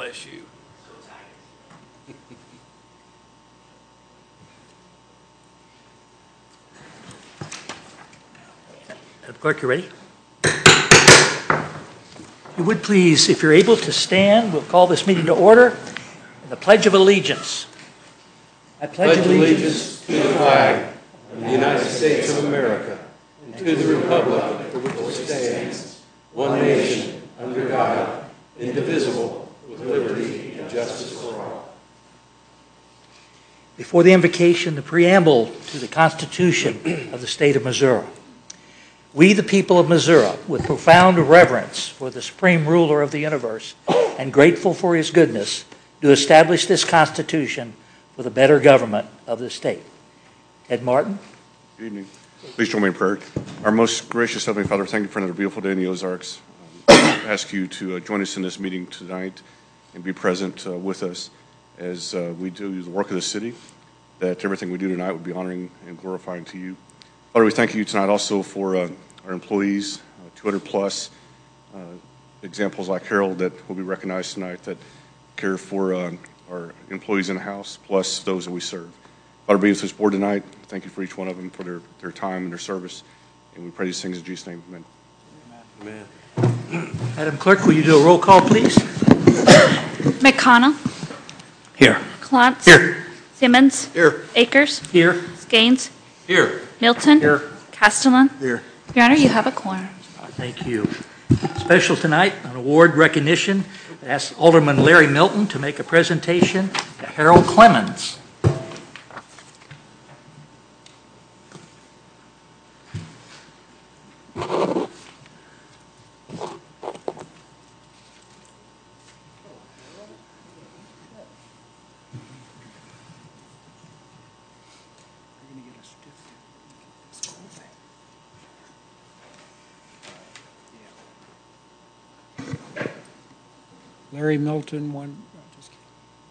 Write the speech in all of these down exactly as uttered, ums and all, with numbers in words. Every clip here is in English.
bless you. Madam Clerk, you ready? If you would please, if you're able to stand, we'll call this meeting to order. And the Pledge of Allegiance. I pledge, pledge allegiance to the flag of the United States of America and to the republic for which it stands, one nation, under God, indivisible, with liberty and justice for all. Before the invocation, the preamble to the Constitution of the State of Missouri. We, the people of Missouri, with profound reverence for the supreme ruler of the universe and grateful for his goodness, do establish this Constitution for the better government of the state. Ed Martin. Good evening. Please join me in prayer. Our most gracious Heavenly Father, thank you for another beautiful day in the Ozarks. Um, I ask you to uh, join us in this meeting tonight and be present uh, with us as uh, we do the work of the city, that everything we do tonight would be honoring and glorifying to you. Father, we thank you tonight also for uh, our employees, uh, two hundred plus uh, examples like Harold that will be recognized tonight that care for uh, our employees in the house, plus those that we serve. Father, be with this board tonight. Thank you for each one of them for their, their time and their service. And we pray these things in Jesus' name. Amen. Amen. Madam Clerk, will you do a roll call, please? McConnell. Here. Klontz. Here. Simmons. Here. Akers. Here. Skanes. Here. Milton. Here. Castellan. Here. Your Honor, you have a quorum. Thank you. Special tonight, an award recognition. I ask Alderman Larry Milton to make a presentation to Harold Clemens. Larry Milton, one. Just kidding.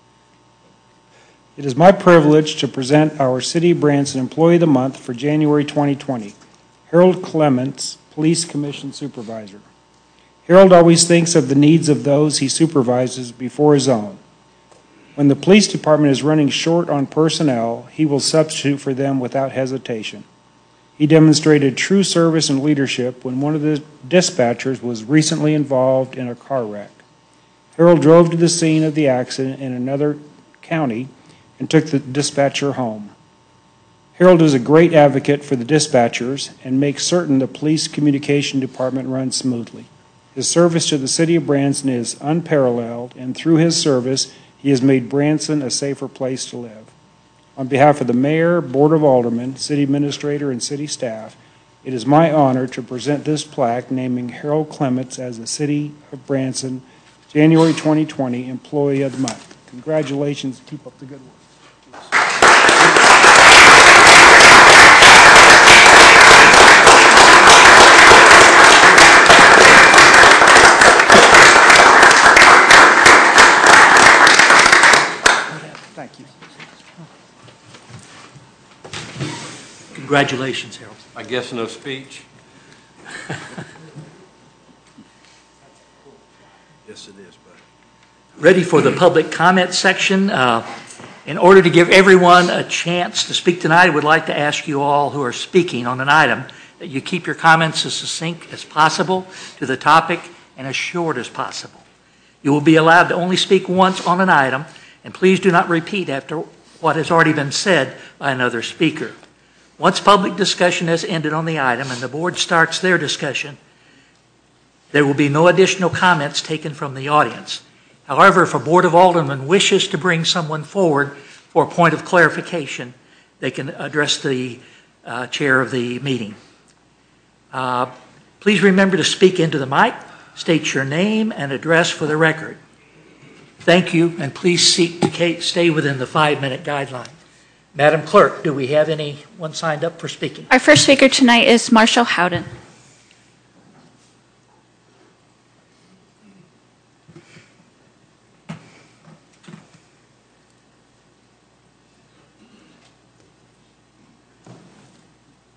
It is my privilege to present our City of Branson Employee of the Month for January twenty twenty, Harold Clements, Police Commission Supervisor. Harold always thinks of the needs of those he supervises before his own. When the police department is running short on personnel, he will substitute for them without hesitation. He demonstrated true service and leadership when one of the dispatchers was recently involved in a car wreck. Harold drove to the scene of the accident in another county and took the dispatcher home. Harold is a great advocate for the dispatchers and makes certain the police communication department runs smoothly. His service to the city of Branson is unparalleled, and through his service, he has made Branson a safer place to live. On behalf of the mayor, board of aldermen, city administrator, and city staff, it is my honor to present this plaque naming Harold Clements as the City of Branson January twenty twenty Employee of the Month. Congratulations. Keep up the good work. Thank you. Congratulations, Harold. I guess no speech. Yes, it is, bud. Ready for the public comment section. Uh, in order to give everyone a chance to speak tonight, I would like to ask you all who are speaking on an item that you keep your comments as succinct as possible to the topic and as short as possible. You will be allowed to only speak once on an item, and please do not repeat after what has already been said by another speaker. Once public discussion has ended on the item and the board starts their discussion, there will be no additional comments taken from the audience. However, if a Board of Aldermen wishes to bring someone forward for a point of clarification, they can address the uh, chair of the meeting. Uh, please remember to speak into the mic, state your name and address for the record. Thank you, and please seek to stay within the five-minute guideline. Madam Clerk, do we have anyone signed up for speaking? Our first speaker tonight is Marshall Howden.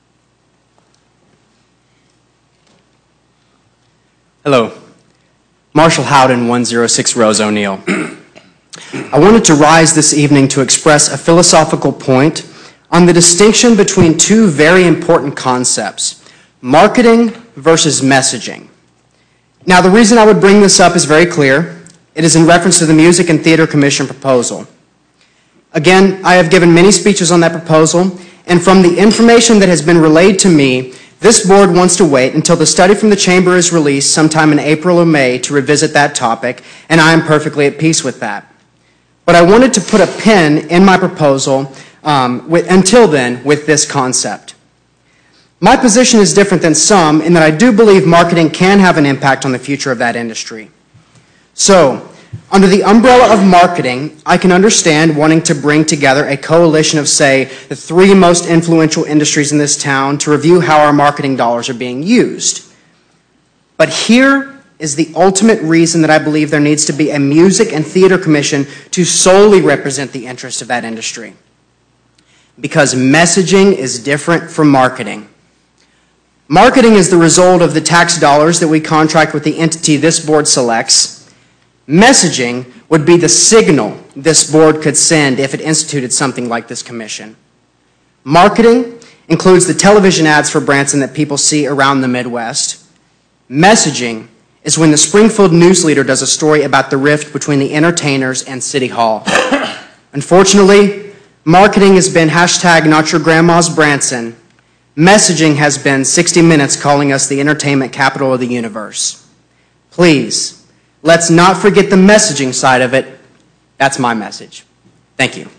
Hello. Marshall Howden, one oh six Rose O'Neill. I wanted to rise this evening to express a philosophical point on the distinction between two very important concepts, marketing versus messaging. Now, the reason I would bring this up is very clear. It is in reference to the Music and Theater Commission proposal. Again, I have given many speeches on that proposal, and from the information that has been relayed to me, this board wants to wait until the study from the Chamber is released sometime in April or May to revisit that topic, and I am perfectly at peace with that. But I wanted to put a pin in my proposal um, with, until then with this concept. My position is different than some in that I do believe marketing can have an impact on the future of that industry. So, under the umbrella of marketing, I can understand wanting to bring together a coalition of, say, the three most influential industries in this town to review how our marketing dollars are being used. But here is the ultimate reason that I believe there needs to be a Music and Theater Commission to solely represent the interests of that industry. Because messaging is different from marketing. Marketing is the result of the tax dollars that we contract with the entity this board selects. Messaging would be the signal this board could send if it instituted something like this commission. Marketing includes the television ads for Branson that people see around the Midwest. Messaging is when the Springfield News Leader does a story about the rift between the entertainers and City Hall. Unfortunately, marketing has been hashtag not your grandma's Branson. Messaging has been sixty minutes calling us the entertainment capital of the universe. Please, let's not forget the messaging side of it. That's my message. Thank you.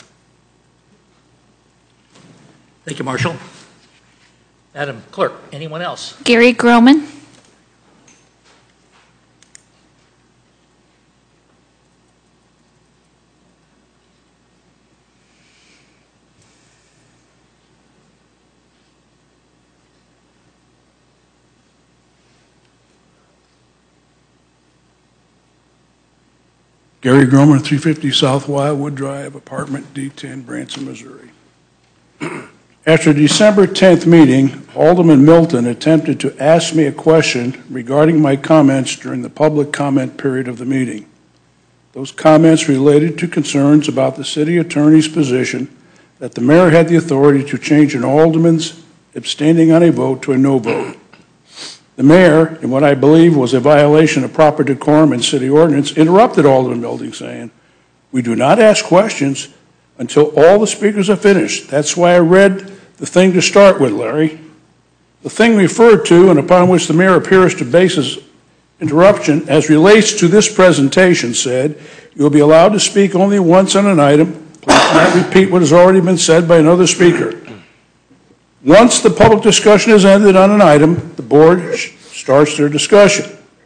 Thank you, Marshall. Madam Clerk, anyone else? Gary Groman. Gary Groman, three fifty South Wildwood Drive, apartment D ten, Branson, Missouri. After December tenth meeting, Alderman Milton attempted to ask me a question regarding my comments during the public comment period of the meeting. Those comments related to concerns about the city attorney's position that the mayor had the authority to change an alderman's abstaining on a vote to a no vote. The mayor, in what I believe was a violation of proper decorum and city ordinance, interrupted Alderman Milton, saying, "We do not ask questions until all the speakers are finished." That's why I read the thing to start with, Larry. The thing referred to and upon which the mayor appears to base his interruption as relates to this presentation said, "You will be allowed to speak only once on an item. Please do not repeat what has already been said by another speaker." Once the public discussion is ended on an item, the board starts their discussion.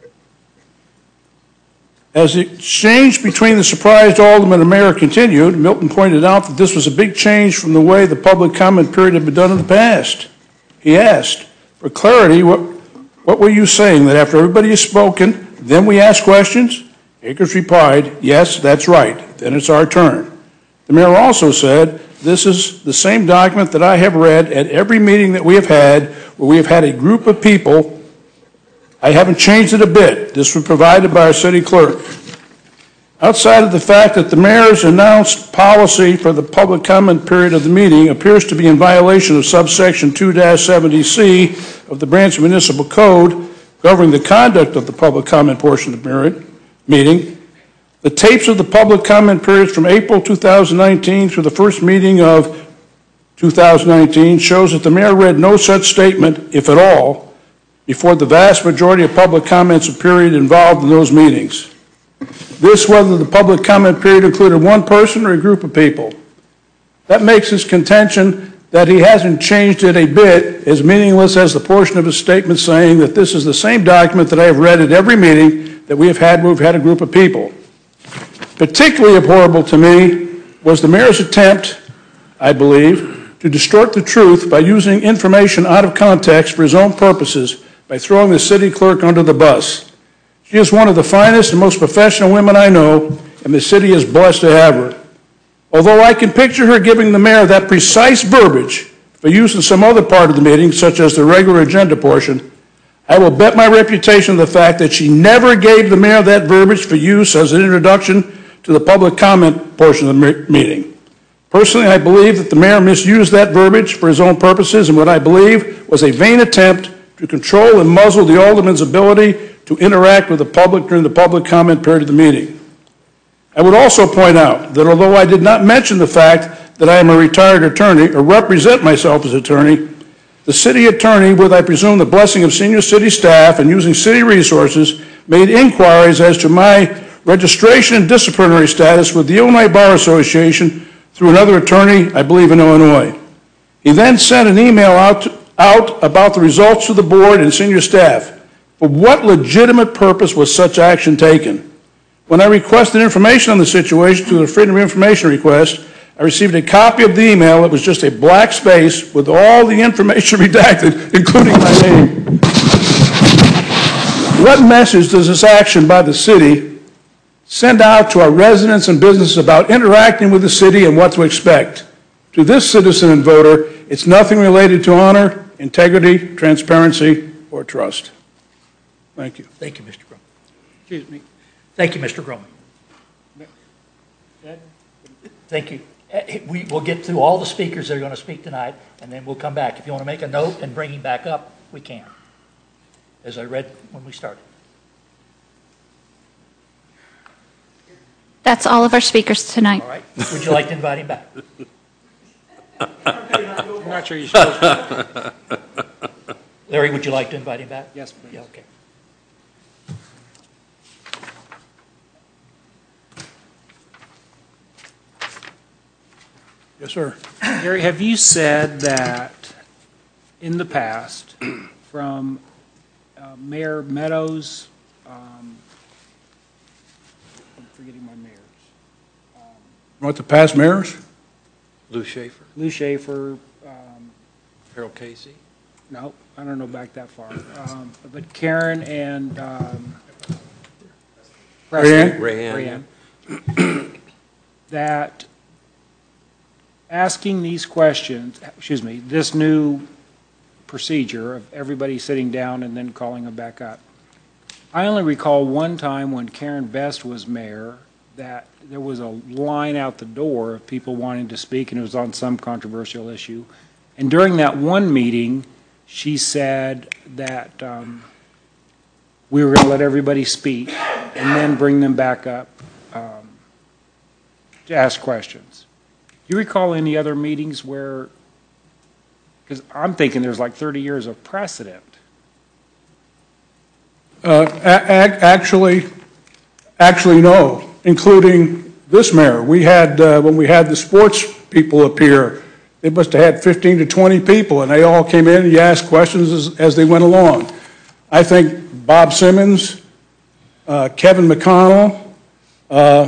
As the exchange between the surprised alderman and mayor continued, Milton pointed out that this was a big change from the way the public comment period had been done in the past. He asked, for clarity, what, what were you saying, that after everybody has spoken, then we ask questions? Akers replied, yes, that's right, then it's our turn. The mayor also said, this is the same document that I have read at every meeting that we have had where we have had a group of people. I haven't changed it a bit. This was provided by our city clerk. Outside of the fact that the mayor's announced policy for the public comment period of the meeting appears to be in violation of subsection two seventy C of the Branson Municipal Code governing the conduct of the public comment portion of the meeting, the tapes of the public comment periods from April two thousand nineteen through the first meeting of two thousand nineteen shows that the mayor read no such statement, if at all, before the vast majority of public comments period involved in those meetings. This, whether the public comment period included one person or a group of people. That makes his contention that he hasn't changed it a bit as meaningless as the portion of his statement saying that this is the same document that I have read at every meeting that we have had where we've had a group of people. Particularly abhorrible to me was the mayor's attempt, I believe, to distort the truth by using information out of context for his own purposes by throwing the city clerk under the bus. She is one of the finest and most professional women I know, and the city is blessed to have her. Although I can picture her giving the mayor that precise verbiage for use in some other part of the meeting, such as the regular agenda portion, I will bet my reputation on the fact that she never gave the mayor that verbiage for use as an introduction to the public comment portion of the meeting. Personally, I believe that the mayor misused that verbiage for his own purposes in what I believe was a vain attempt to control and muzzle the alderman's ability to interact with the public during the public comment period of the meeting. I would also point out that although I did not mention the fact that I am a retired attorney or represent myself as attorney, the city attorney, with I presume the blessing of senior city staff and using city resources, made inquiries as to my registration and disciplinary status with the Illinois Bar Association through another attorney, I believe in Illinois. He then sent an email out, to, out about the results to the board and senior staff. For what legitimate purpose was such action taken? When I requested information on the situation through the Freedom of Information request, I received a copy of the email. It was just a black space with all the information redacted, including my name. What message does this action by the city send out to our residents and businesses about interacting with the city and what to expect? To this citizen and voter, it's nothing related to honor, integrity, transparency, or trust. Thank you. Thank you, Mister Groman. Excuse me. Thank you, Mister Groman. Thank you. Eh, We will get through all the speakers that are going to speak tonight, and then we'll come back. If you want to make a note and bring him back up, we can, as I read when we started. That's all of our speakers tonight. All right. Would you like to invite him back? I'm not sure you're supposed to. Larry, would you like to invite him back? Yes, please. Yeah, okay. Yes, sir. Gary, have you said that in the past, from uh, Mayor Meadows, um, I'm forgetting my mayors, Want the past mayors? Lou Schaefer, Lou Schaefer, um, Harold Casey. no, I don't know back that far, um, but Karen and um, Preston, Rayanne. Rayanne, that asking these questions, excuse me, this new procedure of everybody sitting down and then calling them back up. I only recall one time when Karen Best was mayor that there was a line out the door of people wanting to speak, and it was on some controversial issue. And during that one meeting, she said that um, we were going to let everybody speak and then bring them back up um, to ask questions. Do you recall any other meetings where, because I'm thinking there's like thirty years of precedent. Uh, a- ac- Actually, actually, no, including this mayor. We had, uh, when we had the sports people appear, they must have had fifteen to twenty people, and they all came in and you asked questions as, as they went along. I think Bob Simmons, uh, Kevin McConnell, uh,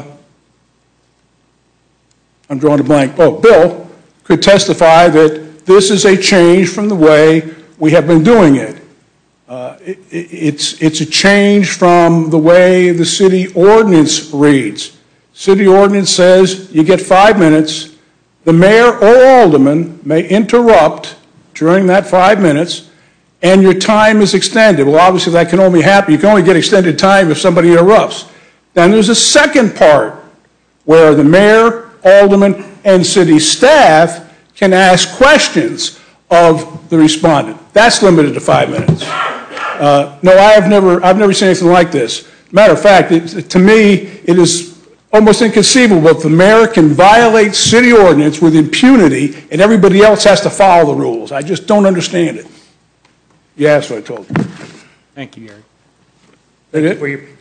I'm drawing a blank, oh, Bill, could testify that this is a change from the way we have been doing it. Uh, it, it it's, it's a change from the way the city ordinance reads. City ordinance says you get five minutes. The mayor or alderman may interrupt during that five minutes, and your time is extended. Well, obviously, that can only happen. You can only get extended time if somebody interrupts. Then there's a second part where the mayor, alderman, and city staff can ask questions of the respondent. That's limited to five minutes. Uh, no, I have never, I've never seen anything like this. Matter of fact, it, to me, it is almost inconceivable if the mayor can violate city ordinance with impunity and everybody else has to follow the rules. I just don't understand it. Yeah, that's what I told you. Thank you, Gary. That it? Were you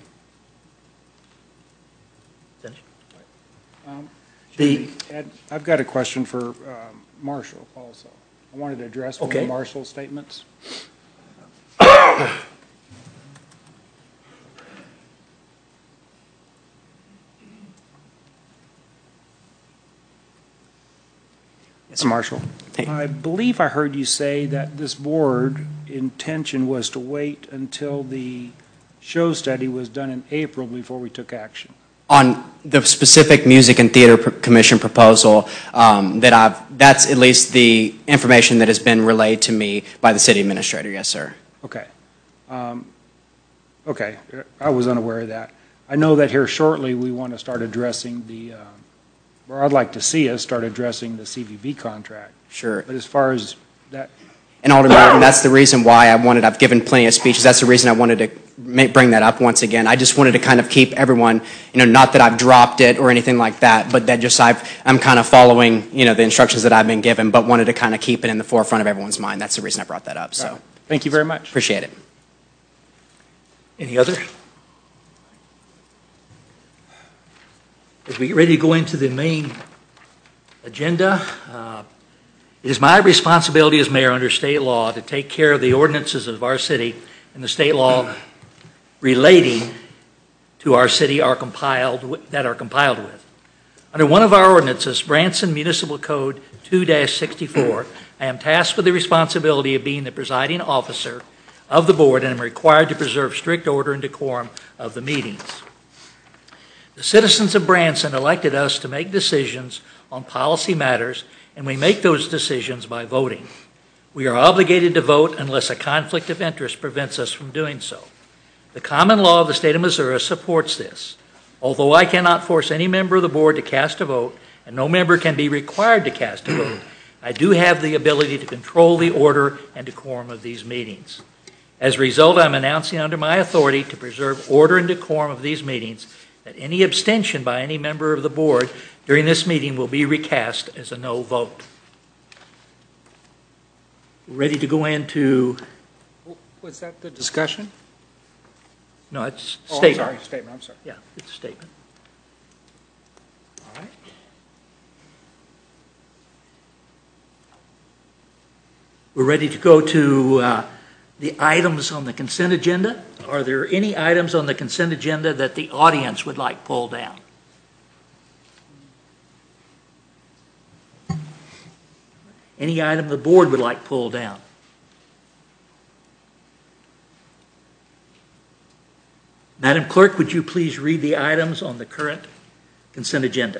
finished? Um, The, Ed, I've got a question for um, Marshall also. I wanted to address one Okay. of Marshall's statements. Yes, Marshall. Hey. I believe I heard you say that this board intention was to wait until the show study was done in April before we took action. On the specific Music and Theater Pr- Commission proposal, um, that I've, that's at least the information that has been relayed to me by the city administrator, yes, sir. Okay. Um, Okay, I was unaware of that. I know that here shortly, we want to start addressing the, um, or I'd like to see us start addressing the C V B contract. Sure. But as far as that, And Alderman Morton, that's the reason why I wanted, I've given plenty of speeches, that's the reason I wanted to ma- bring that up once again. I just wanted to kind of keep everyone, you know, not that I've dropped it or anything like that, but that just I've, I'm kind of following, you know, the instructions that I've been given, but wanted to kind of keep it in the forefront of everyone's mind. That's the reason I brought that up, so thank you very much. appreciate it. Any other? As we get ready to go into the main agenda, uh, it is my responsibility as mayor under state law to take care of the ordinances of our city and the state law relating to our city are compiled, wi- that are compiled with. Under one of our ordinances, Branson Municipal Code two sixty-four, I am tasked with the responsibility of being the presiding officer of the board and am required to preserve strict order and decorum of the meetings. The citizens of Branson elected us to make decisions on policy matters, and we make those decisions by voting. We are obligated to vote unless a conflict of interest prevents us from doing so. The common law of the state of Missouri supports this. Although I cannot force any member of the board to cast a vote, and no member can be required to cast a vote, I do have the ability to control the order and decorum of these meetings. As a result, I'm announcing under my authority to preserve order and decorum of these meetings that any abstention by any member of the board during this meeting will be recast as a no vote. Ready to go into, Was that the discussion? no, it's Oh, I'm statement. sorry, statement, I'm sorry. Yeah, it's a statement. All right. We're ready to go to uh, the items on the consent agenda. Are there any items on the consent agenda that the audience would like pulled down? Any item the board would like pulled down? Madam Clerk, would you please read the items on the current consent agenda?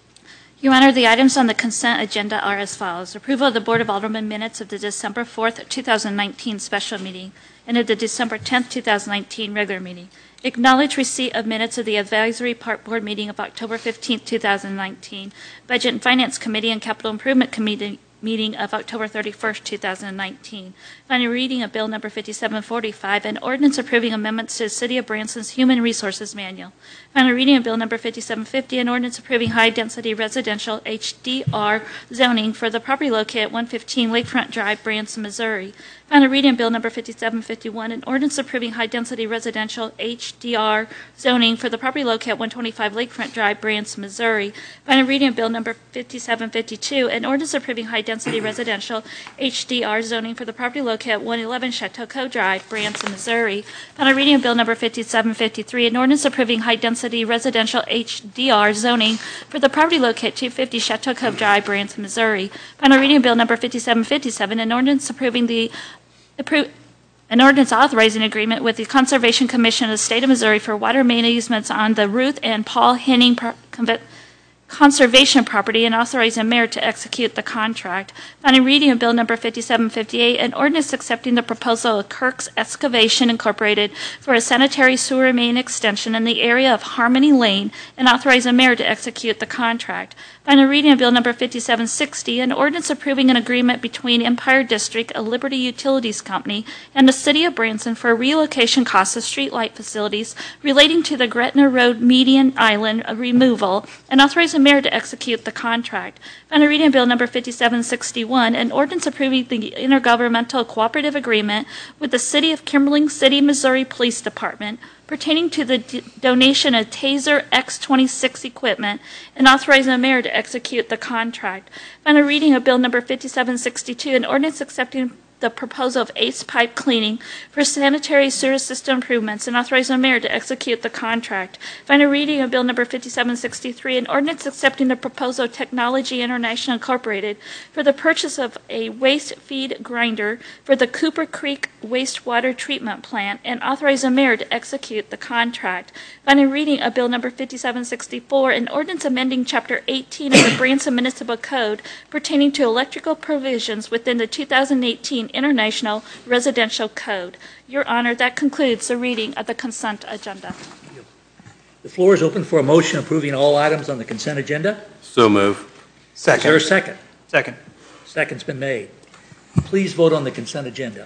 Your Honor, the items on the consent agenda are as follows. Approval of the Board of Aldermen minutes of the December fourth, two thousand nineteen special meeting and of the December tenth, two thousand nineteen regular meeting. Acknowledge receipt of minutes of the Advisory Park Board meeting of October fifteenth, two thousand nineteen, Budget and Finance Committee and Capital Improvement Committee meeting of October thirty-first, two thousand nineteen. Final reading of Bill Number fifty-seven forty-five, an ordinance approving amendments to the City of Branson's Human Resources Manual. Final reading of Bill Number fifty-seven fifty, an ordinance approving high-density residential H D R zoning for the property located at one fifteen Lakefront Drive, Branson, Missouri. Final reading of Bill Number fifty-seven fifty-one, an ordinance approving high-density residential H D R zoning for the property located at one twenty-five Lakefront Drive, Branson, Missouri. Final reading of Bill Number fifty-seven fifty-two, an ordinance approving high-density residential H D R zoning for the property located at one eleven Chateau Cove Drive, Branson, Missouri. Final reading of Bill Number fifty-seven fifty-three, an ordinance approving high-density residential H D R zoning for the property located at two fifty Chateau Cove Drive, Branson, Missouri. Final reading of Bill Number fifty-seven fifty-seven, an ordinance approving the appro- an ordinance authorizing agreement with the Conservation Commission of the State of Missouri for water main easements on the Ruth and Paul Henning pro- conve- conservation property and authorizing the mayor to execute the contract. Final reading of Bill Number fifty-seven fifty-eight, an ordinance accepting the proposal of Kirk's Excavation Incorporated for a sanitary sewer main extension in the area of Harmony Lane and authorizing the mayor to execute the contract. Final reading of Bill Number fifty-seven sixty, an ordinance approving an agreement between Empire District, a Liberty Utilities Company, and the City of Branson for relocation costs of streetlight facilities relating to the Gretna Road median island removal and authorizing the mayor to execute the contract. Final reading of Bill Number fifty-seven sixty-one, an ordinance approving the intergovernmental cooperative agreement with the City of Kimberling City, Missouri Police Department pertaining to the d- donation of TASER X twenty-six equipment and authorizing the mayor to execute the contract. Final reading of Bill Number fifty-seven sixty-two, an ordinance accepting the proposal of Ace Pipe Cleaning for sanitary sewer system improvements and authorizing the mayor to execute the contract. Final reading of Bill Number fifty-seven sixty-three, an ordinance accepting the proposal of Technology International Incorporated for the purchase of a waste feed grinder for the Cooper Creek wastewater treatment plant and authorizing the mayor to execute the contract. Final reading of Bill Number fifty-seven sixty-four, an ordinance amending Chapter eighteen of the Branson Municipal Code pertaining to electrical provisions within the two thousand eighteen International Residential Code. Your Honor, that concludes the reading of the consent agenda. The floor is open for a motion approving all items on the consent agenda. So move. Is there a second? Second. Second's been made. Please vote on the consent agenda.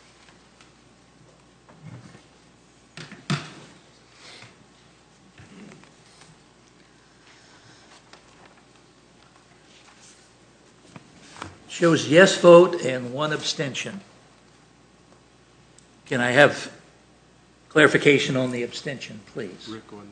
Shows yes vote and one abstention. Can I have clarification on the abstention, please?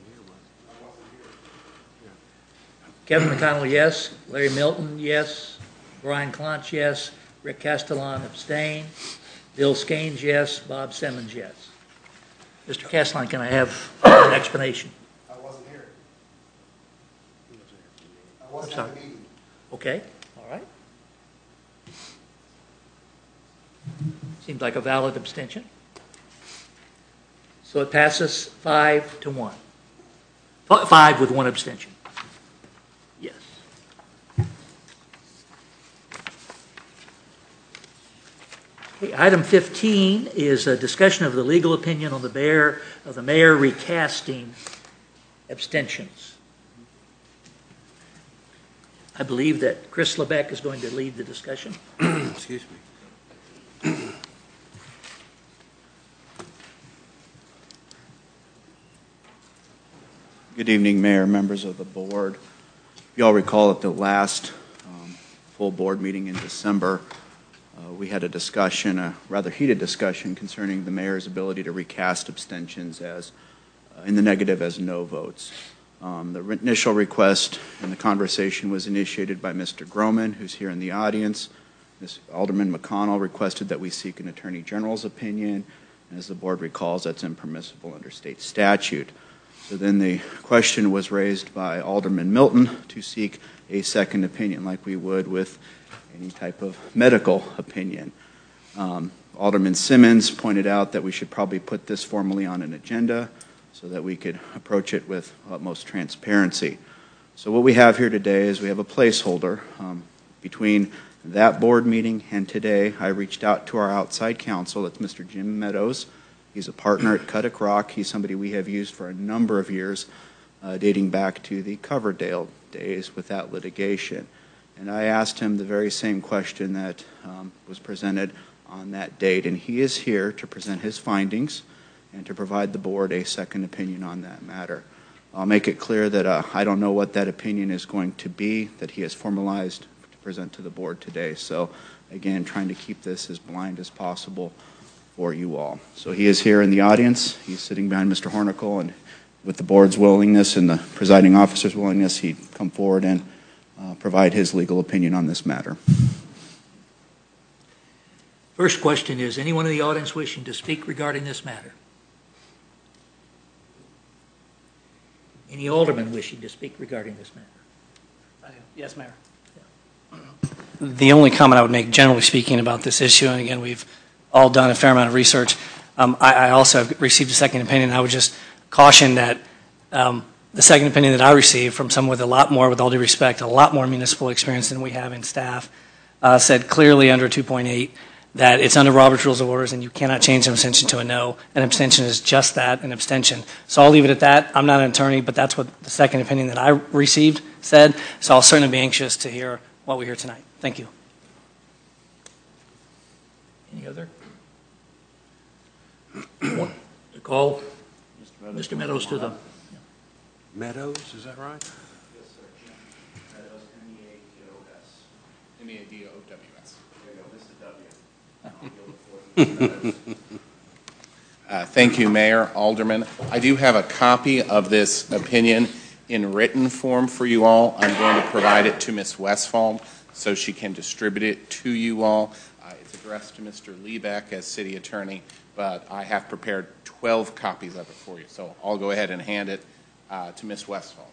Kevin McConnell, yes. Larry Milton, yes. Brian Clonch, yes. Rick Castellan, abstain. Bill Skanes, yes. Bob Simmons, yes. Mister Castellan, can I have an explanation? I wasn't here. I I'm wasn't sorry. at the meeting. Okay, all right. Seems like a valid abstention. So it passes five to one. F- Five with one abstention. Yes. Okay, item fifteen is a discussion of the legal opinion on the mayor of the mayor recasting abstentions. I believe that Chris Lebec is going to lead the discussion. Excuse me. Good evening, Mayor, members of the board. You all recall at the last um, full board meeting in December, uh, we had a discussion, a rather heated discussion concerning the mayor's ability to recast abstentions as uh, in the negative as no votes. Um, the re- initial request and the conversation was initiated by Mister Groman, who's here in the audience. Miz Alderman McConnell requested that we seek an Attorney General's opinion, and as the board recalls, that's impermissible under state statute. So then the question was raised by Alderman Milton to seek a second opinion, like we would with any type of medical opinion. Um, Alderman Simmons pointed out that we should probably put this formally on an agenda so that we could approach it with utmost transparency. So what we have here today is we have a placeholder. Um, between that board meeting and today, I reached out to our outside counsel, that's Mister Jim Meadows. He's a partner at Cuddick Rock. He's somebody we have used for a number of years, uh, dating back to the Coverdale days with that litigation. And I asked him the very same question that um, was presented on that date, and he is here to present his findings and to provide the board a second opinion on that matter. I'll make it clear that uh, I don't know what that opinion is going to be that he has formalized to present to the board today. So, again, trying to keep this as blind as possible for you all. So he is here in the audience. He's sitting behind Mister Hornicle, and with the board's willingness and the presiding officer's willingness, he'd come forward and uh, provide his legal opinion on this matter. First question is, anyone in the audience wishing to speak regarding this matter? Any alderman wishing to speak regarding this matter? Yes, Mayor. The only comment I would make, generally speaking, about this issue, and again, we've all done a fair amount of research. Um, I, I also have received a second opinion. I would just caution that um, the second opinion that I received from someone with a lot more, with all due respect, a lot more municipal experience than we have in staff, uh, said clearly under two point eight that it's under Robert's Rules of Orders and you cannot change an abstention to a no. An abstention is just that, an abstention. So I'll leave it at that. I'm not an attorney, but that's what the second opinion that I received said. So I'll certainly be anxious to hear what we hear tonight. Thank you. Any other? Want to call Mister Meadows to the... Meadows, is that right? Yes, sir. Meadows, M E A D O S. M E A D O W S. There you go, Mister W. Uh, Thank you, Mayor, Alderman. I do have a copy of this opinion in written form for you all. I'm going to provide it to Miz Westfall so she can distribute it to you all. Uh, It's addressed to Mister Liebeck as city attorney, but I have prepared twelve copies of it for you. So I'll go ahead and hand it uh, to Miz Westfall.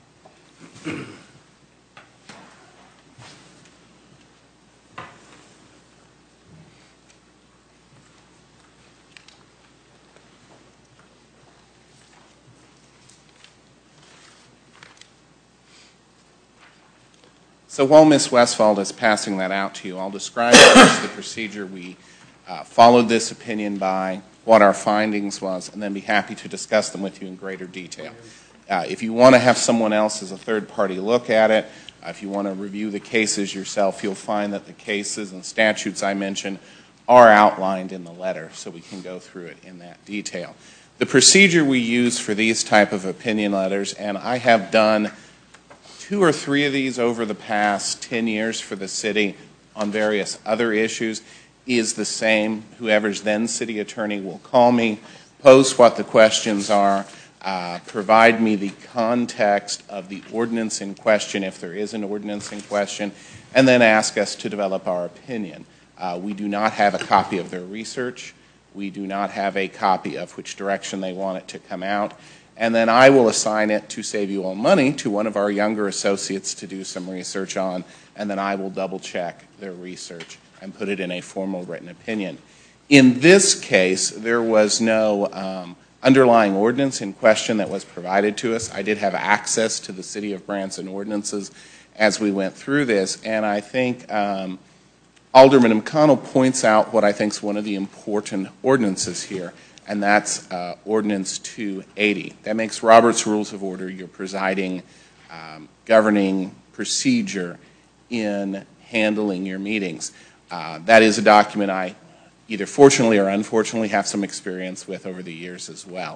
So while Miz Westfall is passing that out to you, I'll describe first the procedure we uh, followed this opinion by what our findings was, and then be happy to discuss them with you in greater detail. Uh, if you want to have someone else as a third party look at it, uh, if you want to review the cases yourself, you'll find that the cases and statutes I mentioned are outlined in the letter, so we can go through it in that detail. The procedure we use for these type of opinion letters, and I have done two or three of these over the past ten years for the city on various other issues, is the same. Whoever's then city attorney will call me, post what the questions are, uh, provide me the context of the ordinance in question, if there is an ordinance in question, and then ask us to develop our opinion. Uh, we do not have a copy of their research. We do not have a copy of which direction they want it to come out. And then I will assign it, to save you all money, to one of our younger associates to do some research on, and then I will double check their research and put it in a formal written opinion. In this case, there was no um, underlying ordinance in question that was provided to us. I did have access to the City of Branson ordinances as we went through this, and I think um, Alderman McConnell points out what I think is one of the important ordinances here, and that's uh, Ordinance two eighty. That makes Robert's Rules of Order your presiding, um, governing procedure in handling your meetings. Uh, that is a document I either fortunately or unfortunately have some experience with over the years as well.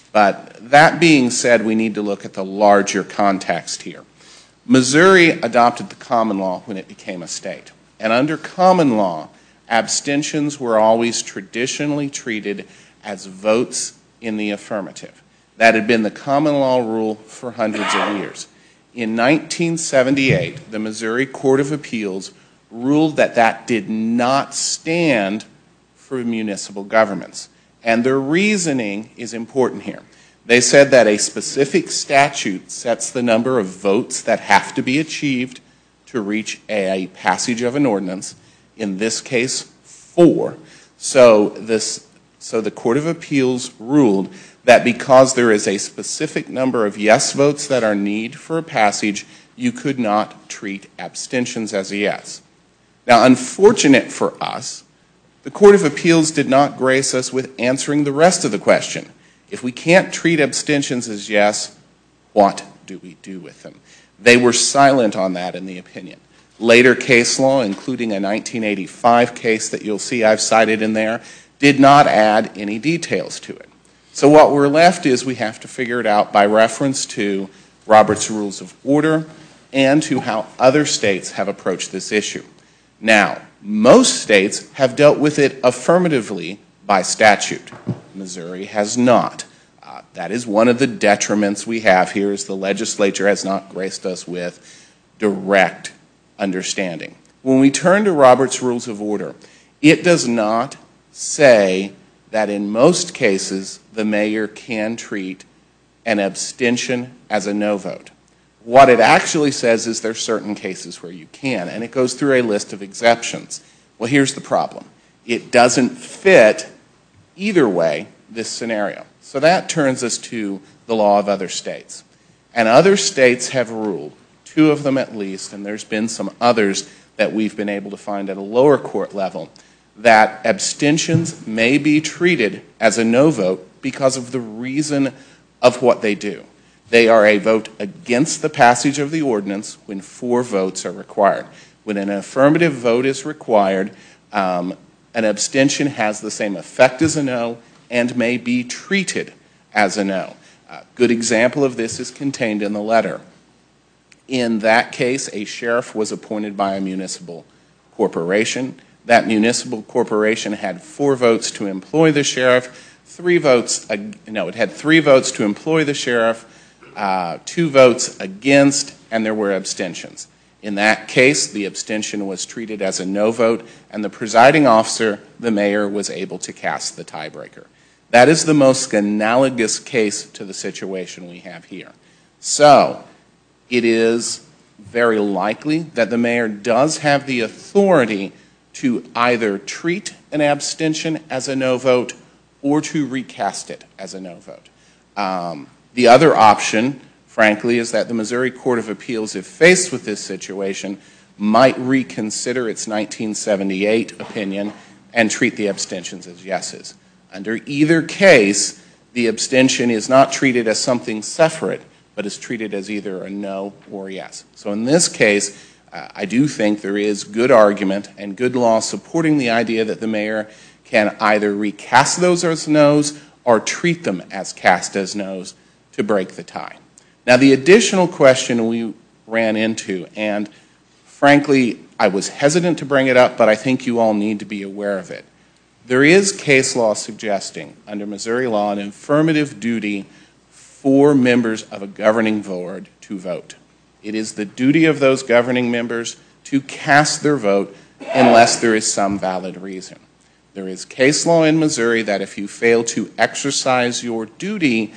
But that being said, we need to look at the larger context here. Missouri adopted the common law when it became a state. And under common law, abstentions were always traditionally treated as votes in the affirmative. That had been the common law rule for hundreds of years. In nineteen seventy-eight, the Missouri Court of Appeals ruled that that did not stand for municipal governments. And their reasoning is important here. They said that a specific statute sets the number of votes that have to be achieved to reach a passage of an ordinance, in this case, four. So, this, so the Court of Appeals ruled that because there is a specific number of yes votes that are needed for a passage, you could not treat abstentions as a yes. Now, unfortunate for us, the Court of Appeals did not grace us with answering the rest of the question. If we can't treat abstentions as yes, what do we do with them? They were silent on that in the opinion. Later case law, including a nineteen eighty-five case that you'll see I've cited in there, did not add any details to it. So what we're left is we have to figure it out by reference to Robert's Rules of Order and to how other states have approached this issue. Now, most states have dealt with it affirmatively by statute. Missouri has not. Uh, that is one of the detriments we have here, is the legislature has not graced us with direct understanding. When we turn to Robert's Rules of Order, it does not say that in most cases the mayor can treat an abstention as a no vote. What it actually says is there are certain cases where you can, and it goes through a list of exceptions. Well, here's the problem. It doesn't fit either way this scenario. So that turns us to the law of other states. And other states have ruled, two of them at least, and there's been some others that we've been able to find at a lower court level, that abstentions may be treated as a no vote because of the reason of what they do. They are a vote against the passage of the ordinance when four votes are required. When an affirmative vote is required, um, an abstention has the same effect as a no and may be treated as a no. A good example of this is contained in the letter. In that case, a sheriff was appointed by a municipal corporation. That municipal corporation had four votes to employ the sheriff, three votes, no, it had three votes to employ the sheriff, Uh, two votes against, and there were abstentions. In that case, the abstention was treated as a no vote, and the presiding officer, the mayor, was able to cast the tiebreaker. That is the most analogous case to the situation we have here. So, it is very likely that the mayor does have the authority to either treat an abstention as a no vote or to recast it as a no vote. Um, The other option, frankly, is that the Missouri Court of Appeals, if faced with this situation, might reconsider its nineteen seventy-eight opinion and treat the abstentions as yeses. Under either case, the abstention is not treated as something separate, but is treated as either a no or a yes. So in this case, uh, I do think there is good argument and good law supporting the idea that the mayor can either recast those as no's or treat them as cast as no's to break the tie. Now, the additional question we ran into, and frankly, I was hesitant to bring it up, but I think you all need to be aware of it. There is case law suggesting, under Missouri law, an affirmative duty for members of a governing board to vote. It is the duty of those governing members to cast their vote unless there is some valid reason. There is case law in Missouri that if you fail to exercise your duty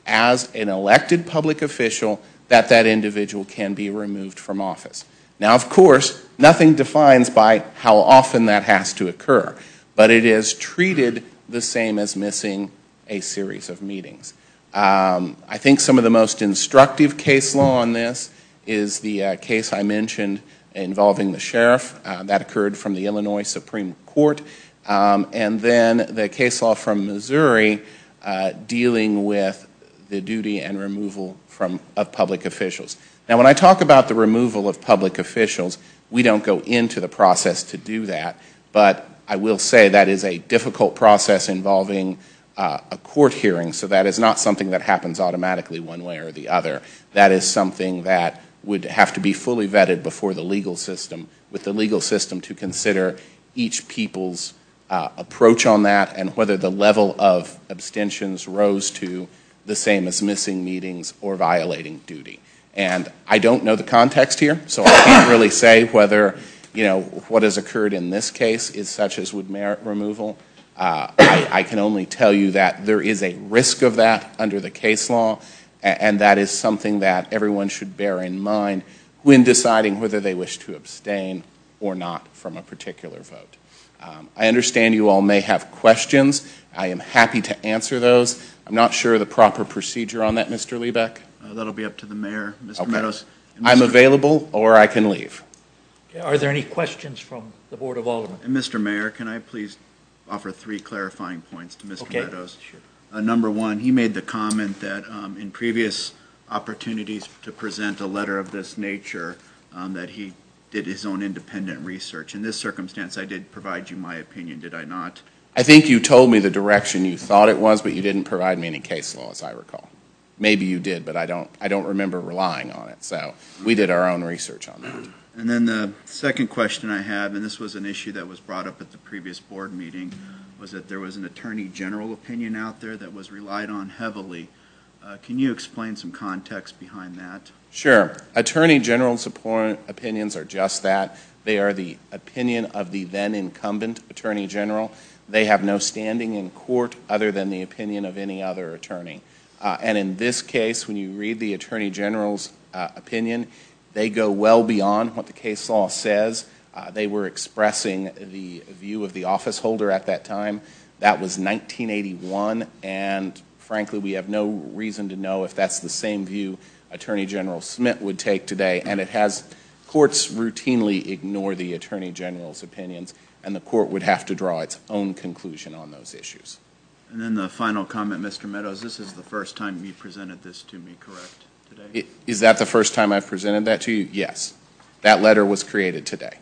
as an elected public official, that that individual can be removed from office. Now, of course, nothing defines by how often that has to occur, but it is treated the same as missing a series of meetings. Um, I think some of the most instructive case law on this is the uh, case I mentioned involving the sheriff. Uh, that occurred from the Illinois Supreme Court. Um, and then the case law from Missouri uh, dealing with the duty and removal from, of public officials. Now, when I talk about the removal of public officials, we don't go into the process to do that, but I will say that is a difficult process involving uh, a court hearing, so that is not something that happens automatically one way or the other. That is something that would have to be fully vetted before the legal system, with the legal system to consider each people's uh, approach on that and whether the level of abstentions rose to the same as missing meetings or violating duty. And I don't know the context here, so I can't really say whether, you know, what has occurred in this case is such as would merit removal. Uh, I, I can only tell you that there is a risk of that under the case law, and, and that is something that everyone should bear in mind when deciding whether they wish to abstain or not from a particular vote. Um, I understand you all may have questions. I am happy to answer those. I'm not sure the proper procedure on that, Mister Liebeck. Uh, that'll be up to the mayor, Mister Okay. Meadows. And I'm Mister available, or I can leave. Are there any questions from the Board of Aldermen? And Mister Mayor, can I please offer three clarifying points to Mister Okay, Meadows? sure. Uh, number one, he made the comment that um, in previous opportunities to present a letter of this nature, um, that he did his own independent research. In this circumstance, I did provide you my opinion, did I not? I think you told me the direction you thought it was, but you didn't provide me any case law, as I recall. Maybe you did, but I don't, I don't remember relying on it. So we did our own research on that. And then the second question I have, and this was an issue that was brought up at the previous board meeting, was that there was an attorney general opinion out there that was relied on heavily. Uh, can you explain some context behind that? Sure. Attorney General's opinions are just that. They are the opinion of the then incumbent Attorney General. They have no standing in court other than the opinion of any other attorney. Uh, and in this case, when you read the Attorney General's uh, opinion, they go well beyond what the case law says. Uh, they were expressing the view of the office holder at that time. That was nineteen eighty-one, and frankly, we have no reason to know if that's the same view Attorney General Smith would take today, and it has, courts routinely ignore the Attorney General's opinions, and the court would have to draw its own conclusion on those issues. And then the final comment, Mister Meadows, this is the first time you presented this to me, correct, today? Is that the first time I've presented that to you? Yes. That letter was created today.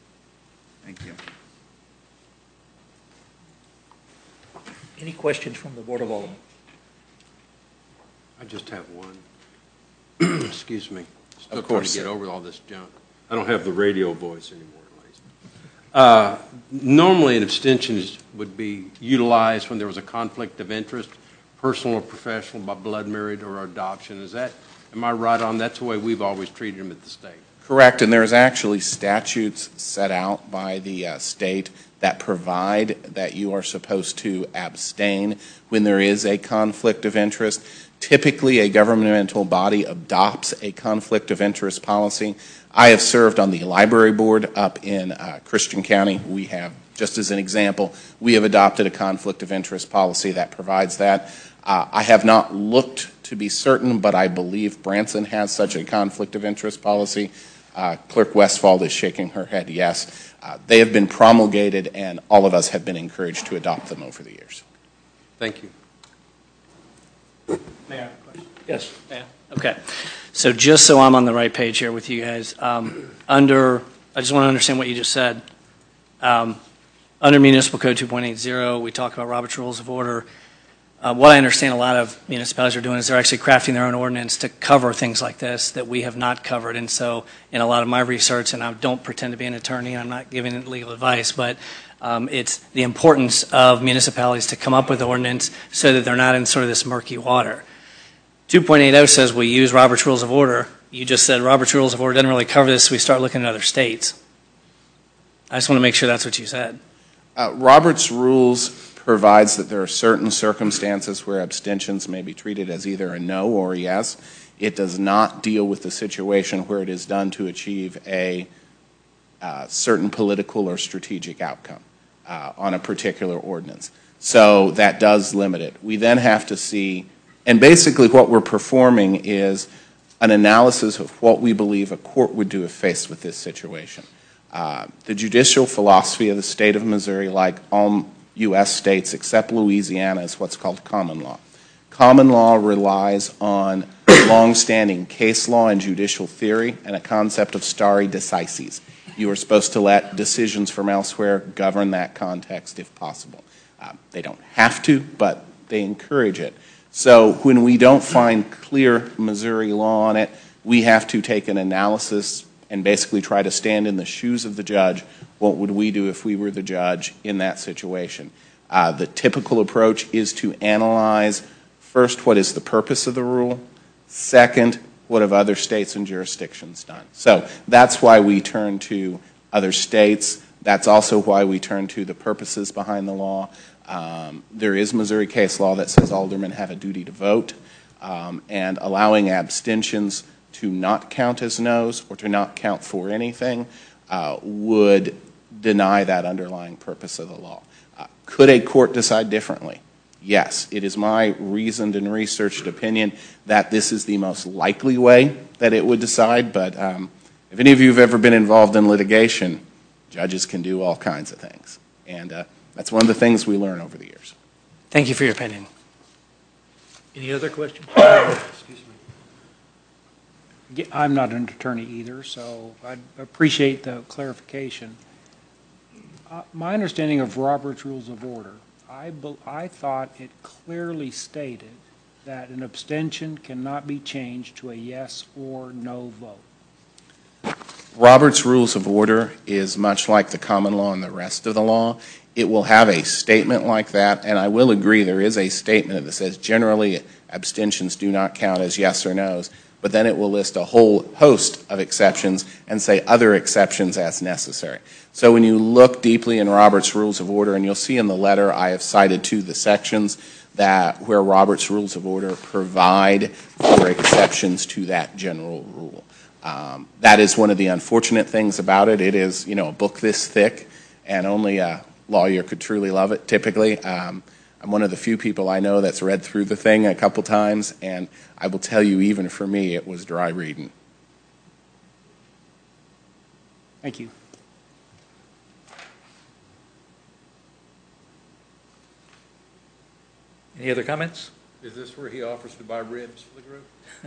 Thank you. Any questions from the Board of Aldermen? I just have one. Excuse me. Still Of trying course, to get sir. over all this junk. I don't have the radio voice anymore, at least. Uh, normally, an abstention is- would be utilized when there was a conflict of interest, personal or professional, by blood, marriage, or adoption. Is that, am I right on? That's the way we've always treated them at the state. Correct, and there's actually statutes set out by the uh, state that provide that you are supposed to abstain when there is a conflict of interest. Typically, a governmental body adopts a conflict of interest policy. I have served on the library board up in uh, Christian County. We have, just as an example, we have adopted a conflict of interest policy that provides that. Uh, I have not looked to be certain, but I believe Branson has such a conflict of interest policy. Uh, Clerk Westfall is shaking her head yes. Uh, They have been promulgated, and all of us have been encouraged to adopt them over the years. Thank you. May I have a question? Yes. Yeah, okay. So just so I'm on the right page here with you guys, um, under, I just want to understand what you just said. Um, Under Municipal Code two point eight zero, we talk about Robert's Rules of Order. Uh, What I understand a lot of municipalities are doing is they're actually crafting their own ordinance to cover things like this that we have not covered. And so in a lot of my research, and I don't pretend to be an attorney, I'm not giving legal advice, but um, it's the importance of municipalities to come up with ordinance so that they're not in sort of this murky water. two point eight zero says we use Robert's Rules of Order. You just said Robert's Rules of Order doesn't really cover this, so we start looking at other states. I just want to make sure that's what you said. Uh, Robert's Rules provides that there are certain circumstances where abstentions may be treated as either a no or a yes. It does not deal with the situation where it is done to achieve a uh, certain political or strategic outcome uh, on a particular ordinance. So that does limit it. We then have to see, and basically what we're performing is an analysis of what we believe a court would do if faced with this situation. Uh, the judicial philosophy of the state of Missouri, like all U S states except Louisiana, is what's called common law. Common law relies on longstanding case law and judicial theory and a concept of stare decisis. You are supposed to let decisions from elsewhere govern that context if possible. Uh, they don't have to, but they encourage it. So when we don't find clear Missouri law on it, we have to take an analysis and basically try to stand in the shoes of the judge. What would we do if we were the judge in that situation? Uh, the typical approach is to analyze, first, what is the purpose of the rule? Second, what have other states and jurisdictions done? So that's why we turn to other states. That's also why we turn to the purposes behind the law. Um, there is Missouri case law that says aldermen have a duty to vote, um, and allowing abstentions to not count as no's or to not count for anything uh, would deny that underlying purpose of the law. Uh, could a court decide differently? Yes. It is my reasoned and researched opinion that this is the most likely way that it would decide, but um, if any of you have ever been involved in litigation, judges can do all kinds of things. And uh, that's one of the things we learn over the years. Thank you for your opinion. Any other questions? Yeah, I'm not an attorney either, so I appreciate the clarification. Uh, My understanding of Robert's Rules of Order, I, bel- I thought it clearly stated that an abstention cannot be changed to a yes or no vote. Robert's Rules of Order is much like the common law and the rest of the law. It will have a statement like that, and I will agree there is a statement that says generally abstentions do not count as yes or no's, but then it will list a whole host of exceptions and say other exceptions as necessary. So when you look deeply in Robert's Rules of Order, and you'll see in the letter I have cited to the sections that where Robert's Rules of Order provide for exceptions to that general rule. Um, that is one of the unfortunate things about it. It is, you know, a book this thick, and only a lawyer could truly love it, typically. Um, I'm one of the few people I know that's read through the thing a couple times, and I will tell you, even for me, it was dry reading. Thank you. Any other comments? Is this where he offers to buy ribs for the group?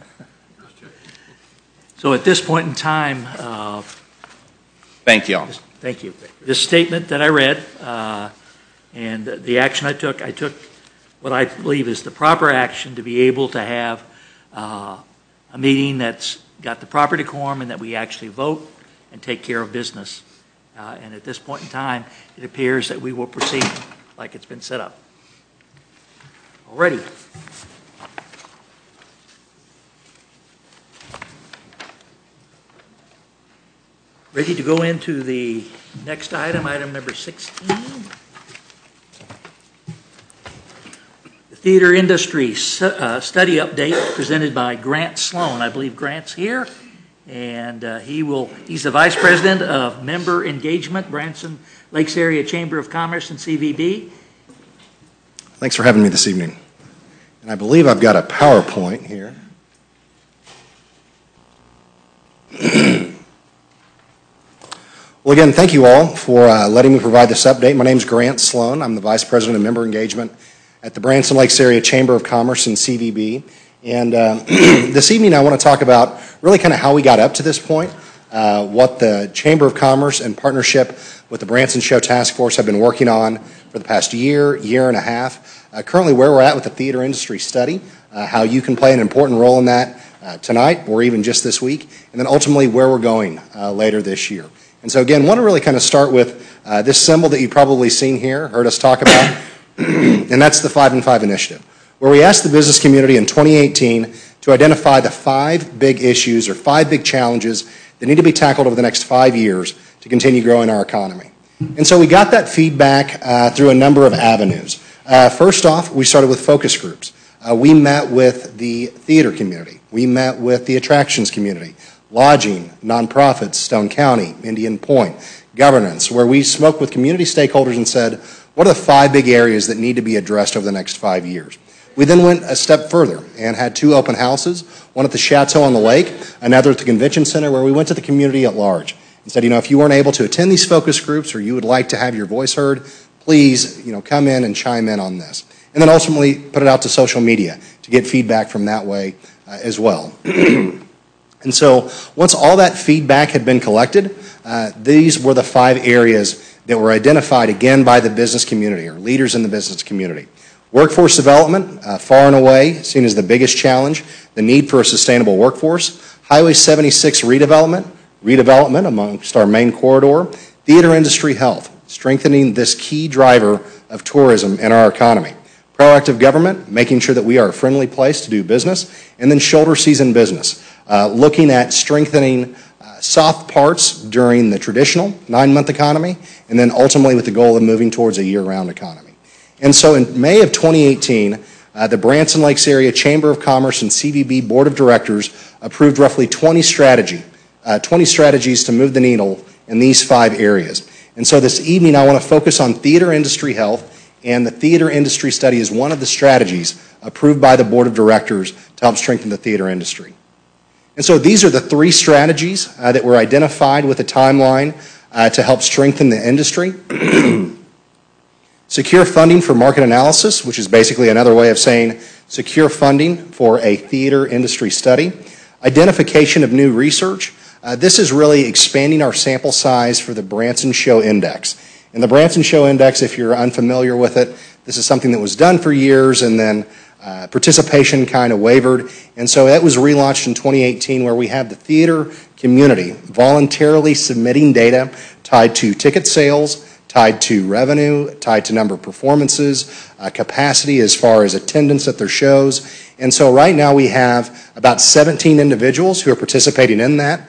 So at this point in time, uh, Thank you all. thank you. This statement that I read uh, and the action I took, I took what I believe is the proper action to be able to have uh, a meeting that's got the proper decorum and that we actually vote and take care of business. Uh, and at this point in time, it appears that we will proceed like it's been set up. Already. Ready to go into the next item, item number sixteen. The theater industry uh, study update presented by Grant Sloan. I believe Grant's here, and uh, he will. He's the vice president of member engagement, Branson Lakes Area Chamber of Commerce and C V B. Thanks for having me this evening. And I believe I've got a PowerPoint here. Well, again, thank you all for uh, letting me provide this update. My name is Grant Sloan. I'm the Vice President of Member Engagement at the Branson Lakes Area Chamber of Commerce and C V B. And uh, this evening I want to talk about really kind of how we got up to this point, uh, what the Chamber of Commerce in partnership with the Branson Show Task Force have been working on for the past year, year and a half, uh, currently where we're at with the theater industry study, uh, how you can play an important role in that uh, tonight or even just this week, and then ultimately where we're going uh, later this year. And so again, want to really kind of start with uh, this symbol that you've probably seen here, heard us talk about, and that's the Five and Five Initiative, where we asked the business community in twenty eighteen to identify the five big issues or five big challenges that need to be tackled over the next five years to continue growing our economy. And so we got that feedback uh, through a number of avenues. Uh, first off, we started with focus groups. Uh, we met with the theater community. We met with the attractions community, lodging, nonprofits, Stone County, Indian Point, governance, where we spoke with community stakeholders and said, what are the five big areas that need to be addressed over the next five years? We then went a step further and had two open houses, one at the Chateau on the Lake, another at the Convention Center, where we went to the community at large and said, you know, if you weren't able to attend these focus groups or you would like to have your voice heard, please, you know, come in and chime in on this. And then ultimately put it out to social media to get feedback from that way uh, as well. And so once all that feedback had been collected, uh, these were the five areas that were identified again by the business community or leaders in the business community. Workforce development, uh, far and away seen as the biggest challenge, the need for a sustainable workforce. Highway seventy-six redevelopment, redevelopment amongst our main corridor. Theater industry health, strengthening this key driver of tourism in our economy. Proactive government, making sure that we are a friendly place to do business. And then shoulder season business, uh, looking at strengthening uh, soft parts during the traditional nine-month economy, and then ultimately with the goal of moving towards a year-round economy. And so in May of twenty eighteen, uh, the Branson Lakes Area Chamber of Commerce and C V B Board of Directors approved roughly twenty strategy, uh, twenty strategies to move the needle in these five areas. And so this evening I want to focus on theater industry health, and the theater industry study is one of the strategies approved by the Board of Directors to help strengthen the theater industry. And so these are the three strategies uh, that were identified with a timeline uh, to help strengthen the industry. Secure funding for market analysis, which is basically another way of saying secure funding for a theater industry study. Identification of new research. Uh, this is really expanding our sample size for the Branson Show Index. And the Branson Show Index, if you're unfamiliar with it, this is something that was done for years and then uh, participation kind of wavered. And so that was relaunched in twenty eighteen, where we have the theater community voluntarily submitting data tied to ticket sales, tied to revenue, tied to number of performances, uh, capacity as far as attendance at their shows. And so right now we have about seventeen individuals who are participating in that.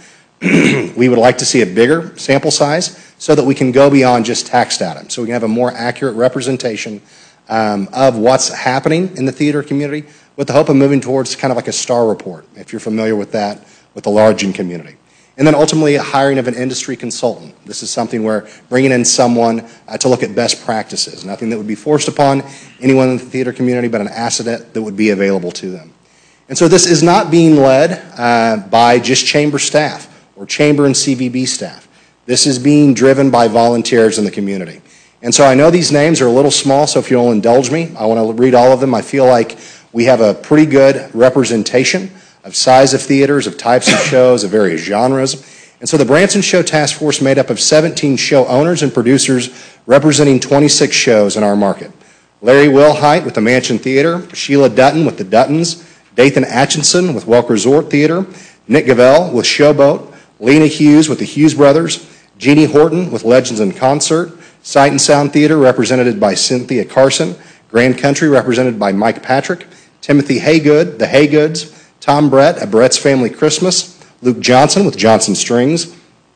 We would like to see a bigger sample size so that we can go beyond just tax data, so we can have a more accurate representation um, of what's happening in the theater community, with the hope of moving towards kind of like a STAR report, if you're familiar with that, with the lodging community. And then ultimately a hiring of an industry consultant. This is something where bringing in someone uh, to look at best practices, nothing that would be forced upon anyone in the theater community, but an asset that would be available to them. And so this is not being led uh, by just chamber staff or chamber and C V B staff. This is being driven by volunteers in the community. And so I know these names are a little small, so if you'll indulge me, I want to read all of them. I feel like we have a pretty good representation of size of theaters, of types of shows, of various genres. And so the Branson Show Task Force made up of seventeen show owners and producers representing twenty-six shows in our market. Larry Wilhite with the Mansion Theater, Sheila Dutton with the Duttons, Dathan Atchison with Welk Resort Theater, Nick Gavell with Showboat, Lena Hughes with the Hughes Brothers, Jeannie Horton with Legends in Concert, Sight and Sound Theater represented by Cynthia Carson, Grand Country represented by Mike Patrick, Timothy Haygood, the Haygoods, Tom Brett at Brett's Family Christmas, Luke Johnson with Johnson Strings,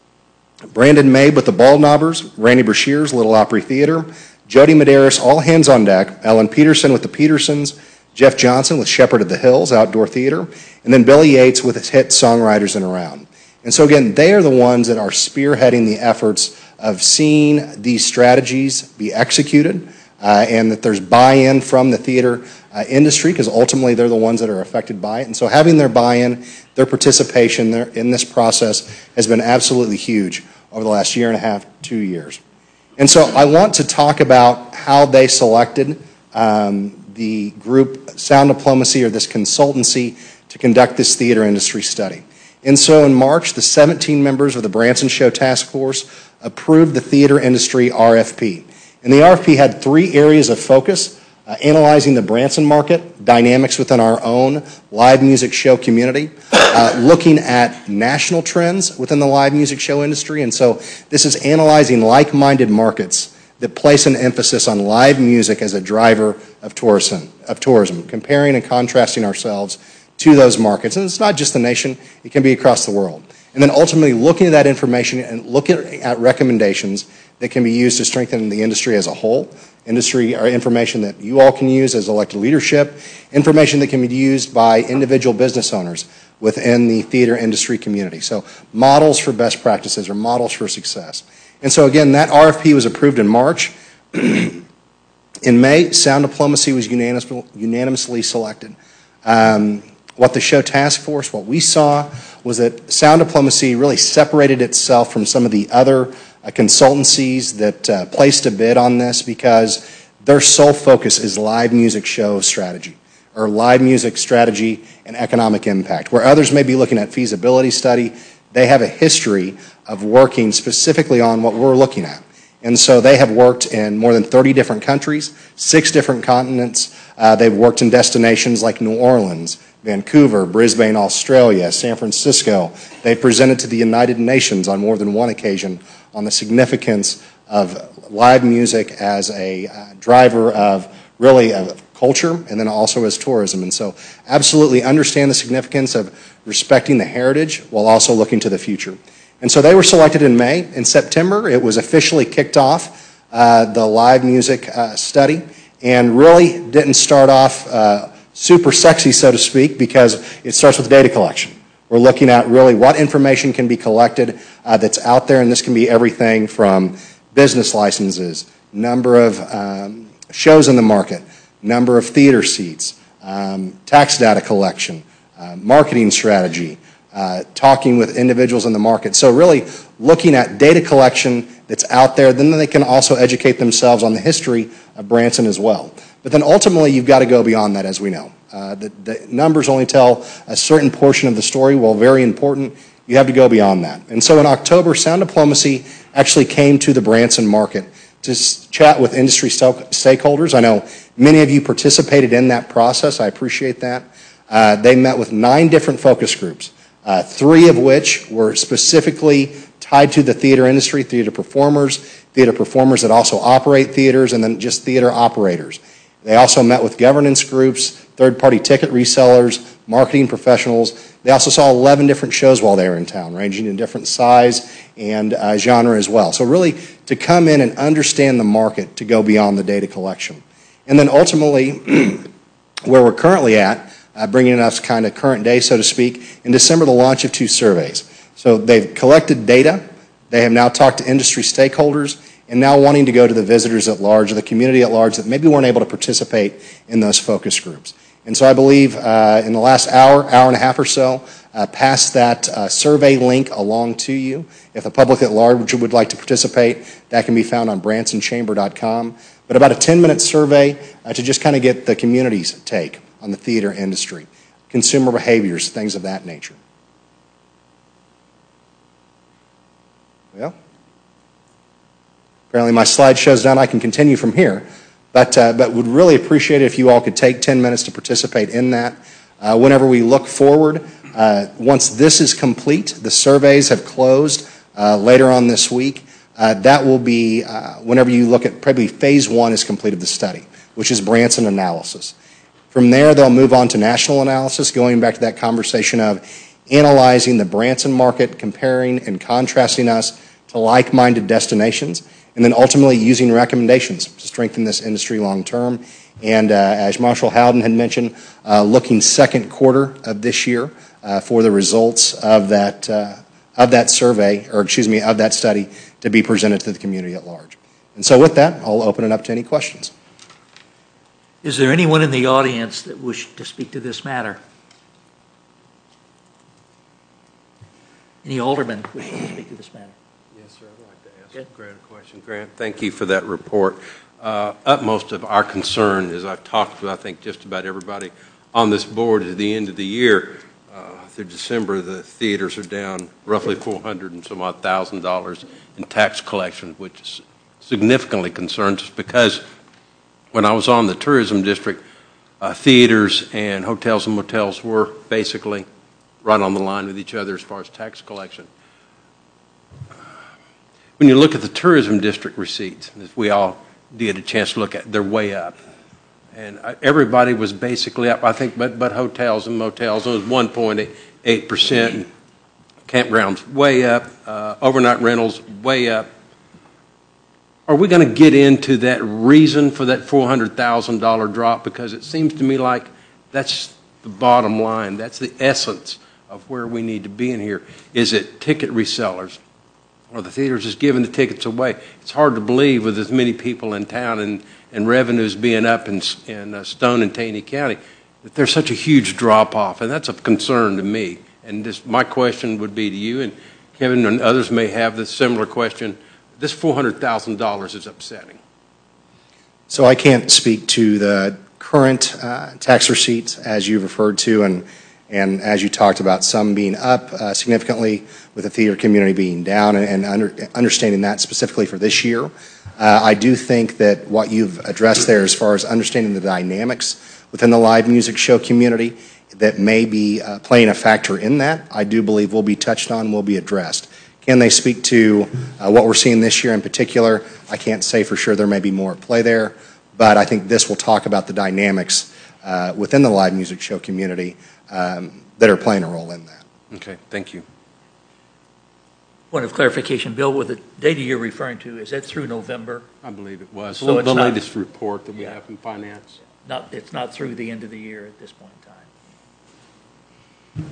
Brandon Mabe with the Baldknobbers, Randy Brashears, Little Opry Theater, Jody Medeiros, All Hands on Deck, Ellen Peterson with the Petersons, Jeff Johnson with Shepherd of the Hills Outdoor Theater, and then Billy Yates with his hit Songwriters and Around. And so again, they are the ones that are spearheading the efforts of seeing these strategies be executed, uh, and that there's buy-in from the theater uh, industry, because ultimately they're the ones that are affected by it. And so having their buy-in, their participation their, in this process has been absolutely huge. over the last year and a half, two years. And so I want to talk about how they selected um, the group Sound Diplomacy, or this consultancy, to conduct this theater industry study. And so in March, the seventeen members of the Branson Show Task Force approved the theater industry R F P. And the R F P had three areas of focus: uh, analyzing the Branson market, dynamics within our own live music show community, uh, looking at national trends within the live music show industry. And so this is analyzing like-minded markets that place an emphasis on live music as a driver of tourism, of tourism, comparing and contrasting ourselves to those markets. And it's not just the nation, it can be across the world. And then ultimately looking at that information and looking at recommendations that can be used to strengthen the industry as a whole. Industry or information that you all can use as elected leadership, information that can be used by individual business owners within the theater industry community. So models for best practices or models for success. And so again, that R F P was approved in March. In May, Sound Diplomacy was unanimously, unanimously selected. Um, what the show task force, what we saw was that Sound Diplomacy really separated itself from some of the other uh, consultancies that uh, placed a bid on this, because their sole focus is live music show strategy, or live music strategy and economic impact. Where others may be looking at feasibility study, they have a history of working specifically on what we're looking at. And so they have worked in more than thirty different countries, six different continents. Uh, they've worked in destinations like New Orleans, Vancouver, Brisbane, Australia, San Francisco. They presented to the United Nations on more than one occasion on the significance of live music as a uh, driver of really of culture and then also as tourism. And so absolutely understand the significance of respecting the heritage while also looking to the future. And so they were selected in May. In September, it was officially kicked off, uh, the live music uh, study, and really didn't start off uh, super sexy, so to speak, because it starts with data collection. We're looking at really what information can be collected uh, that's out there, and this can be everything from business licenses, number of um, shows in the market, number of theater seats, um, tax data collection, uh, marketing strategy, uh, talking with individuals in the market. So really looking at data collection that's out there, then they can also educate themselves on the history of Branson as well. But then ultimately you've got to go beyond that, as we know. Uh, the, the numbers only tell a certain portion of the story. While very important, you have to go beyond that. And so in October, Sound Diplomacy actually came to the Branson market to s- chat with industry st- stakeholders. I know many of you participated in that process. I appreciate that. Uh, they met with nine different focus groups, uh, three of which were specifically tied to the theater industry, theater performers, theater performers that also operate theaters, and then just theater operators. They also met with governance groups, third-party ticket resellers, marketing professionals. They also saw eleven different shows while they were in town, ranging in different size and uh, genre as well. So really, to come in and understand the market to go beyond the data collection. And then ultimately, where we're currently at, uh, bringing us kind of current day, so to speak, in December, the launch of two surveys. So they've collected data. They have now talked to industry stakeholders, and now wanting to go to the visitors at large, or the community at large that maybe weren't able to participate in those focus groups. And so I believe uh, in the last hour, hour and a half or so, uh, pass that uh, survey link along to you. If the public at large would like to participate, that can be found on branson chamber dot com. But about a ten-minute survey uh, to just kind of get the community's take on the theater industry, consumer behaviors, things of that nature. Well, apparently my slideshow's done. I can continue from here, but uh, but would really appreciate it if you all could take ten minutes to participate in that. Uh, whenever we look forward, uh, once this is complete, the surveys have closed uh, later on this week. Uh, that will be uh, whenever you look at probably phase one is complete of the study, which is Branson analysis. From there, they'll move on to national analysis, going back to that conversation of analyzing the Branson market, comparing and contrasting us to like-minded destinations, and then ultimately using recommendations to strengthen this industry long-term. And uh, as Marshall Howden had mentioned, uh, looking second quarter of this year uh, for the results of that, uh, of that survey, or excuse me, of that study to be presented to the community at large. And so with that, I'll open it up to any questions. Is there anyone in the audience that wishes to speak to this matter? Any alderman wishing to speak to this matter? Yes, sir. I'd like to ask Good. Grant a question. Grant, thank you for that report. Uh, Utmost of our concern, as I've talked to, I think, just about everybody on this board, at the end of the year, uh, through December, the theaters are down roughly four hundred and some odd thousand dollars in tax collection, which significantly concerns us because when I was on the tourism district, uh, theaters and hotels and motels were basically right on the line with each other as far as tax collection. When you look at the tourism district receipts, as we all did a chance to look at, they're way up. And uh, everybody was basically up, I think, but, but hotels and motels, it was one point eight percent. Campgrounds way up, uh, overnight rentals way up. Are we going to get into that reason for that four hundred thousand dollars drop? Because it seems to me like that's the bottom line. That's the essence of where we need to be in here. Is it ticket resellers? Or the theaters just giving the tickets away? It's hard to believe with as many people in town and, and revenues being up in, in uh, Stone and Taney County that there's such a huge drop-off, and that's a concern to me. And this, my question would be to you, and Kevin and others may have this similar question. This four hundred thousand dollars is upsetting. So I can't speak to the current uh, tax receipts as you referred to, and and as you talked about, some being up uh, significantly with the theater community being down, and, and under, understanding that specifically for this year. Uh, I do think that what you've addressed there as far as understanding the dynamics within the live music show community that may be uh, playing a factor in that, I do believe will be touched on, will be addressed. Can they speak to uh, what we're seeing this year in particular? I can't say for sure. There may be more at play there, but I think this will talk about the dynamics uh, within the live music show community um, that are playing a role in that. Okay, thank you. Point of clarification, Bill, with the data you're referring to, is that through November? I believe it was. So the it's not- latest report that we Yeah. have in finance. Not, it's not through the end of the year at this point in time.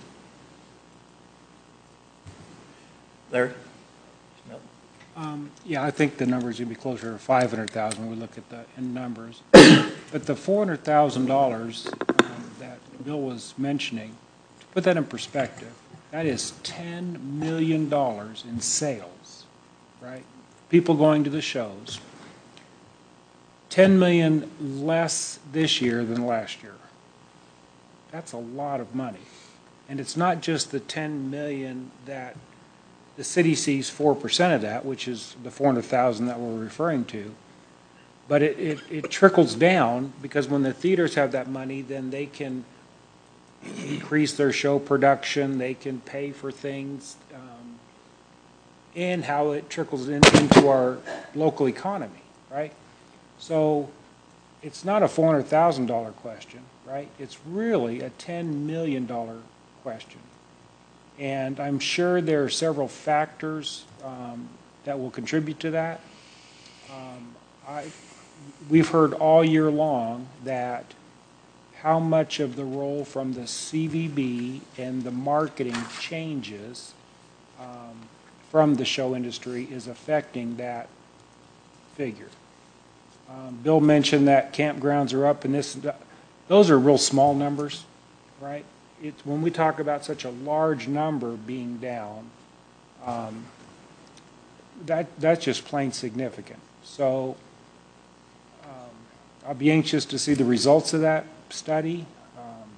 Larry? No. Um, Yeah, I think the numbers would be closer to five hundred thousand when we look at the, in numbers. But the four hundred thousand dollars um, that Bill was mentioning, to put that in perspective, that is ten million dollars in sales, right? People going to the shows. ten million dollars less this year than last year. That's a lot of money. And it's not just the ten million dollars that the city sees four percent of that, which is the four hundred thousand that we're referring to. But it, it, it trickles down because when the theaters have that money, then they can increase their show production, they can pay for things, um, and how it trickles in, into our local economy, right? So it's not a four hundred thousand dollars question, right? It's really a ten million dollars question. And I'm sure there are several factors um, that will contribute to that. Um, I, we've heard all year long that how much of the role from the C V B and the marketing changes um, from the show industry is affecting that figure. Um, Bill mentioned that campgrounds are up, and this, those are real small numbers, right? It's when we talk about such a large number being down, um, that that's just plain significant. So um, I'll be anxious to see the results of that study. Um,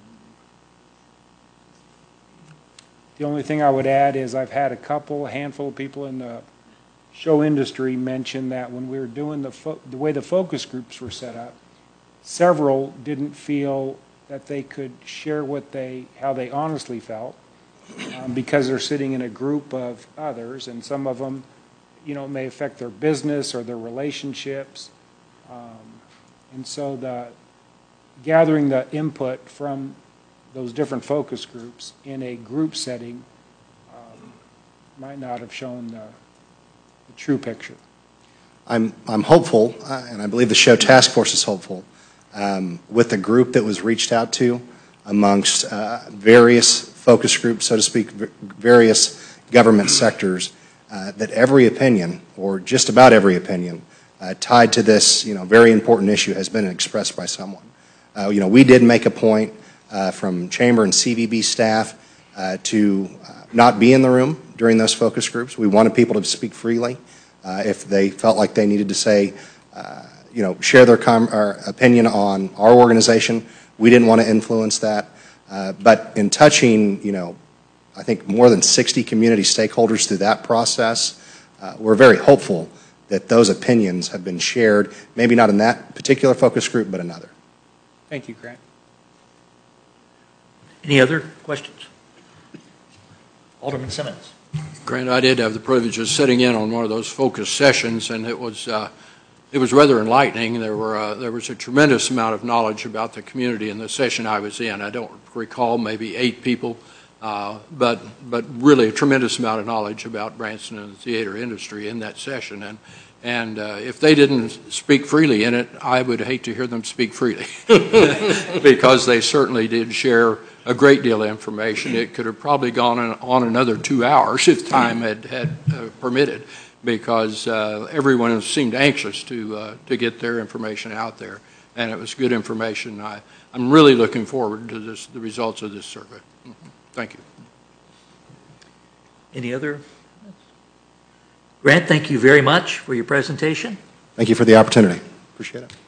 the only thing I would add is I've had a couple, a handful of people in the show industry mention that when we were doing the fo- the way the focus groups were set up, several didn't feel that they could share what they, how they honestly felt, um, because they're sitting in a group of others, and some of them, you know, may affect their business or their relationships. Um, and so the gathering the input from those different focus groups in a group setting um, might not have shown the, the true picture. I'm, I'm hopeful, uh, and I believe the show task force is hopeful, um, with the group that was reached out to amongst uh, various focus groups, so to speak, v- various government sectors, uh, that every opinion, or just about every opinion, uh, tied to this, you know, very important issue has been expressed by someone. Uh, you know, we did make a point uh, from Chamber and C V B staff uh, to uh, not be in the room during those focus groups. We wanted people to speak freely. Uh, if they felt like they needed to say, uh, you know, share their com or opinion on our organization, we didn't want to influence that. Uh, but in touching, you know, I think more than sixty community stakeholders through that process, uh, we're very hopeful that those opinions have been shared, maybe not in that particular focus group, but another. Thank you, Grant. Any other questions? Alderman Simmons. Grant, I did have the privilege of sitting in on one of those focus sessions, and it was uh, it was rather enlightening. There were uh, there was a tremendous amount of knowledge about the community in the session I was in. I don't recall, maybe eight people, uh, but but really a tremendous amount of knowledge about Branson and the theater industry in that session. And and uh, if they didn't speak freely in it, I would hate to hear them speak freely, because they certainly did share a great deal of information. It could have probably gone on another two hours if time had, had uh, permitted, because uh, everyone seemed anxious to, uh, to get their information out there, and it was good information. I, I'm really looking forward to this, the results of this survey. Mm-hmm. Thank you. Any other? Grant, thank you very much for your presentation. Thank you for the opportunity. Appreciate it.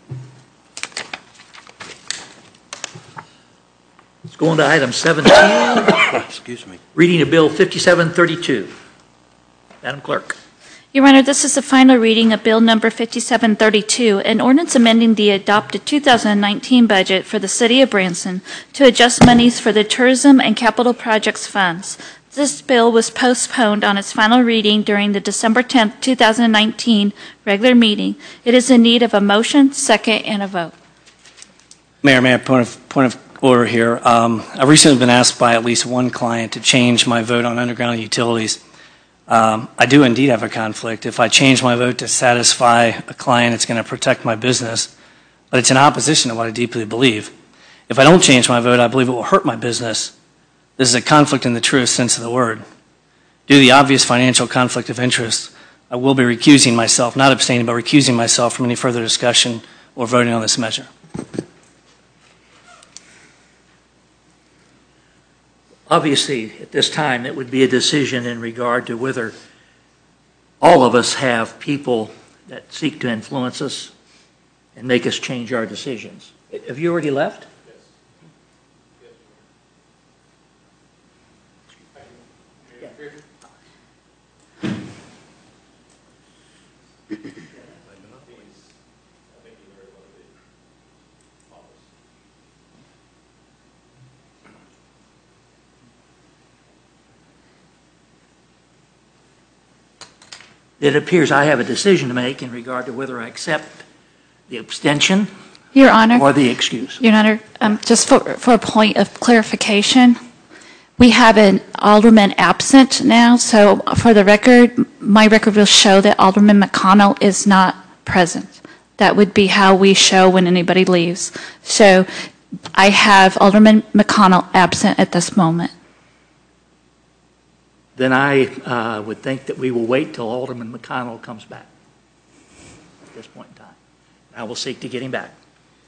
Let's go on to item seventeen. Excuse me. Reading of Bill fifty-seven thirty-two. Madam Clerk. Your Honor, this is the final reading of Bill Number fifty-seven thirty-two, an ordinance amending the adopted two thousand nineteen budget for the City of Branson to adjust monies for the Tourism and Capital Projects Funds. This bill was postponed on its final reading during the December tenth, two thousand nineteen regular meeting. It is in need of a motion, second, and a vote. Mayor, may I point of, point of order here? Um, I've recently been asked by at least one client to change my vote on underground utilities. Um, I do indeed have a conflict. If I change my vote to satisfy a client, it's going to protect my business, but it's in opposition to what I deeply believe. If I don't change my vote, I believe it will hurt my business. This is a conflict in the truest sense of the word. Due to the obvious financial conflict of interest, I will be recusing myself, not abstaining, but recusing myself from any further discussion or voting on this measure. Obviously, at this time, it would be a decision in regard to whether all of us have people that seek to influence us and make us change our decisions. Have you already left? It appears I have a decision to make in regard to whether I accept the abstention Your Honor. or the excuse. Your Honor, um, just for, for a point of clarification, we have an alderman absent now, so for the record, my record will show that Alderman McConnell is not present. That would be how we show when anybody leaves. So I have Alderman McConnell absent at this moment. Then I uh, would think that we will wait till Alderman McConnell comes back at this point in time. I will seek to get him back.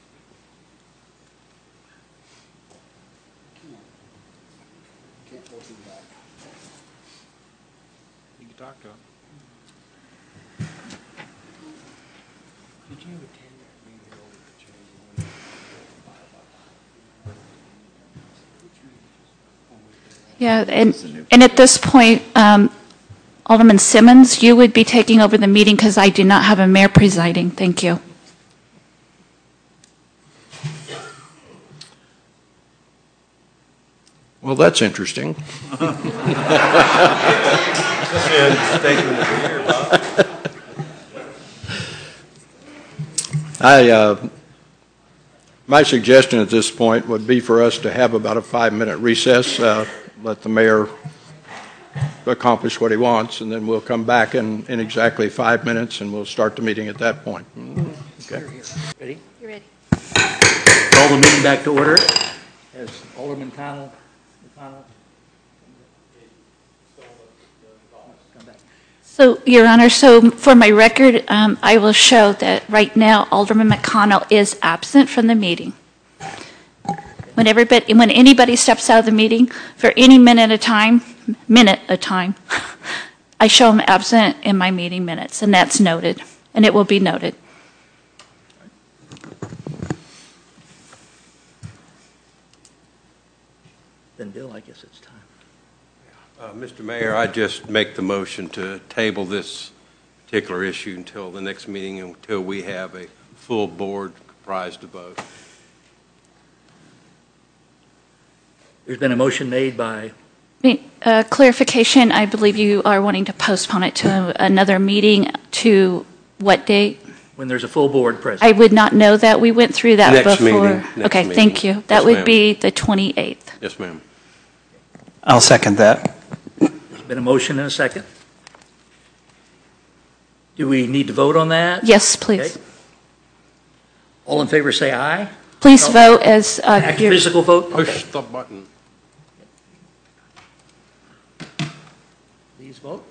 You can talk to him. Did you attend that meeting over the change? Yeah, and, and at this point, um, Alderman Simmons, you would be taking over the meeting because I do not have a mayor presiding. Thank you. Well, that's interesting. I, uh, my suggestion at this point would be for us to have about a five-minute recess, uh, let the mayor accomplish what he wants, and then we'll come back in, in exactly five minutes, and we'll start the meeting at that point. Okay. Ready? You're ready. Call the meeting back to order. As Alderman McConnell, McConnell come back. So, Your Honor, so for my record, um, I will show that right now Alderman McConnell is absent from the meeting. Okay. when everybody, when anybody steps out of the meeting for any minute at a time, minute at a time, I show them absent in my meeting minutes, and that's noted, and it will be noted. Then Bill, I guess it's time. Uh, Mister Mayor, I just make the motion to table this particular issue until the next meeting, until we have a full board comprised of both. There's been a motion made by, Uh, clarification, I believe you are wanting to postpone it to another meeting to what date? when there's a full board present. I would not know that. We went through that Next before. meeting, next Okay, meeting. thank you. That Yes, would ma'am. be the twenty-eighth. Yes, ma'am. I'll second that. There's been a motion and a second. Do we need to vote on that? Yes, please. Okay. All in favor say aye. Please No. vote as uh, Act your... physical vote? Push the button. Please vote.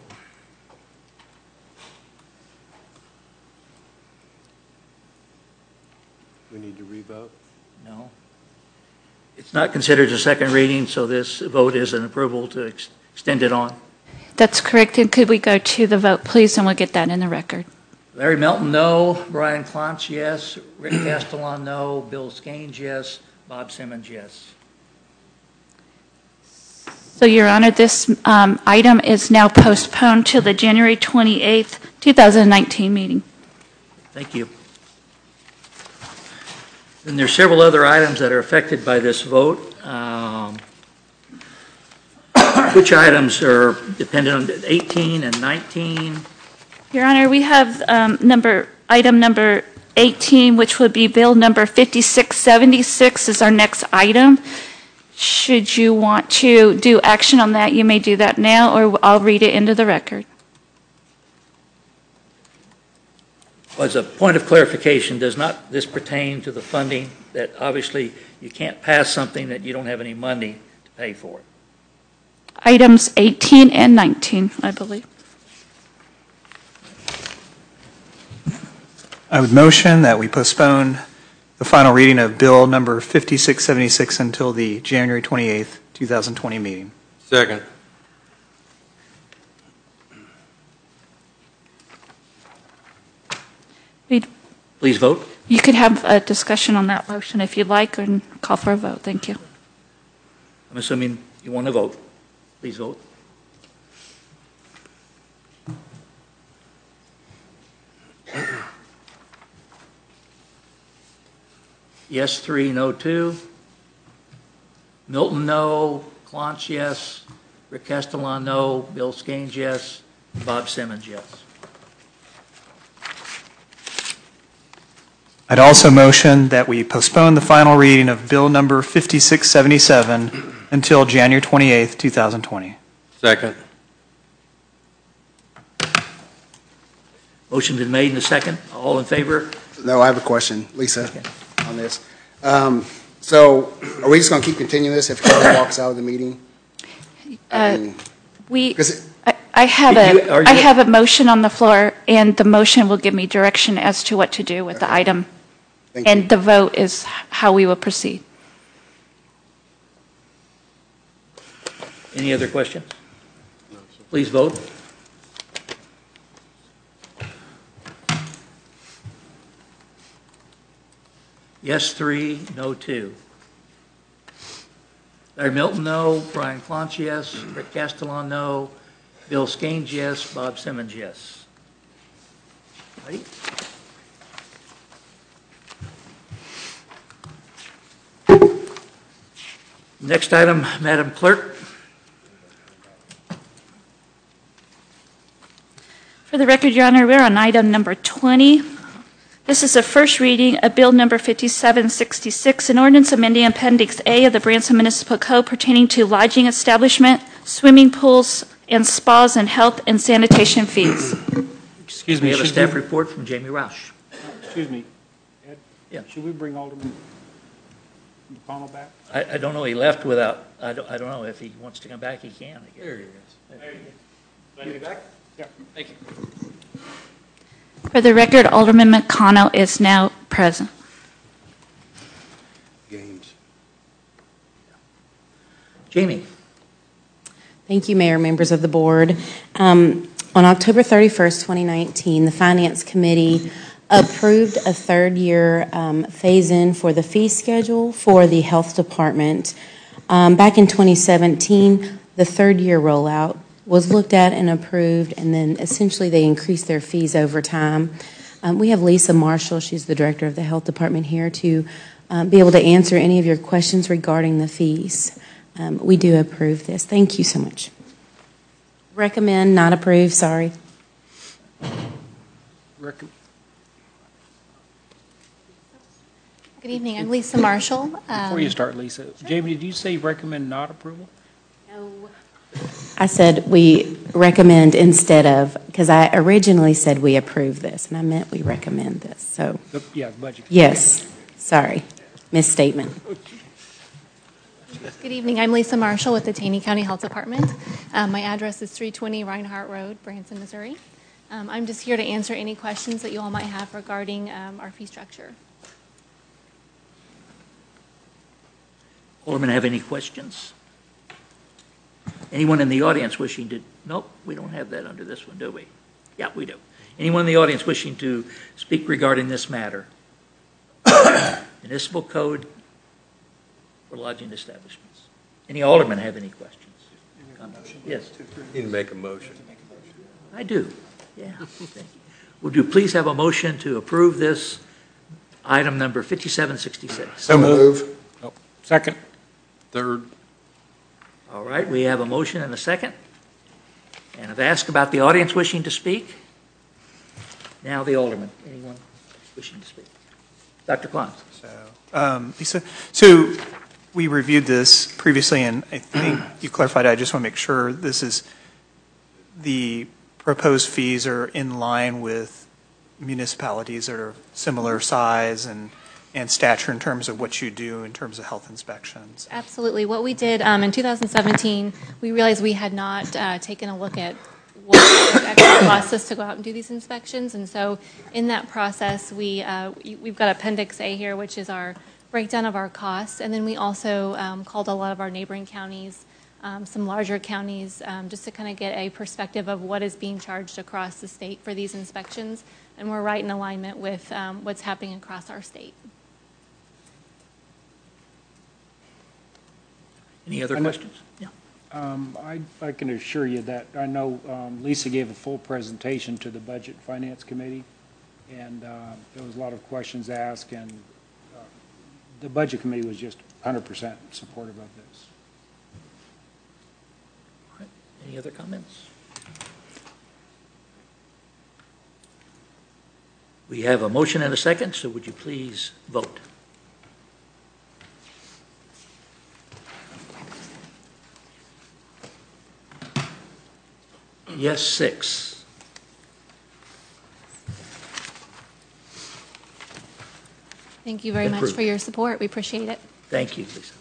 We need to revote? No. It's not considered a second reading, so this vote is an approval to ex- extend it on. That's correct. And could we go to the vote, please, and we'll get that in the record. Larry Melton, no. Brian Clontz, yes. Rick Castellan, no. Bill Skanes, yes. Bob Simmons, yes. So, Your Honor, this um, item is now postponed to the January twenty-eighth, two thousand nineteen meeting. Thank you. Then there's several other items that are affected by this vote. Um, Which items are dependent on eighteen and nineteen? Your Honor, we have um, number, item number eighteen, which would be bill number fifty-six seventy-six is our next item. Should you want to do action on that, you may do that now, or I'll read it into the record. As a point of clarification, does not this pertain to the funding that obviously you can't pass something that you don't have any money to pay for it? Items eighteen and nineteen, I believe. I would motion that we postpone the final reading of Bill number fifty-six seventy-six until the January twenty-eighth, two thousand twenty meeting. Second. We'd- Please vote. You could have a discussion on that motion if you'd like, or call for a vote. Thank you. I'm assuming you want to vote. Please vote. Yes, three, no, two. Milton, no. Clontz, yes. Rick Castellan, no. Bill Skanes, yes. Bob Simmons, yes. I'd also motion that we postpone the final reading of Bill number fifty-six seventy-seven until January twenty-eighth, two thousand twenty. Second. Motion been made in the second. All in favor? No, I have a question, Lisa, Okay. on this. Um, So are we just going to keep continuing this if Kevin walks out of the meeting? I Uh, mean, We, Because it- I I have You- a, are I you- have a motion on the floor, and the motion will give me direction as to what to do with the item. Thank you. And the vote is how we will proceed. Any other questions? Please vote. Yes, three, no, two. Larry Milton, no. Brian Clontz, yes. Rick Castellan, no. Bill Skanes, yes. Bob Simmons, yes. Ready? Next item, Madam Clerk. For the record, Your Honor, we're on item number twenty. This is the first reading of Bill Number fifty-seven sixty-six, an ordinance amending Appendix A of the Branson Municipal Code pertaining to lodging establishment, swimming pools, and spas and health and sanitation fees. Excuse We me. have a should staff we- report from Jamie Roush. Excuse me. Ed? Yeah. Should we bring Alderman McConnell back? I, I don't know, he left without, I don't, I don't know, if he wants to come back, he can. I guess. There he is. Yeah. Thank you. For the record, Alderman McConnell is now present. Gaines. Jamie. Thank you, Mayor, members of the board. Um, on October thirty-first, twenty nineteen, the Finance Committee approved a third-year um, phase-in for the fee schedule for the Health Department. Um, back in twenty seventeen, the third-year rollout was looked at and approved, and then essentially they increased their fees over time. Um, we have Lisa Marshall, she's the director of the Health Department here, to um, be able to answer any of your questions regarding the fees. Um, we do approve this. Thank you so much. Recommend, not approve, sorry. Rec- Good evening, I'm Lisa Marshall. Before you Um, start, Lisa, Jamie, did you say recommend not approval? I said we recommend instead of, because I originally said we approve this, and I meant we recommend this, so. The- Yeah, the budget. Yes, sorry, misstatement. Good evening, I'm Lisa Marshall with the Taney County Health Department. Um, My address is three twenty Reinhardt Road, Branson, Missouri. Um, I'm just here to answer any questions that you all might have regarding um, our fee structure. Alderman have any questions? Anyone in the audience wishing to, nope, we don't have that under this one, do we? Yeah, we do. Anyone in the audience wishing to speak regarding this matter? Municipal code for lodging establishments. Any aldermen have any questions? Yes. Need to make a motion. I do, yeah. Thank you. Would you please have a motion to approve this item number fifty-seven sixty-six? So move. Oh, second. Third. All right, we have a motion and a second. And I've asked about the audience wishing to speak. Now the alderman, anyone wishing to speak? Doctor Klons. So, um, Lisa, so we reviewed this previously, and I think you clarified. I just want to make sure this is the proposed fees are in line with municipalities that are similar size and and stature in terms of what you do in terms of health inspections. Absolutely. What we did um, in two thousand seventeen, we realized we had not uh, taken a look at what it actually costs us to go out and do these inspections. And so in that process, we, uh, we've got Appendix A here, which is our breakdown of our costs. And then we also um, called a lot of our neighboring counties, um, some larger counties, um, just to kind of get a perspective of what is being charged across the state for these inspections. And we're right in alignment with um, what's happening across our state. Any other questions? Yeah. Um, I, I can assure you that I know um, Lisa gave a full presentation to the Budget and Finance Committee, and uh, there was a lot of questions asked, and uh, the Budget Committee was just one hundred percent supportive of this. All right. Any other comments? We have a motion and a second, so would you please vote? Yes, six. Thank you very much Approved. for your support. We appreciate it. Thank you, Lisa.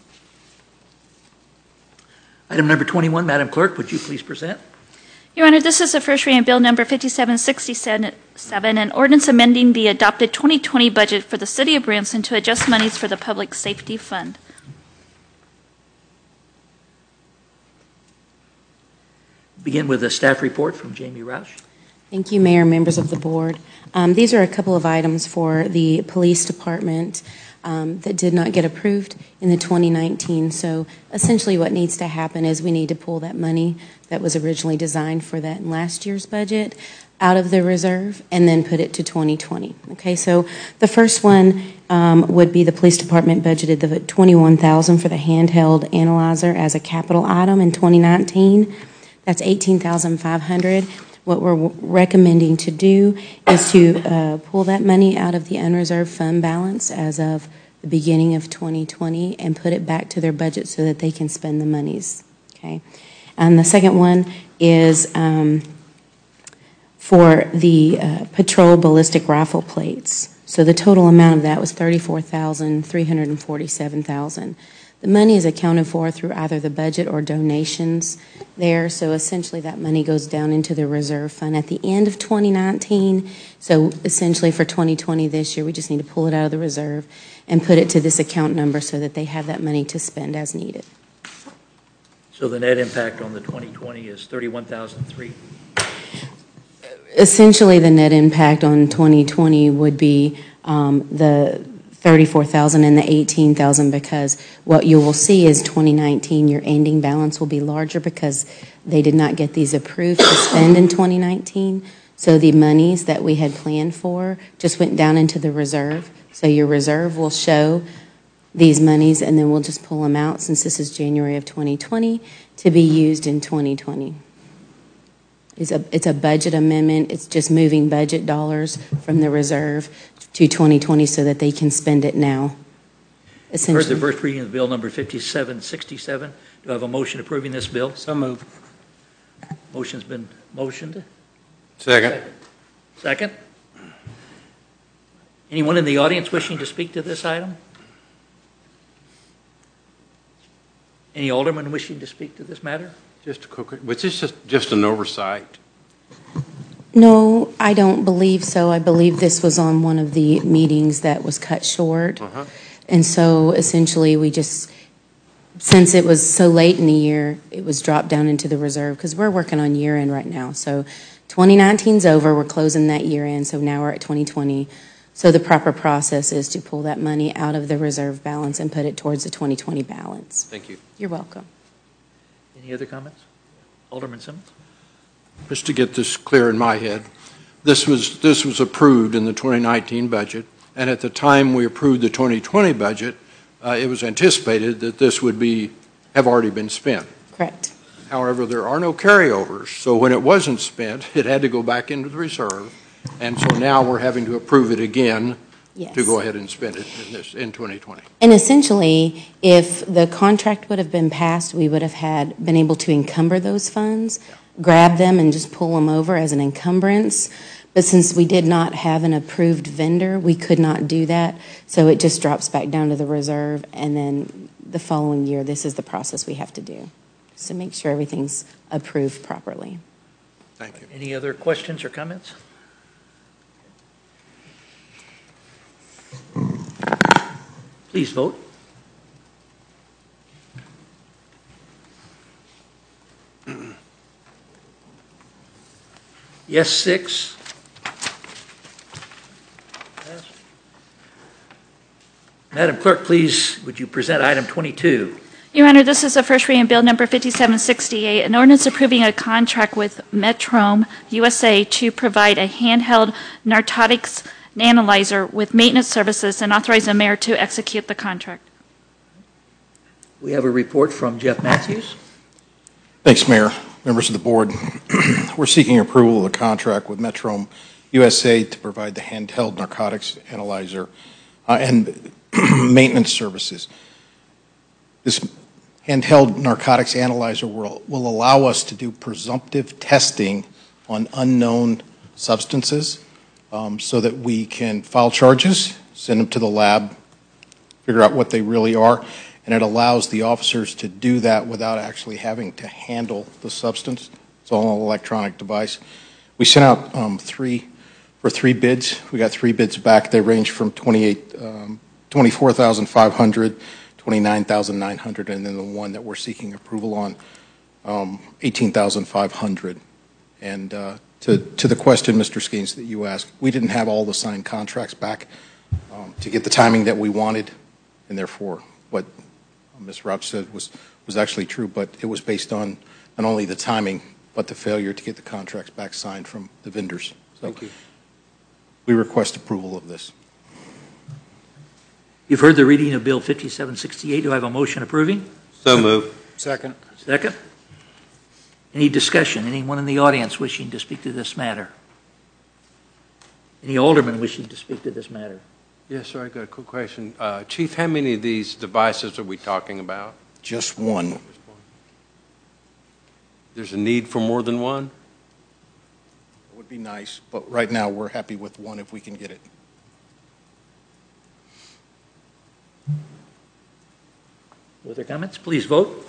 Item number twenty-one, Madam Clerk, would you please present? Your Honor, this is the first reading of Bill Number fifty-seven sixty-seven, an ordinance amending the adopted twenty twenty budget for the City of Branson to adjust monies for the Public Safety Fund. Begin with a staff report from Jamie Roush. Thank you, Mayor, members of the board. Um, these are a couple of items for the police department um, that did not get approved in the twenty nineteen. So essentially what needs to happen is we need to pull that money that was originally designed for that in last year's budget out of the reserve and then put it to twenty twenty. Okay, so the first one um, would be the police department budgeted the twenty-one thousand dollars for the handheld analyzer as a capital item in twenty nineteen. That's eighteen thousand five hundred dollars. What we're recommending to do is to uh, pull that money out of the unreserved fund balance as of the beginning of twenty twenty and put it back to their budget so that they can spend the monies. Okay, and the second one is um, for the uh, patrol ballistic rifle plates. So the total amount of that was thirty-four thousand three hundred forty-seven thousand dollars. The money is accounted for through either the budget or donations there. So essentially that money goes down into the reserve fund at the end of twenty nineteen. So essentially for twenty twenty this year, we just need to pull it out of the reserve and put it to this account number so that they have that money to spend as needed. So the net impact on the twenty twenty is thirty-one thousand three. Essentially, the net impact on twenty twenty would be um, the thirty-four thousand and the eighteen thousand, because what you will see is twenty nineteen, your ending balance will be larger because they did not get these approved to spend in twenty nineteen. So the monies that we had planned for just went down into the reserve. So your reserve will show these monies, and then we'll just pull them out since this is January of twenty twenty to be used in twenty twenty. It's a, it's a budget amendment. It's just moving budget dollars from the reserve to twenty twenty so that they can spend it now. Heard the first reading of Bill number fifty-seven sixty-seven. Do I have a motion approving this bill? So moved. Motion's been motioned. Second. Second. Anyone in the audience wishing to speak to this item? Any alderman wishing to speak to this matter? Just a quick, was this just, just an oversight? No, I don't believe so. I believe this was on one of the meetings that was cut short. Uh-huh. And so essentially we just, since it was so late in the year, it was dropped down into the reserve because we're working on year end right now. So twenty nineteen's over, we're closing that year end, so now we're at twenty twenty. So the proper process is to pull that money out of the reserve balance and put it towards the twenty twenty balance. Thank you. You're welcome. Any other comments? Alderman Simmons? Just to get this clear in my head, this was, this was approved in the twenty nineteen budget, and at the time we approved the twenty twenty budget, uh, it was anticipated that this would be, have already been spent. Correct. However, there are no carryovers, so when it wasn't spent, it had to go back into the reserve, and so now we're having to approve it again Yes. to go ahead and spend it in this, in twenty twenty. And essentially, if the contract would have been passed, we would have had, been able to encumber those funds, grab them and just pull them over as an encumbrance. But since we did not have an approved vendor, we could not do that. So it just drops back down to the reserve, and then the following year, this is the process we have to do. So make sure everything's approved properly. Thank you. Any other questions or comments? Please vote. Yes, six. Madam Clerk, please, would you present item twenty-two? Your Honor, this is the first reading of Bill number fifty-seven sixty-eight, an ordinance approving a contract with Metrome U S A to provide a handheld narcotics analyzer with maintenance services and authorize the mayor to execute the contract. We have a report from Jeff Matthews. Thanks, Mayor. Members of the board, we're seeking approval of the contract with Metrome U S A to provide the handheld narcotics analyzer uh, and maintenance services. This handheld narcotics analyzer will, will allow us to do presumptive testing on unknown substances um, so that we can file charges, send them to the lab, figure out what they really are, and it allows the officers to do that without actually having to handle the substance. It's all an electronic device. We sent out um, three for three bids. We got three bids back. They range from twenty-eight, um, twenty-four thousand five hundred, twenty-nine thousand nine hundred, and then the one that we're seeking approval on, um, eighteen thousand five hundred. And uh, to to the question, Mister Skeens, that you asked, we didn't have all the signed contracts back um, to get the timing that we wanted, and therefore what Miz Rauch said was, was actually true, but it was based on not only the timing, but the failure to get the contracts back signed from the vendors. So Thank you. We request approval of this. You've heard the reading of Bill fifty-seven sixty-eight. Do I have a motion approving? So move. Second. Second. Any discussion? Anyone in the audience wishing to speak to this matter? Any alderman wishing to speak to this matter? Yes, sir, I got a quick question. Uh, Chief, how many of these devices are we talking about? Just one. There's a need for more than one? It would be nice, but right now we're happy with one if we can get it. Other comments? Please vote.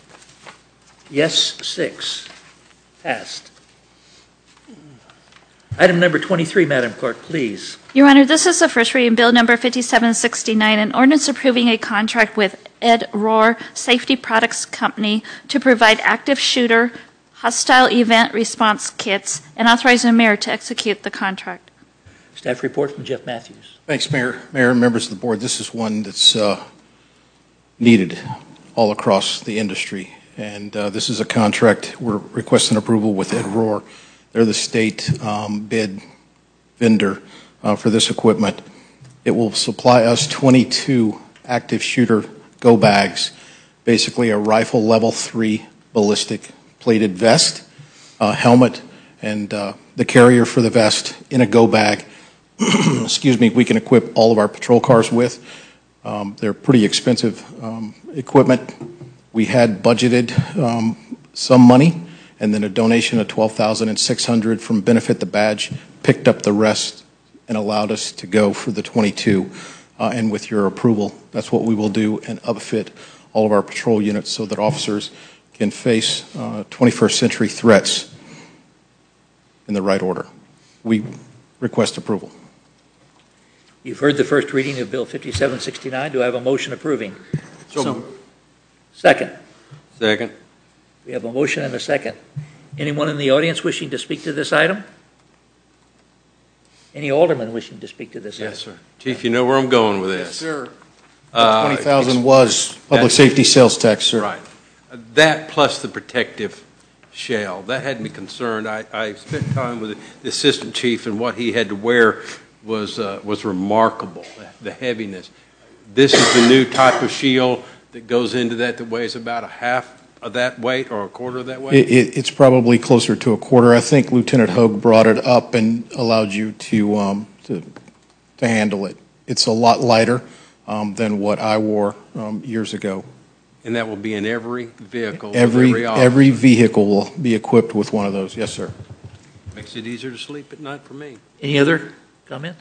Yes, six. Passed. Item number twenty-three, Madam Clerk, please. Your Honor, this is the first reading bill number fifty-seven sixty-nine, an ordinance approving a contract with Ed Rohr Safety Products Company to provide active shooter hostile event response kits and authorizing the mayor to execute the contract. Staff report from Jeff Matthews. Thanks, Mayor. Mayor and members of the board, this is one that's uh, needed all across the industry. And uh, this is a contract we're requesting approval with Ed Rohr. They're the state um, bid vendor uh, for this equipment. It will supply us twenty-two active shooter go bags, basically a rifle level three ballistic plated vest, uh, helmet, and uh, the carrier for the vest in a go bag. Excuse me, we can equip all of our patrol cars with. Um, they're pretty expensive um, equipment. We had budgeted um, some money, and then a donation of twelve thousand six hundred dollars from Benefit the Badge picked up the rest and allowed us to go for the twenty-two. Uh, and with your approval, that's what we will do and upfit all of our patrol units so that officers can face uh, twenty-first century threats in the right order. We request approval. You've heard the first reading of Bill fifty-seven sixty-nine. Do I have a motion approving? So moved. Second. Second. We have a motion and a second. Anyone in the audience wishing to speak to this item? Any alderman wishing to speak to this item? Yes, sir. Chief, you know where I'm going with this. Yes, sir. Uh, twenty thousand was public safety sales tax, sir. Right. That plus the protective shell, that had me concerned. I, I spent time with the assistant chief, and what he had to wear was uh, was remarkable, the heaviness. This is the new type of shield that goes into that that weighs about a half of that weight or a quarter of that weight? It, it, it's probably closer to a quarter. I think Lieutenant Hogue brought it up and allowed you to, um, to, to handle it. It's a lot lighter um, than what I wore um, years ago. And that will be in every vehicle? Every, every, every vehicle will be equipped with one of those. Yes, sir. Makes it easier to sleep at night for me. Any other comments?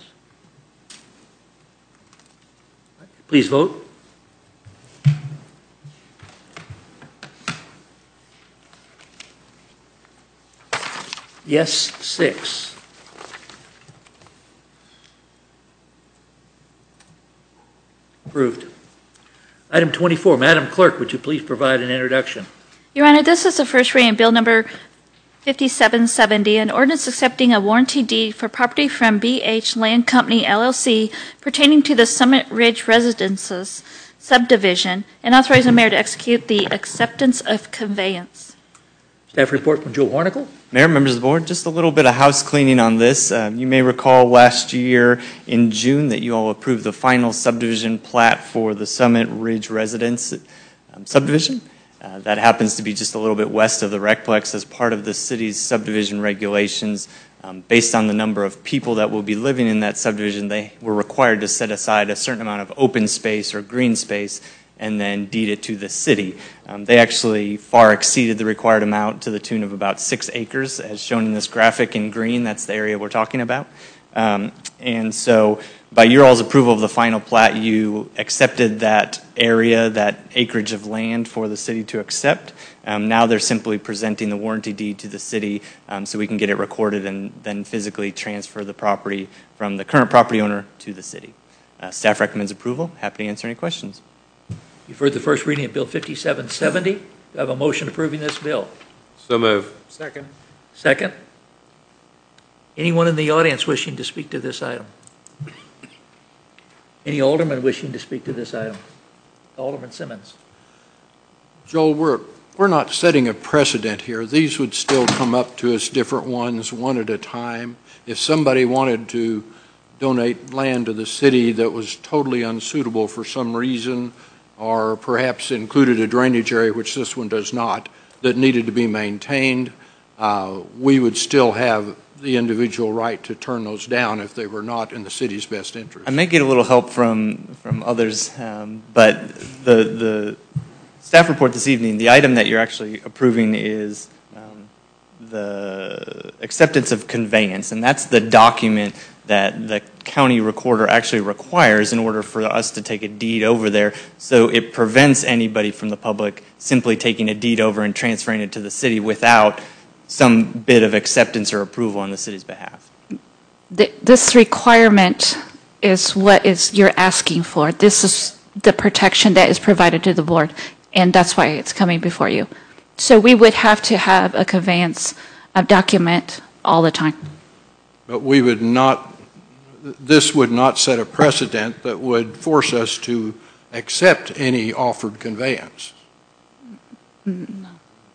Please vote. Yes, six. Approved. Item twenty-four, Madam Clerk, would you please provide an introduction? Your Honor, this is the first reading bill number fifty-seven seventy, an ordinance accepting a warranty deed for property from B H Land Company, L L C, pertaining to the Summit Ridge Residences subdivision, and authorizing the mayor to execute the acceptance of conveyance. Staff report from Joe Hornicle. Mayor, members of the board, just a little bit of house cleaning on this. Uh, you may recall last year in June that you all approved the final subdivision plat for the Summit Ridge Residence um, subdivision. Uh, that happens to be just a little bit west of the Recplex as part of the city's subdivision regulations. Um, based on the number of people that will be living in that subdivision, they were required to set aside a certain amount of open space or green space and then deed it to the city. Um, they actually far exceeded the required amount to the tune of about six acres, as shown in this graphic in green. That's the area we're talking about. Um, and so by your all's approval of the final plat, you accepted that area, that acreage of land for the city to accept. Um, now they're simply presenting the warranty deed to the city um, so we can get it recorded and then physically transfer the property from the current property owner to the city. Uh, staff recommends approval. Happy to answer any questions. You've heard the first reading of Bill fifty-seven seventy. Do I have a motion approving this bill? So move. Second. Second. Anyone in the audience wishing to speak to this item? Any alderman wishing to speak to this item? Alderman Simmons. Joel, we're, we're not setting a precedent here. These would still come up to us, different ones, one at a time. If somebody wanted to donate land to the city that was totally unsuitable for some reason, or perhaps included a drainage area, which this one does not, that needed to be maintained, uh, we would still have the individual right to turn those down if they were not in the city's best interest. I may get a little help from, from others, um, but the, the staff report this evening, the item that you're actually approving is um, the acceptance of conveyance, and that's the document that the county recorder actually requires in order for us to take a deed over there. So it prevents anybody from the public simply taking a deed over and transferring it to the city without some bit of acceptance or approval on the city's behalf. th- this requirement is what is you're asking for. This is the protection that is provided to the board, and that's why it's coming before you. So we would have to have a conveyance of document all the time. But we would not, this would not set a precedent that would force us to accept any offered conveyance. No.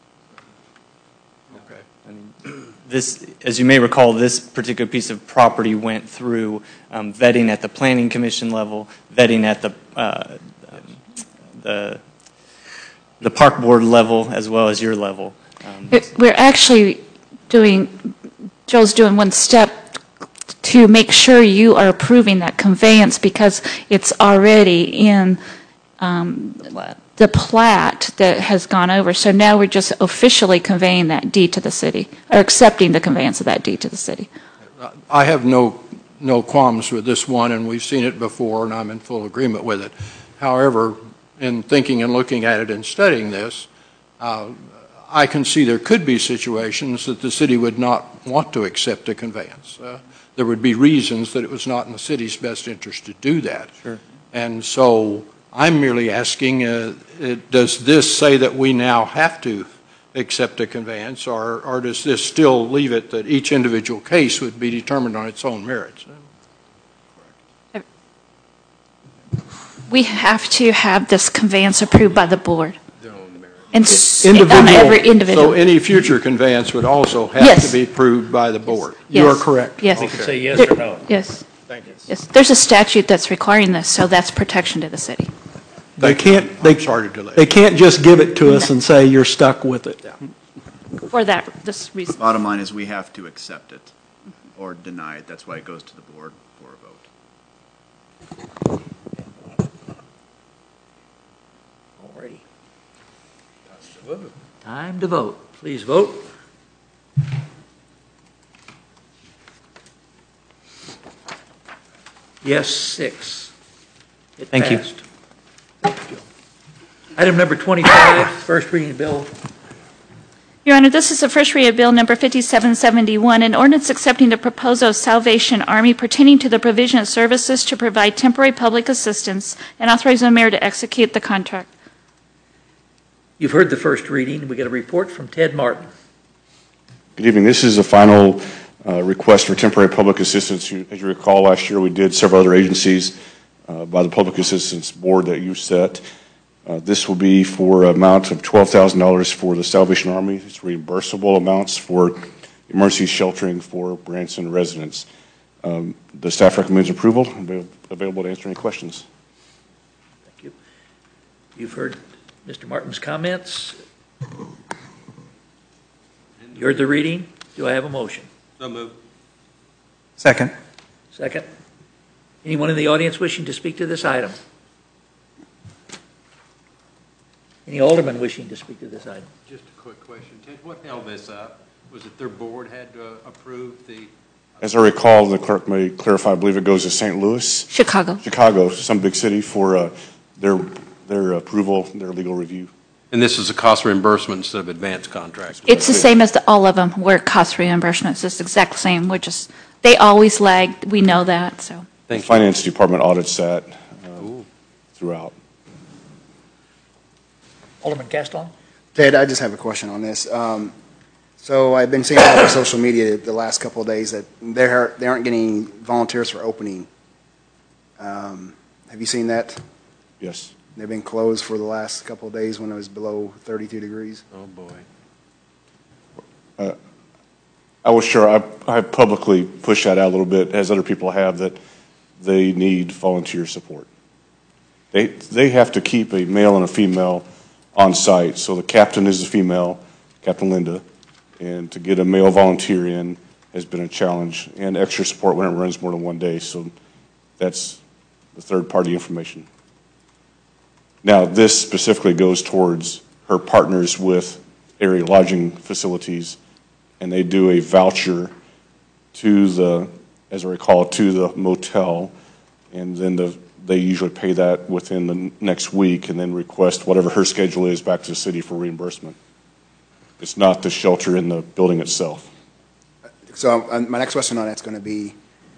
This, as you may recall, this particular piece of property went through um, vetting at the Planning Commission level, vetting at the uh, um, the the Park Board level, as well as your level. Um, It- We're actually doing, Joe's doing one step to make sure you are approving that conveyance because it's already in um, the plat that has gone over. So now we're just officially conveying that deed to the city, or accepting the conveyance of that deed to the city. I have no, no qualms with this one, and we've seen it before, and I'm in full agreement with it. However, in thinking and looking at it and studying this, uh, I can see there could be situations that the city would not want to accept a conveyance. Uh, there would be reasons that it was not in the city's best interest to do that. Sure. And so I'm merely asking, uh, it, does this say that we now have to accept a conveyance, or, or does this still leave it that each individual case would be determined on its own merits? We have to have this conveyance approved by the board. And s- Individual- on every individual. So any future conveyance would also have Yes. to be approved by the board? Yes. You are correct. Yes. Okay. We can say yes There- or no. Yes. Thank you. Yes. There's a statute that's requiring this, so that's protection to the city. They can't, they, Sorry to delay. they can't just give it to us and say you're stuck with it. For that, this reason. Bottom line is we have to accept it or deny it. That's why it goes to the board for a vote. Alrighty. Time to vote. Please vote. Yes, six. It Thank you. passed. Item number twenty-five, first reading bill. Your Honor, this is the first reading of Bill Number fifty-seven seventy-one, an ordinance accepting the proposal of Salvation Army pertaining to the provision of services to provide temporary public assistance and authorizing the mayor to execute the contract. You've heard the first reading. We get a report from Ted Martin. Good evening. This is the final uh, request for temporary public assistance. You- As you recall, last year we did several other agencies uh, by the Public Assistance Board that you set. Uh, This will be for an amount of twelve thousand dollars for the Salvation Army. It's reimbursable amounts for emergency sheltering for Branson residents. Um, The staff recommends approval. I'm avail- available to answer any questions. Thank you. You've heard Mister Martin's comments. You heard the reading. Do I have a motion? So moved. Second. Second. Anyone in the audience wishing to speak to this item? Any alderman wishing to speak to this item? Just a quick question. Ted, what held this up? Was it their board had to approve the, As I recall, the clerk may clarify, I believe it goes to Saint Louis, Chicago. Chicago, some big city, for uh, their their approval, their legal review. and this is a cost reimbursement instead of advance contract? It's the same as the, all of them, where cost reimbursements is the exact same. We're just, they always lag. We know that, so. The Finance Department audits that uh, throughout. Alderman Caston? Ted, I just have a question on this. Um, So I've been seeing on over social media the last couple of days that they're, they aren't getting volunteers for opening. Um, Have you seen that? Yes. They've been closed for the last couple of days when it was below thirty-two degrees. Oh, boy. Uh, I was sure, I I publicly pushed that out a little bit, as other people have, that they need volunteer support. They, they have to keep a male and a female on site, so the captain is a female, Captain Linda, and to get a male volunteer in has been a challenge, and extra support when it runs more than one day, so that's the third-party information. Now, this specifically goes towards her partners with area lodging facilities, and they do a voucher to the, as I recall, to the motel, and then the, they usually pay that within the next week and then request whatever her schedule is back to the city for reimbursement. It's not the shelter in the building itself. So uh, my next question on that's going to be,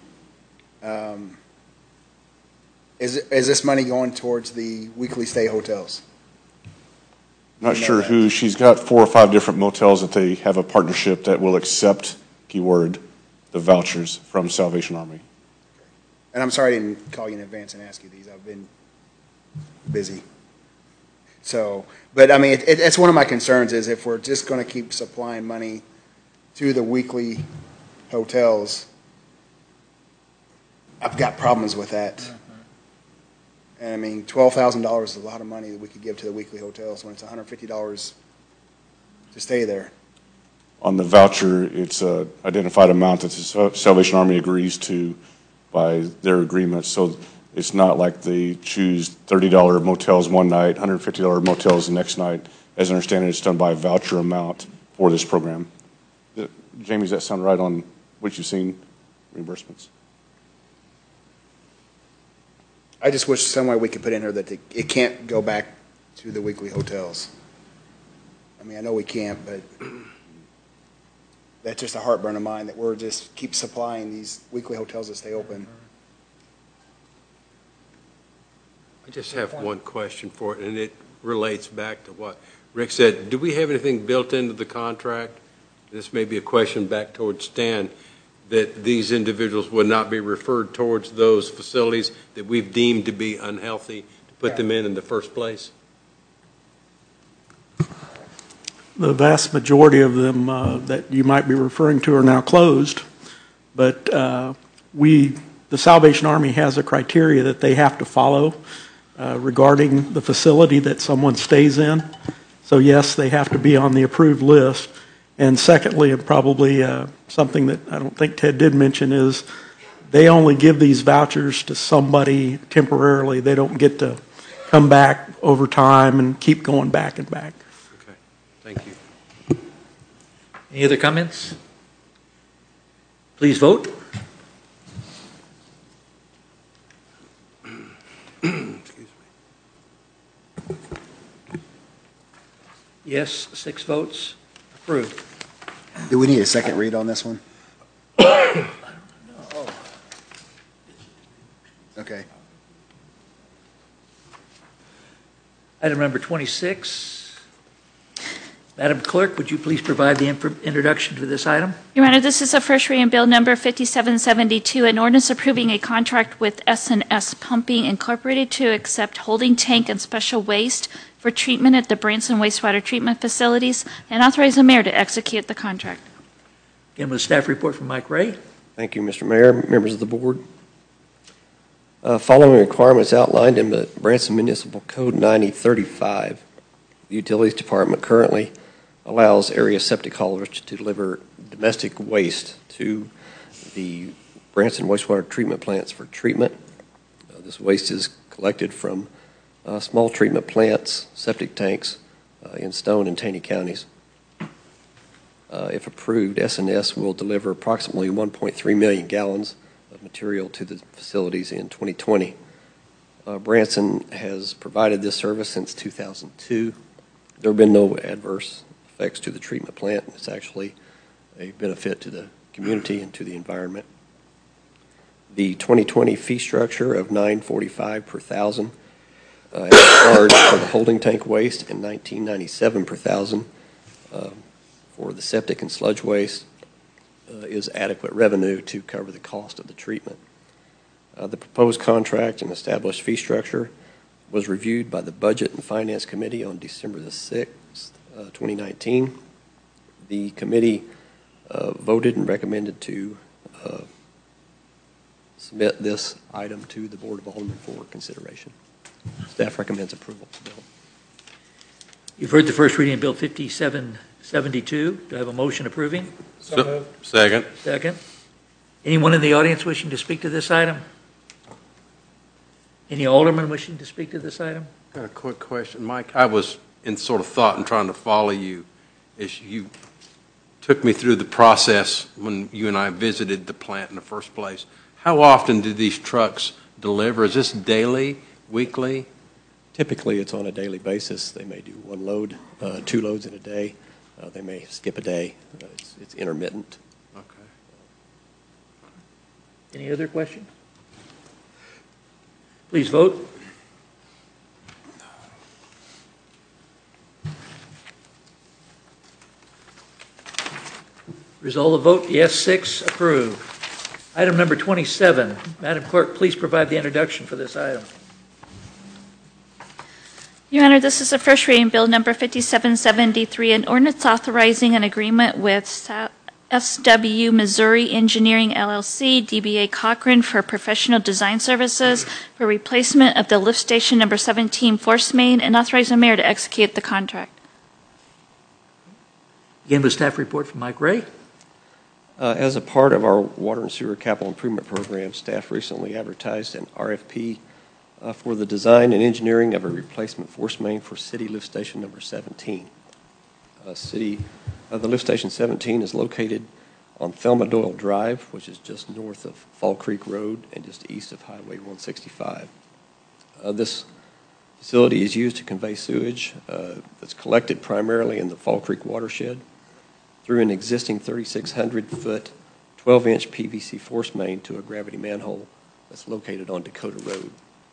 Um, Is, is this money going towards the weekly stay hotels? Not You know sure that. who, she's got four or five different motels that they have a partnership that will accept, keyword, the vouchers from Salvation Army. And I'm sorry I didn't call you in advance and ask you these. I've been busy. So, but I mean, it, it, it's one of my concerns is if we're just going to keep supplying money to the weekly hotels, I've got problems with that. And I mean, twelve thousand dollars is a lot of money that we could give to the weekly hotels when it's one hundred fifty dollars to stay there. On the voucher, it's a identified amount that the Salvation Army agrees to by their agreement. So it's not like they choose thirty dollar motels one night, one hundred fifty dollar motels the next night. As I understand it, it's done by a voucher amount for this program. Uh, Jamie, does that sound right on what you've seen, reimbursements? I just wish some way we could put in here that it it can't go back to the weekly hotels. I mean, I know we can't, but that's just a heartburn of mine that we're just keep supplying these weekly hotels that stay open. I just have one question for it, and it relates back to what Rick said. Do we have anything built into the contract? This may be a question back towards Stan, that these individuals would not be referred towards those facilities that we've deemed to be unhealthy to put them in in the first place? The vast majority of them uh, that you might be referring to are now closed, but uh, we, the Salvation Army has a criteria that they have to follow uh, regarding the facility that someone stays in. So yes, they have to be on the approved list. And secondly, and probably uh, something that I don't think Ted did mention, is they only give these vouchers to somebody temporarily. They don't get to come back over time and keep going back and back. Okay, thank you. Any other comments? Please vote. Excuse me. Yes, six votes. Approved. Do we need a second read on this one? Okay. Item number twenty-six. Madam Clerk, would you please provide the inf- introduction to this item? Your Honor, this is a first reading bill number fifty-seven seventy-two, an ordinance approving a contract with S and S Pumping Incorporated to accept holding tank and special waste for treatment at the Branson wastewater treatment facilities and authorize the mayor to execute the contract. Again, with a staff report from Mike Ray. Thank you, Mister Mayor, members of the board. Uh, following requirements outlined in the Branson Municipal Code ninety thirty-five, the Utilities Department currently allows area septic haulers to deliver domestic waste to the Branson wastewater treatment plants for treatment. Uh, this waste is collected from uh, small treatment plants, septic tanks uh, in Stone and Taney counties. Uh, if approved, S and S will deliver approximately one point three million gallons of material to the facilities in twenty twenty. Uh, Branson has provided this service since two thousand two. There have been no adverse effects to the treatment plant. It's actually a benefit to the community and to the environment. The twenty twenty fee structure of nine forty-five per thousand uh, as charged for the holding tank waste and nineteen ninety-seven per thousand uh, for the septic and sludge waste uh, is adequate revenue to cover the cost of the treatment. Uh, the proposed contract and established fee structure was reviewed by the Budget and Finance Committee on December the sixth, uh, twenty nineteen. The committee uh, voted and recommended to uh, submit this item to the Board of Aldermen for consideration. Staff recommends approval of the bill. You've heard the first reading of Bill fifty-seven seventy-two. Do I have a motion approving? So moved. Second. Second. Anyone in the audience wishing to speak to this item? Any alderman wishing to speak to this item? Got a quick question, Mike. I was in sort of thought and trying to follow you as you took me through the process when you and I visited the plant in the first place. How often do these trucks deliver? Is this daily, weekly? Typically, it's on a daily basis. They may do one load, uh, two loads in a day. Uh, they may skip a day. Uh, it's, it's intermittent. Okay. Any other questions? Please vote. Result of the vote, yes, six, approved. Item number twenty-seven. Madam Clerk, please provide the introduction for this item. Your Honor, this is a first reading bill number fifty-seven seventy-three, an ordinance authorizing an agreement with S W Missouri Engineering L L C, D B A Cochran for professional design services for replacement of the lift station number seventeen force main, and authorize the mayor to execute the contract. Again, with staff report from Mike Ray. Uh, As a part of our water and sewer capital improvement program, staff recently advertised an R F P uh, for the design and engineering of a replacement force main for city lift station number seventeen. Uh, city, uh, the lift station seventeen is located on Thelma Doyle Drive, which is just north of Fall Creek Road and just east of Highway one sixty-five. Uh, this facility is used to convey sewage uh, that's collected primarily in the Fall Creek watershed through an existing thirty-six hundred foot, twelve inch P V C force main to a gravity manhole that's located on Dakota Road.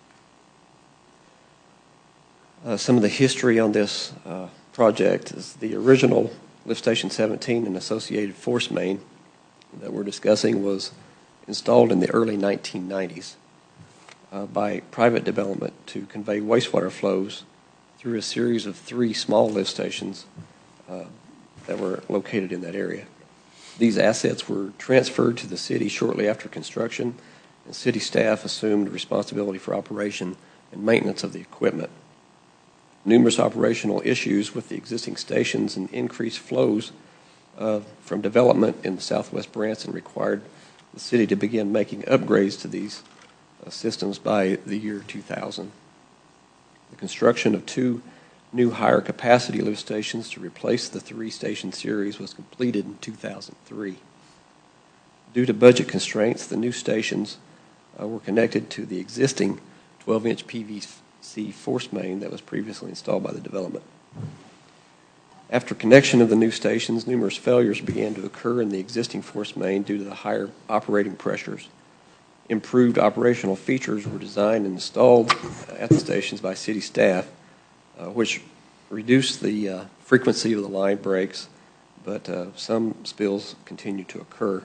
Uh, some of the history on this uh, project is the original Lift Station seventeen and associated force main that we're discussing was installed in the early nineteen nineties uh, by private development to convey wastewater flows through a series of three small lift stations uh, that were located in that area. These assets were transferred to the city shortly after construction, and city staff assumed responsibility for operation and maintenance of the equipment. Numerous operational issues with the existing stations and increased flows uh, from development in the southwest Branson required the city to begin making upgrades to these uh, systems by the year two thousand. The construction of two new higher capacity lift stations to replace the three station series was completed in two thousand three. Due to budget constraints, the new stations uh, were connected to the existing twelve inch P V C force main that was previously installed by the development. After connection of the new stations, numerous failures began to occur in the existing force main due to the higher operating pressures. Improved operational features were designed and installed at the stations by city staff, Uh, which reduced the uh, frequency of the line breaks, but uh, some spills continue to occur.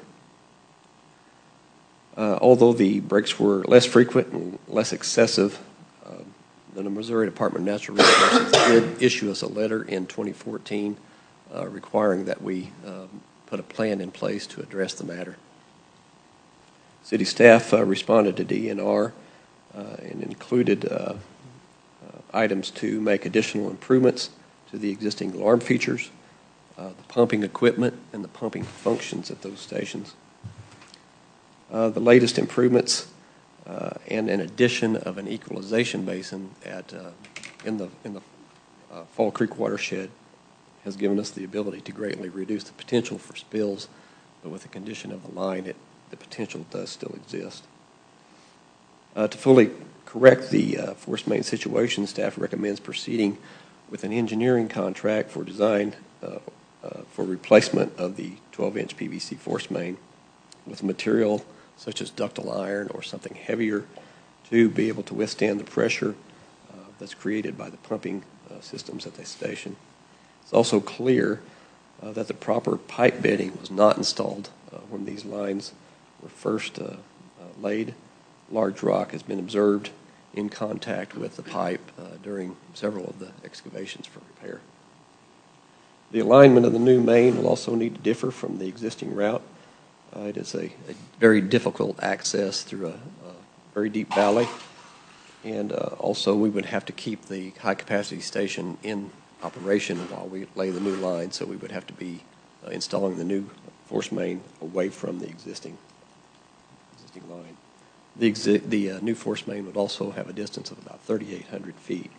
Uh, although the breaks were less frequent and less excessive, uh, the Missouri Department of Natural Resources did issue us a letter in twenty fourteen uh, requiring that we um, put a plan in place to address the matter. City staff uh, responded to D N R uh, and included uh, Uh, items to make additional improvements to the existing alarm features, uh, the pumping equipment, and the pumping functions at those stations. Uh, the latest improvements uh, and an addition of an equalization basin at uh, in the in the uh, Fall Creek watershed has given us the ability to greatly reduce the potential for spills, but with the condition of the line, it, the potential does still exist. Uh, to fully correct the uh, force main situation, staff recommends proceeding with an engineering contract for design uh, uh, for replacement of the twelve inch P V C force main with material such as ductile iron or something heavier to be able to withstand the pressure uh, that's created by the pumping uh, systems at the station. It's also clear uh, that the proper pipe bedding was not installed uh, when these lines were first uh, uh, laid. Large rock has been observed in contact with the pipe uh, during several of the excavations for repair. The alignment of the new main will also need to differ from the existing route. Uh, it is a, a very difficult access through a, a very deep valley, and uh, also we would have to keep the high-capacity station in operation while we lay the new line, so we would have to be uh, installing the new force main away from the existing, existing line. The, exi the uh, new force main would also have a distance of about thirty-eight hundred feet.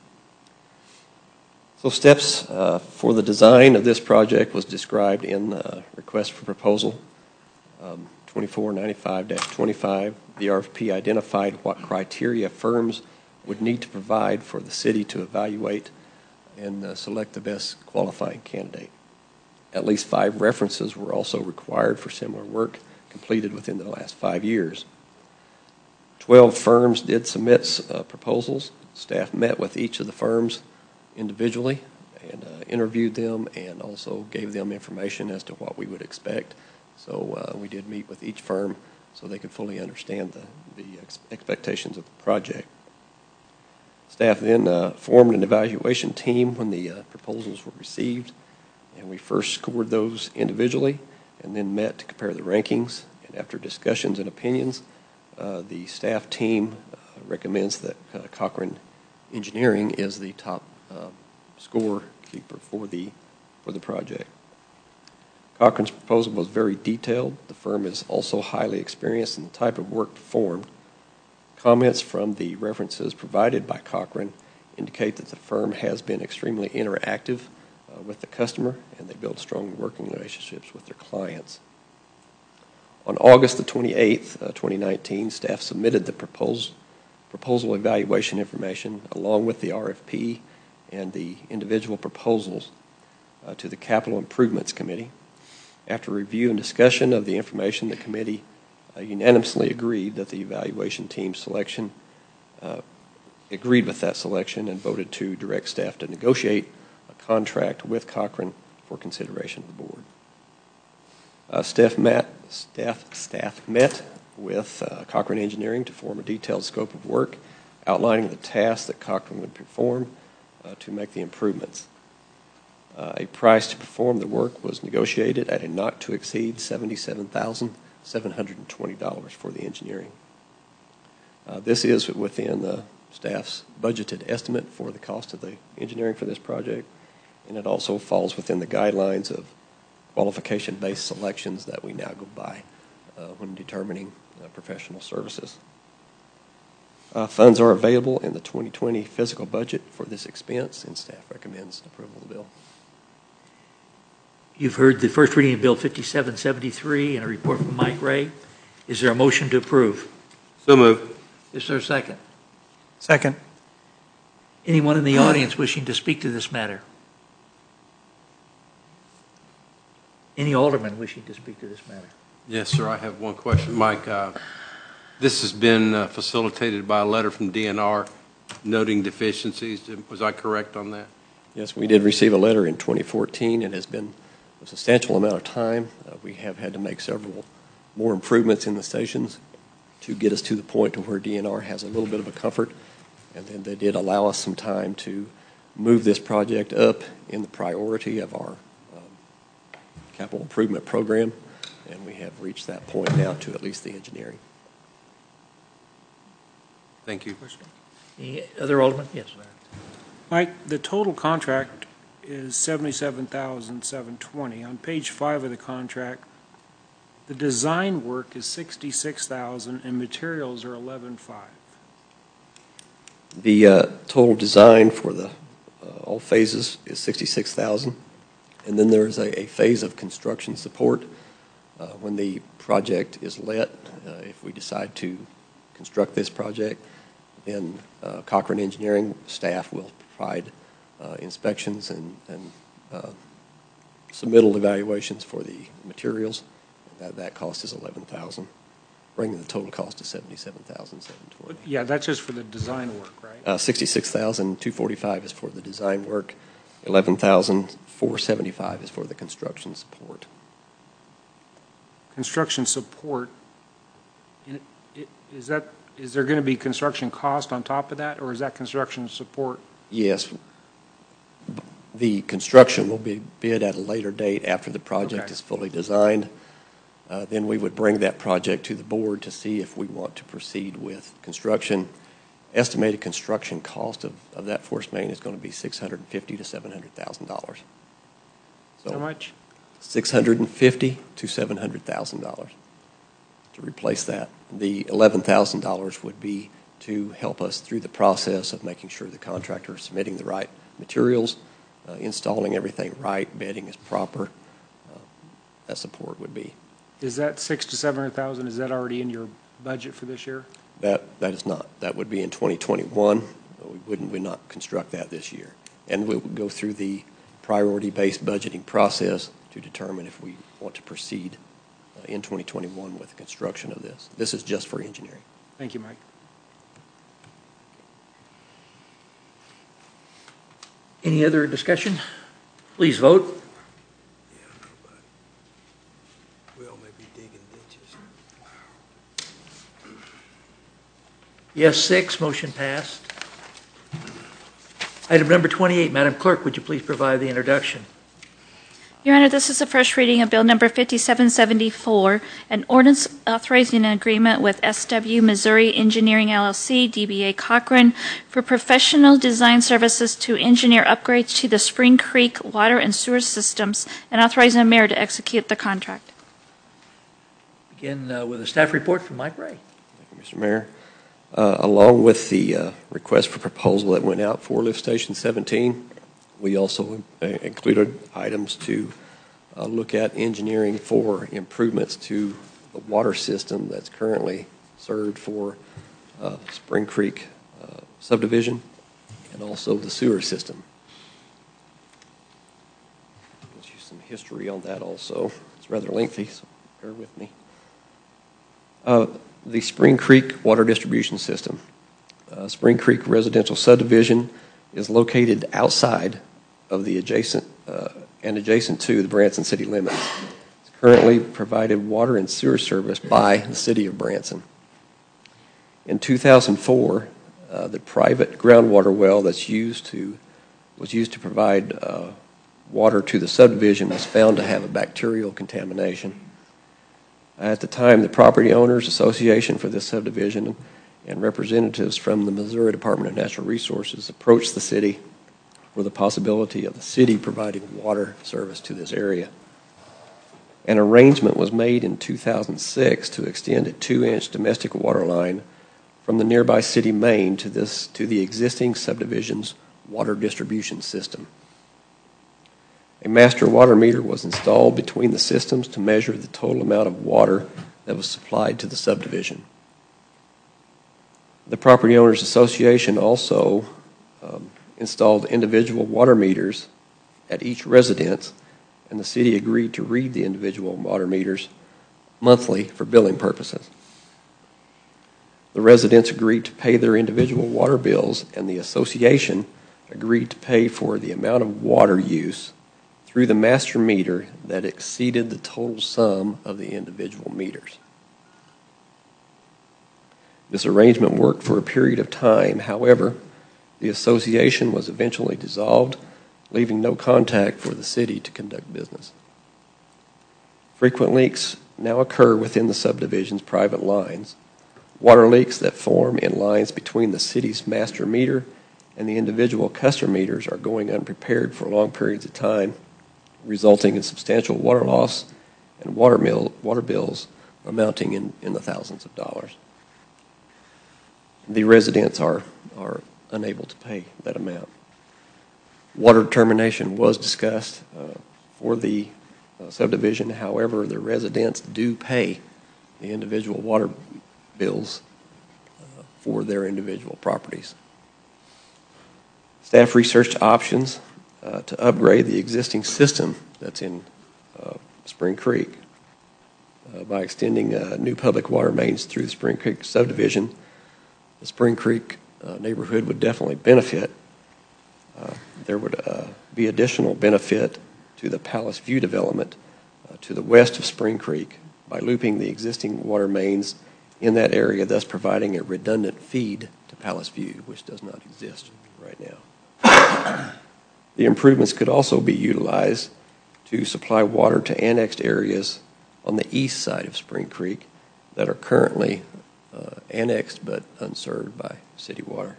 So steps uh, for the design of this project was described in the request for proposal um, twenty-four ninety-five dash twenty-five. The R F P identified what criteria firms would need to provide for the city to evaluate and uh, select the best qualifying candidate. At least five references were also required for similar work completed within the last five years. Twelve firms did submit uh, proposals. Staff met with each of the firms individually and uh, interviewed them and also gave them information as to what we would expect. So uh, we did meet with each firm so they could fully understand the, the ex expectations of the project. Staff then uh, formed an evaluation team when the uh, proposals were received, and we first scored those individually and then met to compare the rankings. And after discussions and opinions, uh, the staff team uh, recommends that uh, Cochran Engineering is the top uh, score keeper for the, for the project. Cochran's proposal was very detailed. The firm is also highly experienced in the type of work performed. Comments from the references provided by Cochran indicate that the firm has been extremely interactive uh, with the customer, and they build strong working relationships with their clients. On August the twenty-eighth, uh, twenty nineteen, staff submitted the proposal, proposal evaluation information along with the R F P and the individual proposals uh, to the Capital Improvements Committee. After review and discussion of the information, the committee uh, unanimously agreed that the evaluation team selection uh, agreed with that selection and voted to direct staff to negotiate a contract with Cochran for consideration of the board. Uh, staff met staff staff met with uh, Cochran Engineering to form a detailed scope of work outlining the tasks that Cochran would perform uh, to make the improvements. Uh, a price to perform the work was negotiated at a not to exceed seventy-seven thousand seven hundred twenty dollars for the engineering. Uh, this is within the staff's budgeted estimate for the cost of the engineering for this project, and it also falls within the guidelines of qualification-based selections that we now go by uh, when determining uh, professional services. Uh, funds are available in the twenty twenty physical budget for this expense, and staff recommends approval of the bill. You've heard the first reading of Bill fifty-seven seventy-three and a report from Mike Ray. Is there a motion to approve? So moved. Is there a second? Second. Anyone in the audience wishing to speak to this matter? Any alderman wishing to speak to this matter? Yes, sir. I have one question. Mike, uh, this has been uh, facilitated by a letter from D N R noting deficiencies. Was I correct on that? Yes, we did receive a letter in twenty fourteen. It has been a substantial amount of time. Uh, we have had to make several more improvements in the stations to get us to the point to where D N R has a little bit of a comfort. And then they did allow us some time to move this project up in the priority of our um, capital improvement program. And we have reached that point now to at least the engineering. Thank you. Any other alderman? Yes. Mike, the total contract is seventy-seven thousand seven hundred twenty dollars. On page five of the contract, the design work is sixty-six thousand dollars and materials are eleven thousand five hundred dollars. The uh, total design for the uh, all phases is sixty-six thousand dollars. And then there is a, a phase of construction support. Uh, when the project is let, uh, if we decide to construct this project, then uh, Cochran Engineering staff will provide uh, inspections and, and uh, submittal evaluations for the materials. That, that cost is eleven thousand dollars, bringing the total cost to seventy-seven thousand seven hundred twenty dollars. Yeah, that's just for the design work, right? Uh, sixty-six thousand two hundred forty-five dollars is for the design work. eleven thousand four hundred seventy-five dollars is for the construction support. Construction support, in- i- is that, is there going to be construction cost on top of that, or is that construction support? Yes. The construction will be bid at a later date after the project Okay. is fully designed. Uh, Then we would bring that project to the board to see if we want to proceed with construction. Estimated construction cost of, of that force main is going to be six hundred fifty thousand to seven hundred thousand dollars. So How much? six hundred fifty thousand to seven hundred thousand dollars to replace that. The eleven thousand dollars would be to help us through the process of making sure the contractor is submitting the right materials, uh, installing everything right, bedding is proper. Uh, that support would be. Is that six to seven hundred thousand, is that already in your budget for this year? That, that is not. That would be in twenty twenty-one. We wouldn't, would not construct that this year. And we would go through the priority-based budgeting process to determine if we want to proceed uh, in twenty twenty-one with the construction of this. This is just for engineering. Thank you, Mike. Any other discussion? Please vote. Yes, six, motion passed. Item number twenty-eight, Madam Clerk, would you please provide the introduction? Your Honor, this is the first reading of Bill Number fifty-seven seventy-four, an ordinance authorizing an agreement with S W Missouri Engineering L L C, D B A Cochran, for professional design services to engineer upgrades to the Spring Creek water and sewer systems, and authorizing the mayor to execute the contract. Begin uh, with a staff report from Mike Ray. Thank you, Mister Mayor. Uh, along with the uh, request for proposal that went out for Lift Station seventeen, we also uh, included items to uh, look at engineering for improvements to the water system that's currently served for uh, Spring Creek uh, subdivision, and also the sewer system. I'll give you some history on that also. It's rather lengthy, so bear with me. Uh, the Spring Creek water distribution system. Uh, Spring Creek residential subdivision is located outside of the adjacent uh, and adjacent to the Branson city limits. It's currently provided water and sewer service by the city of Branson. In two thousand four, uh, the private groundwater well that's used to was used to provide uh, water to the subdivision was found to have a bacterial contamination. At the time, the Property Owners Association for this subdivision and representatives from the Missouri Department of Natural Resources approached the city for the possibility of the city providing water service to this area. An arrangement was made in two thousand six to extend a two-inch domestic water line from the nearby city main to this to the existing subdivision's water distribution system. A master water meter was installed between the systems to measure the total amount of water that was supplied to the subdivision. The Property Owners Association also um, installed individual water meters at each residence, and the city agreed to read the individual water meters monthly for billing purposes. The residents agreed to pay their individual water bills, and the association agreed to pay for the amount of water use through the master meter that exceeded the total sum of the individual meters. This arrangement worked for a period of time. However, the association was eventually dissolved, leaving no contact for the city to conduct business. Frequent leaks now occur within the subdivision's private lines. Water leaks that form in lines between the city's master meter and the individual customer meters are going unprepared for long periods of time, resulting in substantial water loss and water, mill, water bills amounting in, in the thousands of dollars. The residents are, are unable to pay that amount. Water termination was discussed uh, for the uh, subdivision. However, the residents do pay the individual water bills uh, for their individual properties. Staff researched options uh, to upgrade the existing system that's in uh, Spring Creek uh, by extending uh, new public water mains through the Spring Creek subdivision. The Spring Creek uh, neighborhood would definitely benefit. Uh, there would uh, be additional benefit to the Palace View development uh, to the west of Spring Creek by looping the existing water mains in that area, thus providing a redundant feed to Palace View, which does not exist right now. The improvements could also be utilized to supply water to annexed areas on the east side of Spring Creek that are currently uh, annexed but unserved by city water.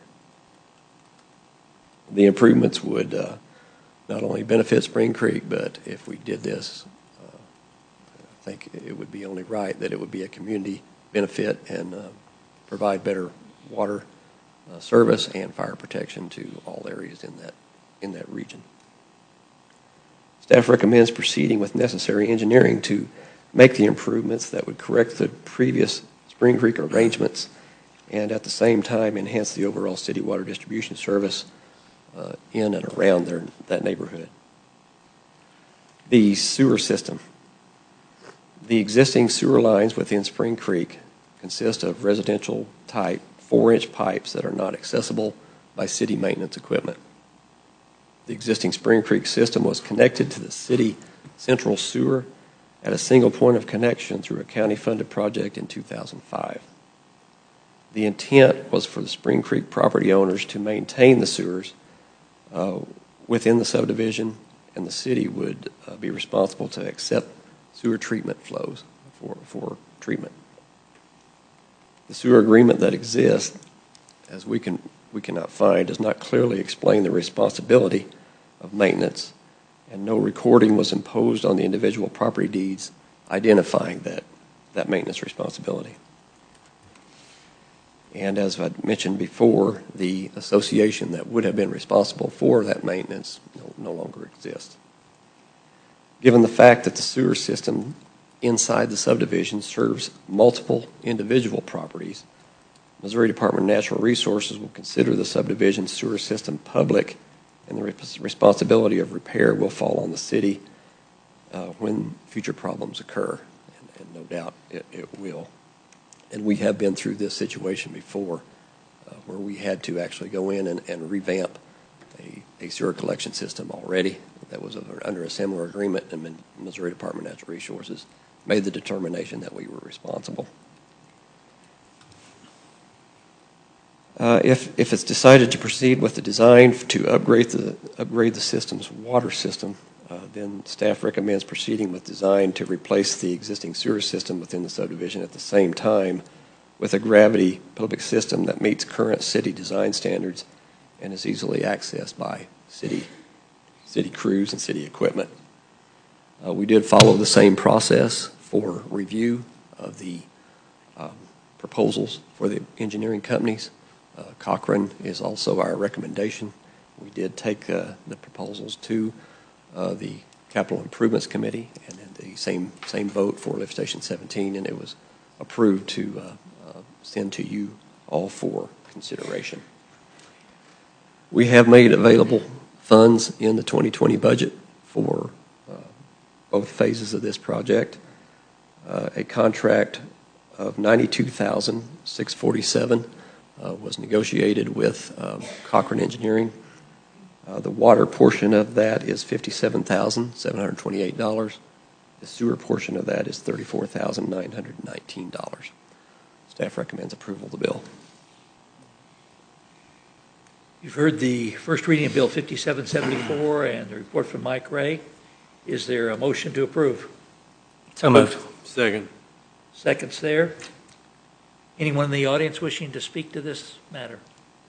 The improvements would uh, not only benefit Spring Creek, but if we did this, uh, I think it would be only right that it would be a community benefit and uh, provide better water uh, service and fire protection to all areas in that in that region. Staff recommends proceeding with necessary engineering to make the improvements that would correct the previous Spring Creek arrangements and at the same time enhance the overall city water distribution service uh, in and around their, that neighborhood. The sewer system. The existing sewer lines within Spring Creek consist of residential type four-inch pipes that are not accessible by city maintenance equipment. The existing Spring Creek system was connected to the city central sewer at a single point of connection through a county-funded project in two thousand five. The intent was for the Spring Creek property owners to maintain the sewers uh, within the subdivision, and the city would uh, be responsible to accept sewer treatment flows for, for treatment. The sewer agreement that exists, as we can we cannot find, does not clearly explain the responsibility of maintenance, and no recording was imposed on the individual property deeds identifying that, that maintenance responsibility. And as I mentioned before, the association that would have been responsible for that maintenance no, no longer exists. Given the fact that the sewer system inside the subdivision serves multiple individual properties, Missouri Department of Natural Resources will consider the subdivision sewer system public, and the res- responsibility of repair will fall on the city uh, when future problems occur, and, and no doubt it, it will. And we have been through this situation before, uh, where we had to actually go in and, and revamp a, a sewer collection system already that was under a similar agreement, and the Missouri Department of Natural Resources made the determination that we were responsible. Uh, if, if it's decided to proceed with the design to upgrade the, upgrade the system's water system, uh, then staff recommends proceeding with design to replace the existing sewer system within the subdivision at the same time with a gravity public system that meets current city design standards and is easily accessed by city, city crews and city equipment. Uh, we did follow the same process for review of the um, proposals for the engineering companies. Uh, Cochran is also our recommendation. We did take uh, the proposals to uh, the Capital Improvements Committee, and then the same same vote for Lift Station seventeen, and it was approved to uh, uh, send to you all for consideration. We have made available funds in the twenty twenty budget for uh, both phases of this project. Uh, a contract of ninety-two thousand six hundred forty-seven dollars Uh, was negotiated with um, Cochran Engineering. Uh, the water portion of that is fifty-seven thousand seven hundred twenty-eight dollars. The sewer portion of that is thirty-four thousand nine hundred nineteen dollars. Staff recommends approval of the bill. You've heard the first reading of Bill fifty-seven seventy-four and the report from Mike Ray. Is there a motion to approve? So moved. Second. Seconds there. Anyone in the audience wishing to speak to this matter?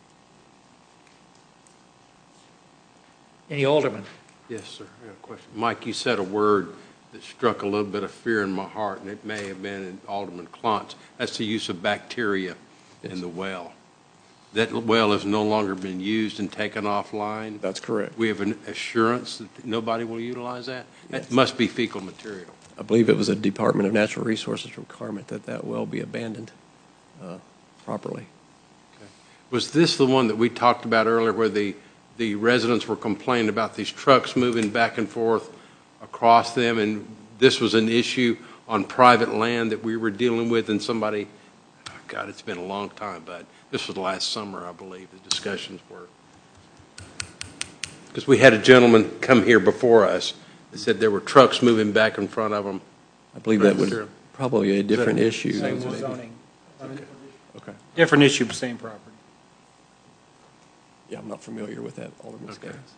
Any alderman? Yes, sir. I have a question. Mike, you said a word that struck a little bit of fear in my heart, and it may have been in Alderman Klontz. That's the use of bacteria yes. in the well. That well has no longer been used and taken offline. That's correct. We have an assurance that nobody will utilize that? Yes. That must be fecal material. I believe it was a Department of Natural Resources requirement that that well be abandoned uh, properly. Okay. Was this the one that we talked about earlier where the, the residents were complaining about these trucks moving back and forth across them, and this was an issue on private land that we were dealing with, and somebody, oh God, it's been a long time, but this was last summer, I believe, the discussions were. Because we had a gentleman come here before us that said there were trucks moving back in front of them. I believe that would probably a different issue. Same zoning. Okay. Okay. Different issue, but same property. Yeah, I'm not familiar with that, Alderman okay. Scales.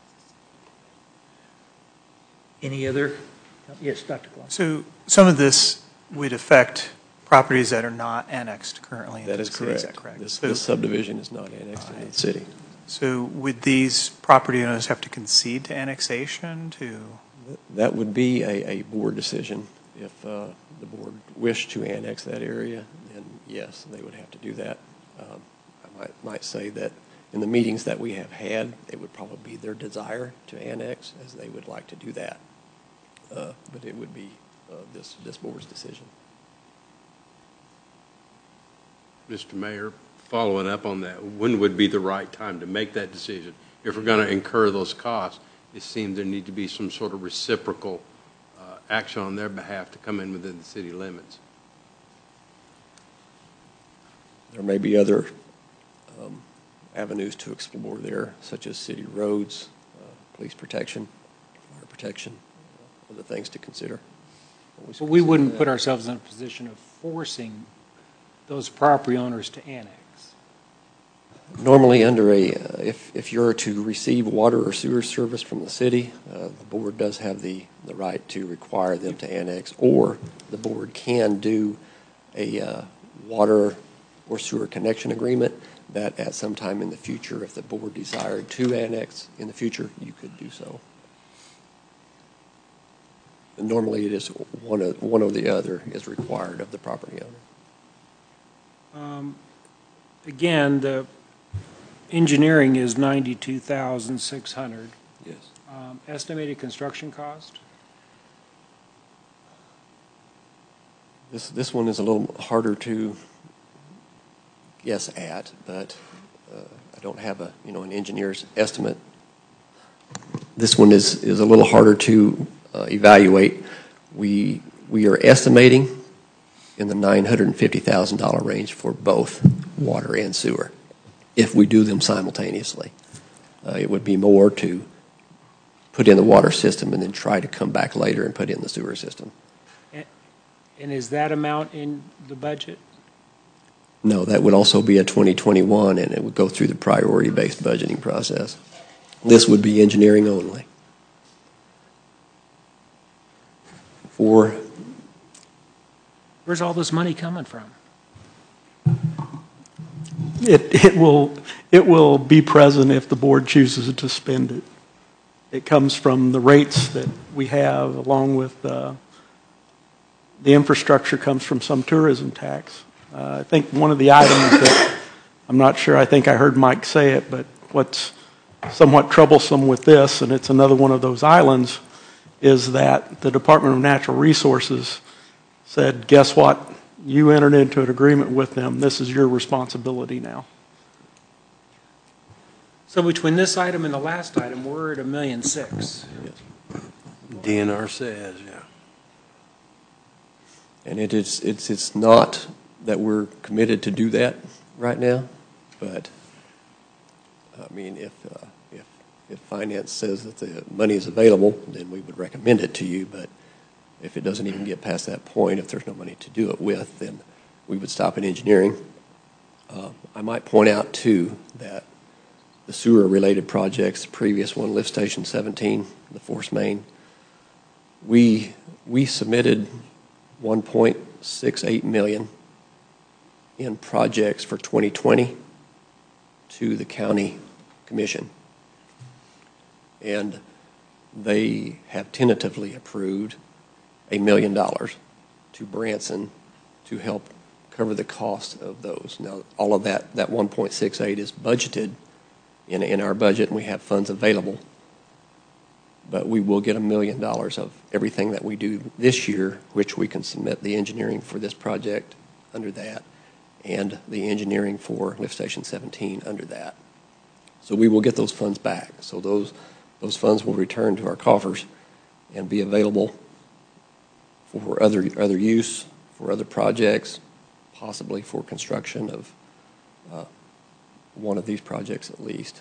Any other? Yes, Doctor Clark. So some of this would affect properties that are not annexed currently. That is correct. Is that correct? This, so, this subdivision is not annexed right. into the city. So would these property owners have to concede to annexation to? That would be a, a board decision. If uh, the board wished to annex that area, then yes, they would have to do that. Um, I might, might say that in the meetings that we have had, it would probably be their desire to annex, as they would like to do that. Uh, but it would be uh, this, this board's decision. Mister Mayor, following up on that, when would be the right time to make that decision? If we're going to incur those costs, it seems there need to be some sort of reciprocal uh, action on their behalf to come in within the city limits. there may be other um, avenues to explore there, such as city roads, uh, police protection, fire protection, uh, other things to consider. Always But we consider wouldn't that. put ourselves in a position of forcing those property owners to annex. Normally, under a, uh, if, if you're to receive water or sewer service from the city, uh, the board does have the, the right to require them to annex, or the board can do a uh, water or sewer connection agreement that at some time in the future, if the board desired to annex in the future, you could do so. And normally, it is one of, one or the other is required of the property owner. Um, Again, the engineering is ninety-two thousand six hundred. Yes. Um, Estimated construction cost? This, this one is a little harder to guess at, but uh, I don't have a, you know, an engineer's estimate. This one is, is a little harder to uh, evaluate. We, we are estimating in the nine hundred fifty thousand dollars range for both water and sewer, if we do them simultaneously. Uh, it would be more to put in the water system and then try to come back later and put in the sewer system. And and is that amount in the budget? No, that would also be a twenty twenty-one, and it would go through the priority-based budgeting process. This would be engineering only. For Where's all this money coming from? It, it will, it will be present if the board chooses to spend it. It comes from the rates that we have, along with uh, the infrastructure comes from some tourism tax. Uh, I think one of the items that, I'm not sure, I think I heard Mike say it, but what's somewhat troublesome with this, and it's another one of those islands, is that the Department of Natural Resources said, guess what? You entered into an agreement with them. This is your responsibility now. So between this item and the last item, we're at a million six. D N R says, yeah. And it is, it's, it's not that we're committed to do that right now, but, I mean, if, uh, if, if finance says that the money is available, then we would recommend it to you, but if it doesn't even get past that point, if there's no money to do it with, then we would stop at engineering. Uh, I might point out, too, that the sewer-related projects, the previous one, Lift Station seventeen, the force main, we, we submitted one point six eight million dollars in projects for twenty twenty to the county commission. And they have tentatively approved a million dollars to Branson to help cover the cost of those. Now, all of that, that one point six eight is budgeted in, in our budget, and we have funds available. But we will get a million dollars of everything that we do this year, which we can submit the engineering for this project under that, and the engineering for Lift Station seventeen under that. So we will get those funds back. So those, those funds will return to our coffers and be available for other, other use, for other projects, possibly for construction of uh, one of these projects at least.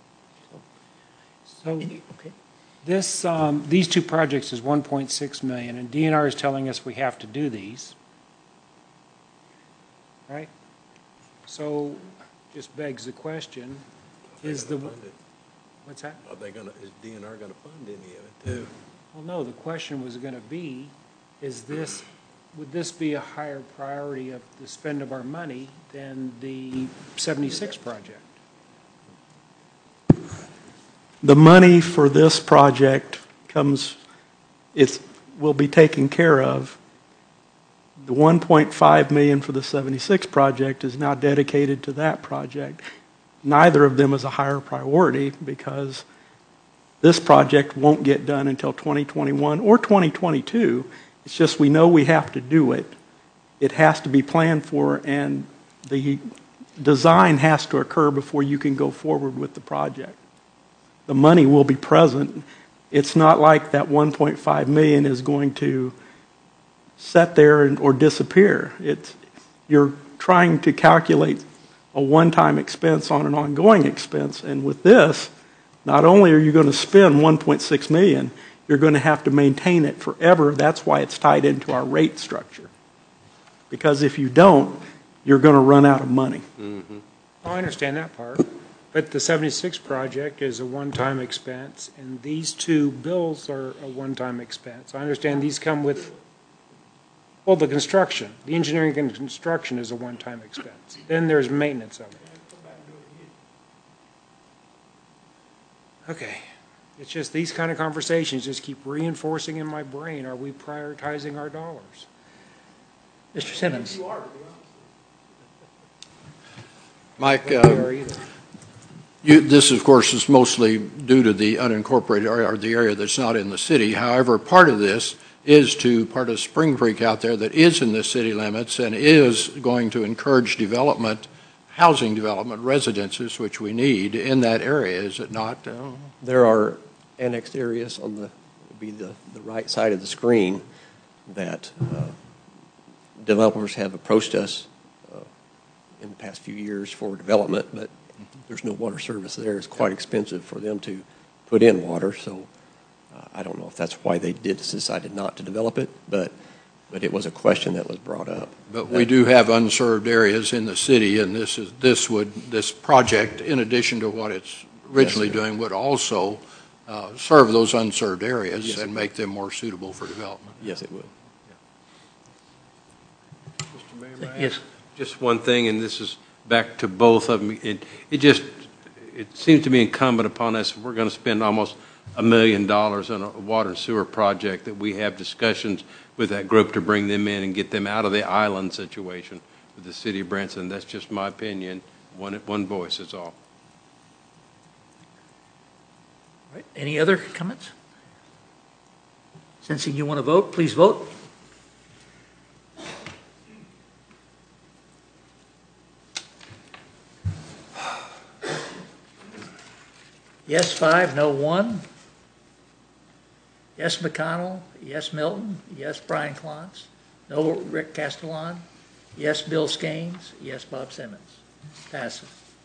So this, um, these two projects is one point six million, and D N R is telling us we have to do these. Right? So just begs the question, is the, what's that? Are they gonna, is D N R gonna fund any of it too? Well, no, the question was going to be, is this, would this be a higher priority of the spend of our money than the seventy-six project? The money for this project comes, it will be taken care of. The one point five million dollars for the seventy-six project is now dedicated to that project. Neither of them is a higher priority because this project won't get done until twenty twenty-one or twenty twenty-two. It's just we know we have to do it. It has to be planned for, and the design has to occur before you can go forward with the project. The money will be present. It's not like that one point five million dollars is going to sit there and, or disappear. It's, you're trying to calculate a one-time expense on an ongoing expense. And with this, not only are you going to spend one point six million dollars, you're going to have to maintain it forever. That's why it's tied into our rate structure. Because if you don't, you're going to run out of money. Mm-hmm. I understand that part. But the seventy-six project is a one-time expense, and these two bills are a one-time expense. I understand these come with, well, the construction, the engineering and construction is a one-time expense. Then there's maintenance of it. Okay. It's just these kind of conversations just keep reinforcing in my brain, are we prioritizing our dollars? Mister Simmons. Mike, uh, you, this, of course, is mostly due to the unincorporated area, or the area that's not in the city. However, part of this is to part of Spring Creek out there that is in the city limits and is going to encourage development, housing development, residences, which we need in that area, is it not? Uh, There are annexed areas on the, would be the, the right side of the screen that uh, developers have approached us uh, in the past few years for development, but there's no water service there. It's quite expensive for them to put in water, so uh, I don't know if that's why they did decided not to develop it, but but it was a question that was brought up. But we do have unserved areas in the city, and this is this would this project, in addition to what it's originally Yes, doing, would also uh, serve those unserved areas Yes, and make them more suitable for development. Yes, it would. Mister Mayor, may I Yes. ask? Just one thing, and this is back to both of them. It, it just, it seems to be incumbent upon us, if we're going to spend almost a million dollars on a water and sewer project, that we have discussions with that group to bring them in and get them out of the island situation with the city of Branson. That's just my opinion. One, one voice is all. All right. Any other comments? Sensing you want to vote, please vote. Yes, five, no, one. Yes, McConnell. Yes, Milton. Yes, Brian Klontz. No, Rick Castellan. Yes, Bill Skanes. Yes, Bob Simmons. Passes.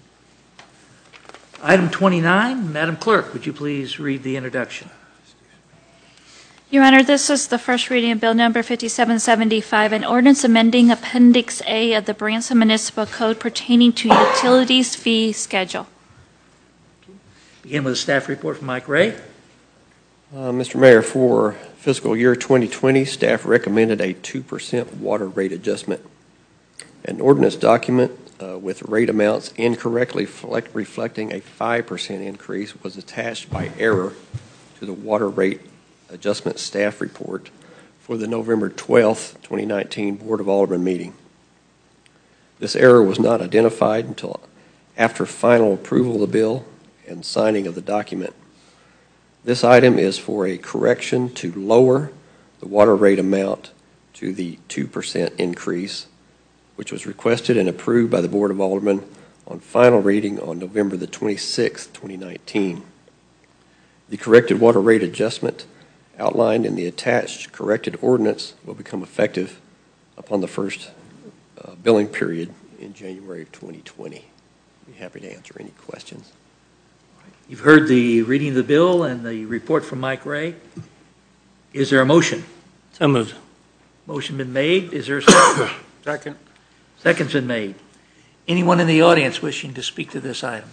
Item twenty-nine, Madam Clerk, would you please read the introduction? Your Honor, this is the first reading of Bill Number fifty-seven seventy-five, an ordinance amending Appendix A of the Branson Municipal Code pertaining to utilities fee schedule. Begin with a staff report from Mike Ray. Uh, Mister Mayor, for fiscal year twenty twenty, staff recommended a two percent water rate adjustment. An ordinance document uh, with rate amounts incorrectly reflect, reflecting a five percent increase was attached by error to the water rate adjustment staff report for the November twelfth, twenty nineteen Board of Aldermen meeting. This error was not identified until after final approval of the bill and signing of the document. This item is for a correction to lower the water rate amount to the two percent increase, which was requested and approved by the Board of Aldermen on final reading on November the twenty-sixth, twenty nineteen. The corrected water rate adjustment outlined in the attached corrected ordinance will become effective upon the first uh, billing period in January of twenty twenty. I'd be happy to answer any questions. You've heard the reading of the bill and the report from Mike Ray. Is there a motion? So moved. Motion been made. Is there a second? Second. Second's been made. Anyone in the audience wishing to speak to this item?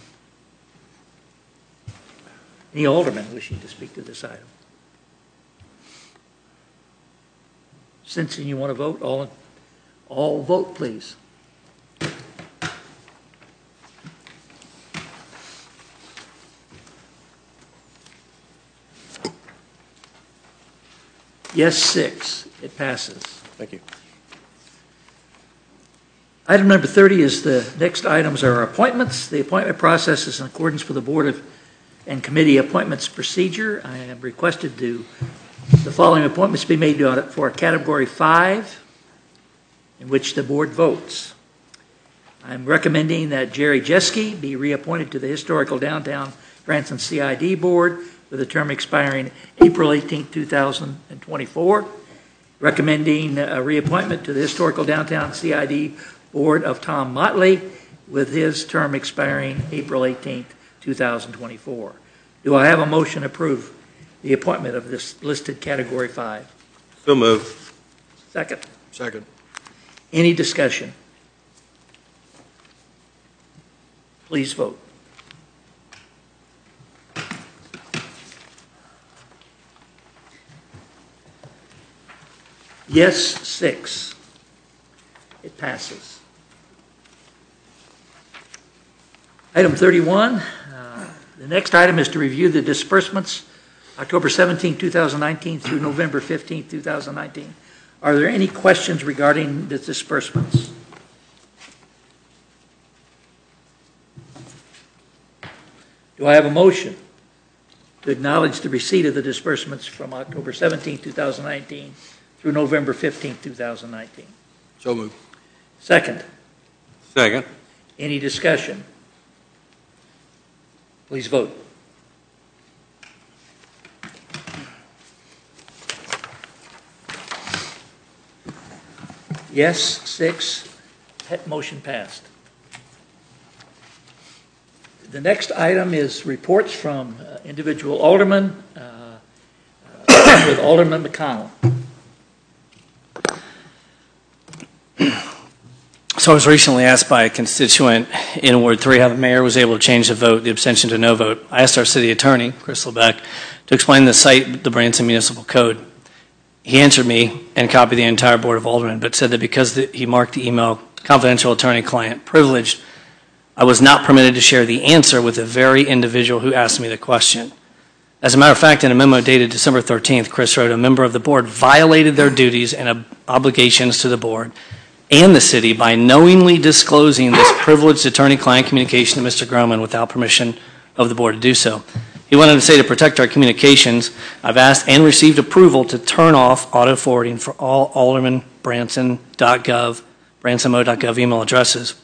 Any alderman wishing to speak to this item? Sensing you want to vote, all, all vote, please. Yes, six. It passes. Thank you. Item number thirty is the next items are appointments. The appointment process is in accordance with the Board of and Committee Appointments Procedure. I am requested to the following appointments be made to, for a Category five in which the Board votes. I'm recommending that Jerry Jeske be reappointed to the Historical Downtown Branson C I D Board with a term expiring April eighteenth, two thousand twenty-four. Recommending a reappointment to the Historical Downtown C I D Board of Tom Motley, with his term expiring April eighteenth, two thousand twenty-four. Do I have a motion to approve the appointment of this listed Category five? So moved. Second. Second. Any discussion? Please vote. Yes, six. It passes. Item thirty-one, uh, the next item is to review the disbursements October seventeenth, two thousand nineteen through November fifteenth, two thousand nineteen. Are there any questions regarding the disbursements? Do I have a motion to acknowledge the receipt of the disbursements from October seventeenth, two thousand nineteen through November fifteenth, two thousand nineteen? So moved. Second. Second. Any discussion? Please vote. Yes, six. That motion passed. The next item is reports from uh, individual aldermen, uh, uh, with Alderman McConnell. So I was recently asked by a constituent in Ward three how the mayor was able to change the vote, the abstention to no vote. I asked our city attorney, Chris LeBeck, to explain the cite the Branson Municipal Code. He answered me and copied the entire Board of Aldermen, but said that because the, he marked the email confidential attorney-client privileged, I was not permitted to share the answer with the very individual who asked me the question. As a matter of fact, in a memo dated December thirteenth, Chris wrote, a member of the board violated their duties and ob- obligations to the board and the city by knowingly disclosing this privileged attorney-client communication to Mister Groman without permission of the board to do so. He went on to say, to protect our communications, I've asked and received approval to turn off auto forwarding for all alderman branson dot gov, branson mo dot gov email addresses.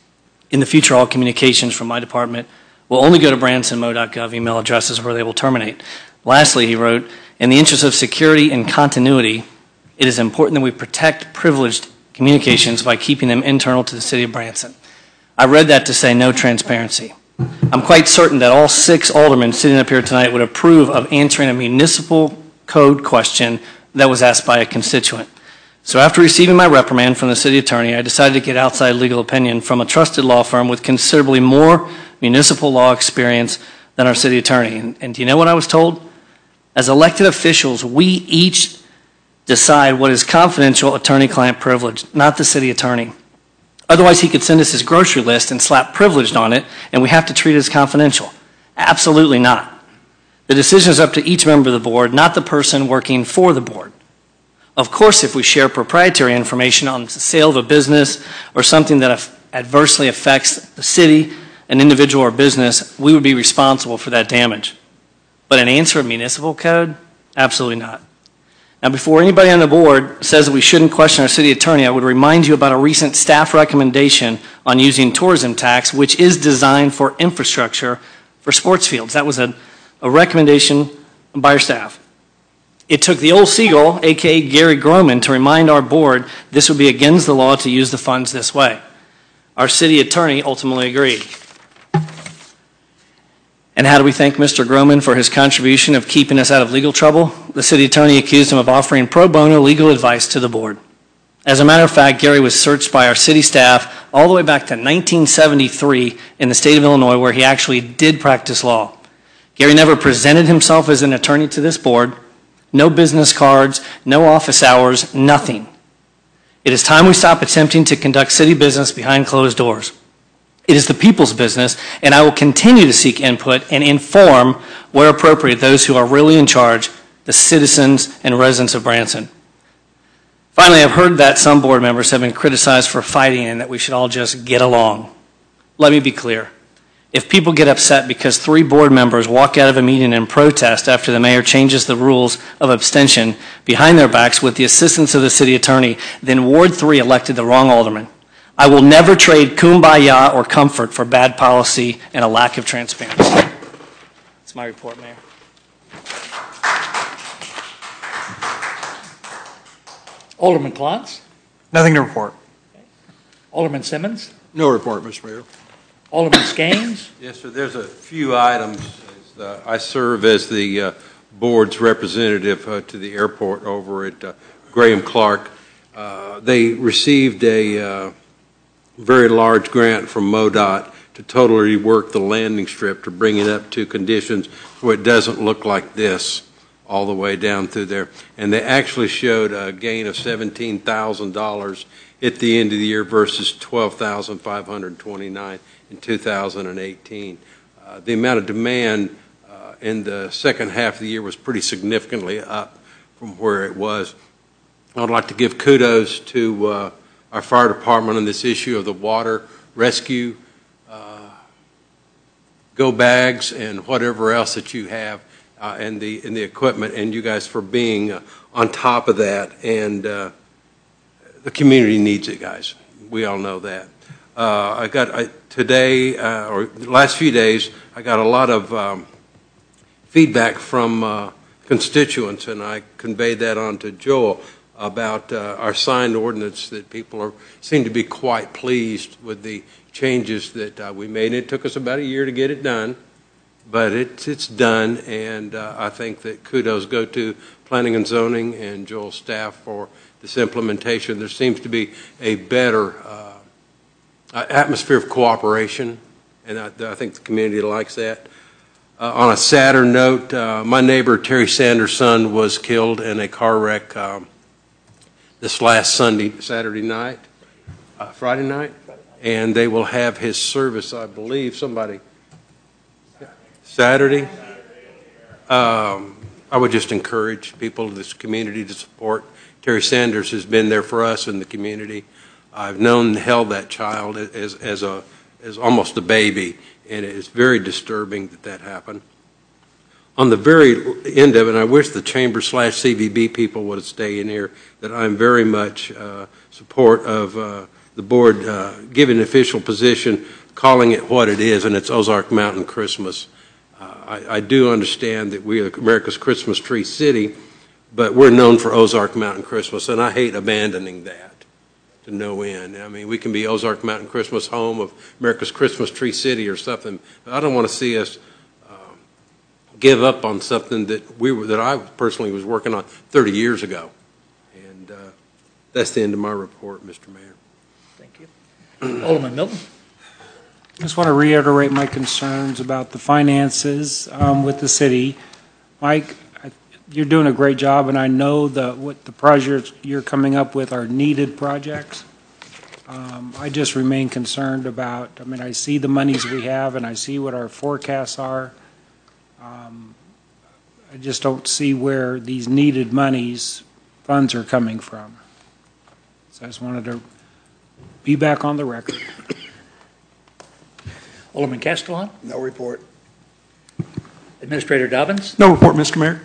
In the future, all communications from my department will only go to branson mo dot gov email addresses where they will terminate. Lastly, he wrote, in the interest of security and continuity, it is important that we protect privileged communications by keeping them internal to the city of Branson. I read that to say no transparency. I'm quite certain that all six aldermen sitting up here tonight would approve of answering a municipal code question that was asked by a constituent. So after receiving my reprimand from the city attorney, I decided to get outside legal opinion from a trusted law firm with considerably more municipal law experience than our city attorney. And, and do you know what I was told? As elected officials, we each decide what is confidential attorney-client privilege, not the city attorney. Otherwise, he could send us his grocery list and slap privileged on it, and we have to treat it as confidential. Absolutely not. The decision is up to each member of the board, not the person working for the board. Of course, if we share proprietary information on the sale of a business or something that adversely affects the city, an individual, or business, we would be responsible for that damage. But an answer of municipal code? Absolutely not. Now, before anybody on the board says that we shouldn't question our city attorney, I would remind you about a recent staff recommendation on using tourism tax, which is designed for infrastructure for sports fields. That was a, a recommendation by our staff. It took the old seagull, a k a. Gary Groman, to remind our board this would be against the law to use the funds this way. Our city attorney ultimately agreed. And how do we thank Mister Groman for his contribution of keeping us out of legal trouble? The city attorney accused him of offering pro bono legal advice to the board. As a matter of fact, Gary was searched by our city staff all the way back to nineteen seventy-three in the state of Illinois, where he actually did practice law. Gary never presented himself as an attorney to this board. No business cards, no office hours, nothing. It is time we stop attempting to conduct city business behind closed doors. It is the people's business, and I will continue to seek input and inform, where appropriate, those who are really in charge, the citizens and residents of Branson. Finally, I've heard that some board members have been criticized for fighting and that we should all just get along. Let me be clear. If people get upset because three board members walk out of a meeting in protest after the mayor changes the rules of abstention behind their backs with the assistance of the city attorney, then Ward three elected the wrong alderman. I will never trade kumbaya or comfort for bad policy and a lack of transparency. That's my report, Mayor. Alderman Klotz? Nothing to report. Alderman Simmons? No report, Mister Mayor. Alderman Skanes? Yes, sir. There's a few items. Uh, I serve as the uh, board's representative uh, to the airport over at uh, Graham Clark. Uh, they received a uh, very large grant from MoDOT to totally rework the landing strip to bring it up to conditions where it doesn't look like this all the way down through there. And they actually showed a gain of seventeen thousand dollars at the end of the year versus twelve thousand five hundred twenty-nine dollars in two thousand eighteen. Uh, the amount of demand uh, in the second half of the year was pretty significantly up from where it was. I'd like to give kudos to uh, our fire department on this issue of the water rescue, uh, go bags, and whatever else that you have, uh, and the and the equipment, and you guys for being uh, on top of that. And uh, the community needs it, guys. We all know that. Uh, I got I, today, uh, or the last few days, I got a lot of um, feedback from uh, constituents, and I conveyed that on to Joel about uh, our sign ordinance, that people are seem to be quite pleased with the changes that uh, we made. It took us about a year to get it done, but it, it's done, and uh, I think that kudos go to Planning and Zoning and Joel's staff for this implementation. There seems to be a better uh, atmosphere of cooperation, and I, I think the community likes that. Uh, on a sadder note, uh, my neighbor Terry Sanders' son was killed in a car wreck um, this last Sunday, Saturday night, uh, Friday night, and they will have his service, I believe, somebody, Saturday. Um, I would just encourage people in this community to support. Terry Sanders has been there for us in the community. I've known and held that child as, as, a, as almost a baby, and it is very disturbing that that happened. On the very end of it, and I wish the Chamber slash C V B people would stay in here, that I'm very much uh, support of uh, the board uh, giving an official position, calling it what it is, and it's Ozark Mountain Christmas. Uh, I, I do understand that we are America's Christmas tree city, but we're known for Ozark Mountain Christmas, and I hate abandoning that to no end. I mean, we can be Ozark Mountain Christmas, home of America's Christmas tree city or something, but I don't want to see us give up on something that we were, that I personally was working on thirty years ago. And uh, that's the end of my report, Mister Mayor. Thank you. Alderman Milton. Just want to reiterate my concerns about the finances um, with the city. Mike, I, you're doing a great job, and I know that what the projects you're coming up with are needed projects. Um, I just remain concerned about, I mean, I see the monies we have, and I see what our forecasts are. Um, I just don't see where these needed monies, funds are coming from. So I just wanted to be back on the record. Alderman Castellon? No report. Administrator Dobbins? No report, Mister Mayor.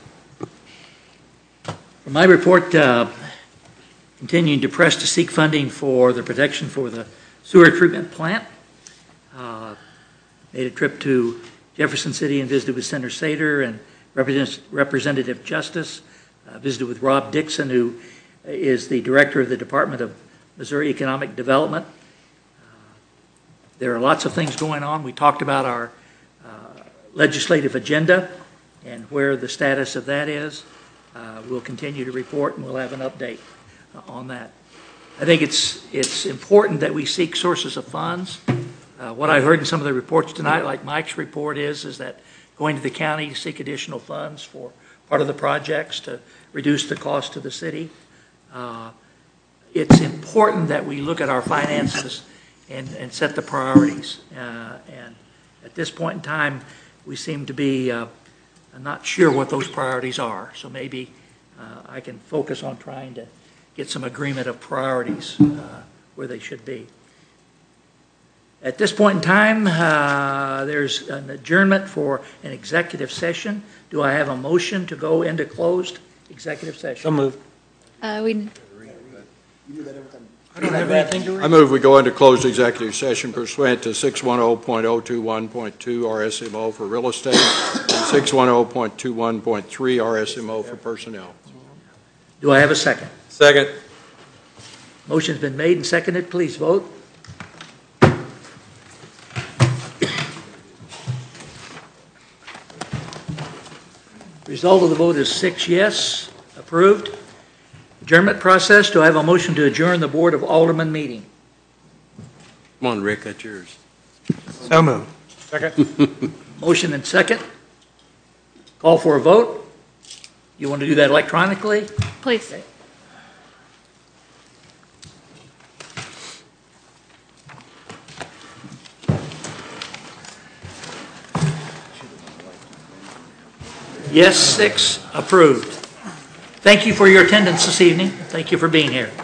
For my report, uh, continuing to press to seek funding for the protection for the sewer treatment plant. Uh, made a trip to Jefferson City and visited with Senator Sater and Representative Justice. Uh, visited with Rob Dixon, who is the director of the Department of Missouri Economic Development. Uh, there are lots of things going on. We talked about our uh, legislative agenda and where the status of that is. Uh, we'll continue to report, and we'll have an update uh, on that. I think it's it's important that we seek sources of funds. Uh, what I heard in some of the reports tonight, like Mike's report, is is that going to the county to seek additional funds for part of the projects to reduce the cost to the city. Uh, it's important that we look at our finances and, and set the priorities. Uh, and at this point in time, we seem to be uh, not sure what those priorities are. So maybe uh, I can focus on trying to get some agreement of priorities uh, where they should be. At this point in time, uh, there's an adjournment for an executive session. Do I have a motion to go into closed executive session? So moved. Uh, we, I don't have anything to read. I move we go into closed executive session pursuant to six ten point oh two one point two R S M O for real estate and six ten point two one point three R S M O for personnel. Do I have a second? Second. Motion's been made and seconded. Please vote. Result of the vote is six yes, approved. Adjournment process, do I have a motion to adjourn the Board of Aldermen meeting? Come on, Rick, that's yours. So moved. Second. Motion and second. Call for a vote. You want to do that electronically? Please. Okay. Yes, six, approved. Thank you for your attendance this evening. Thank you for being here.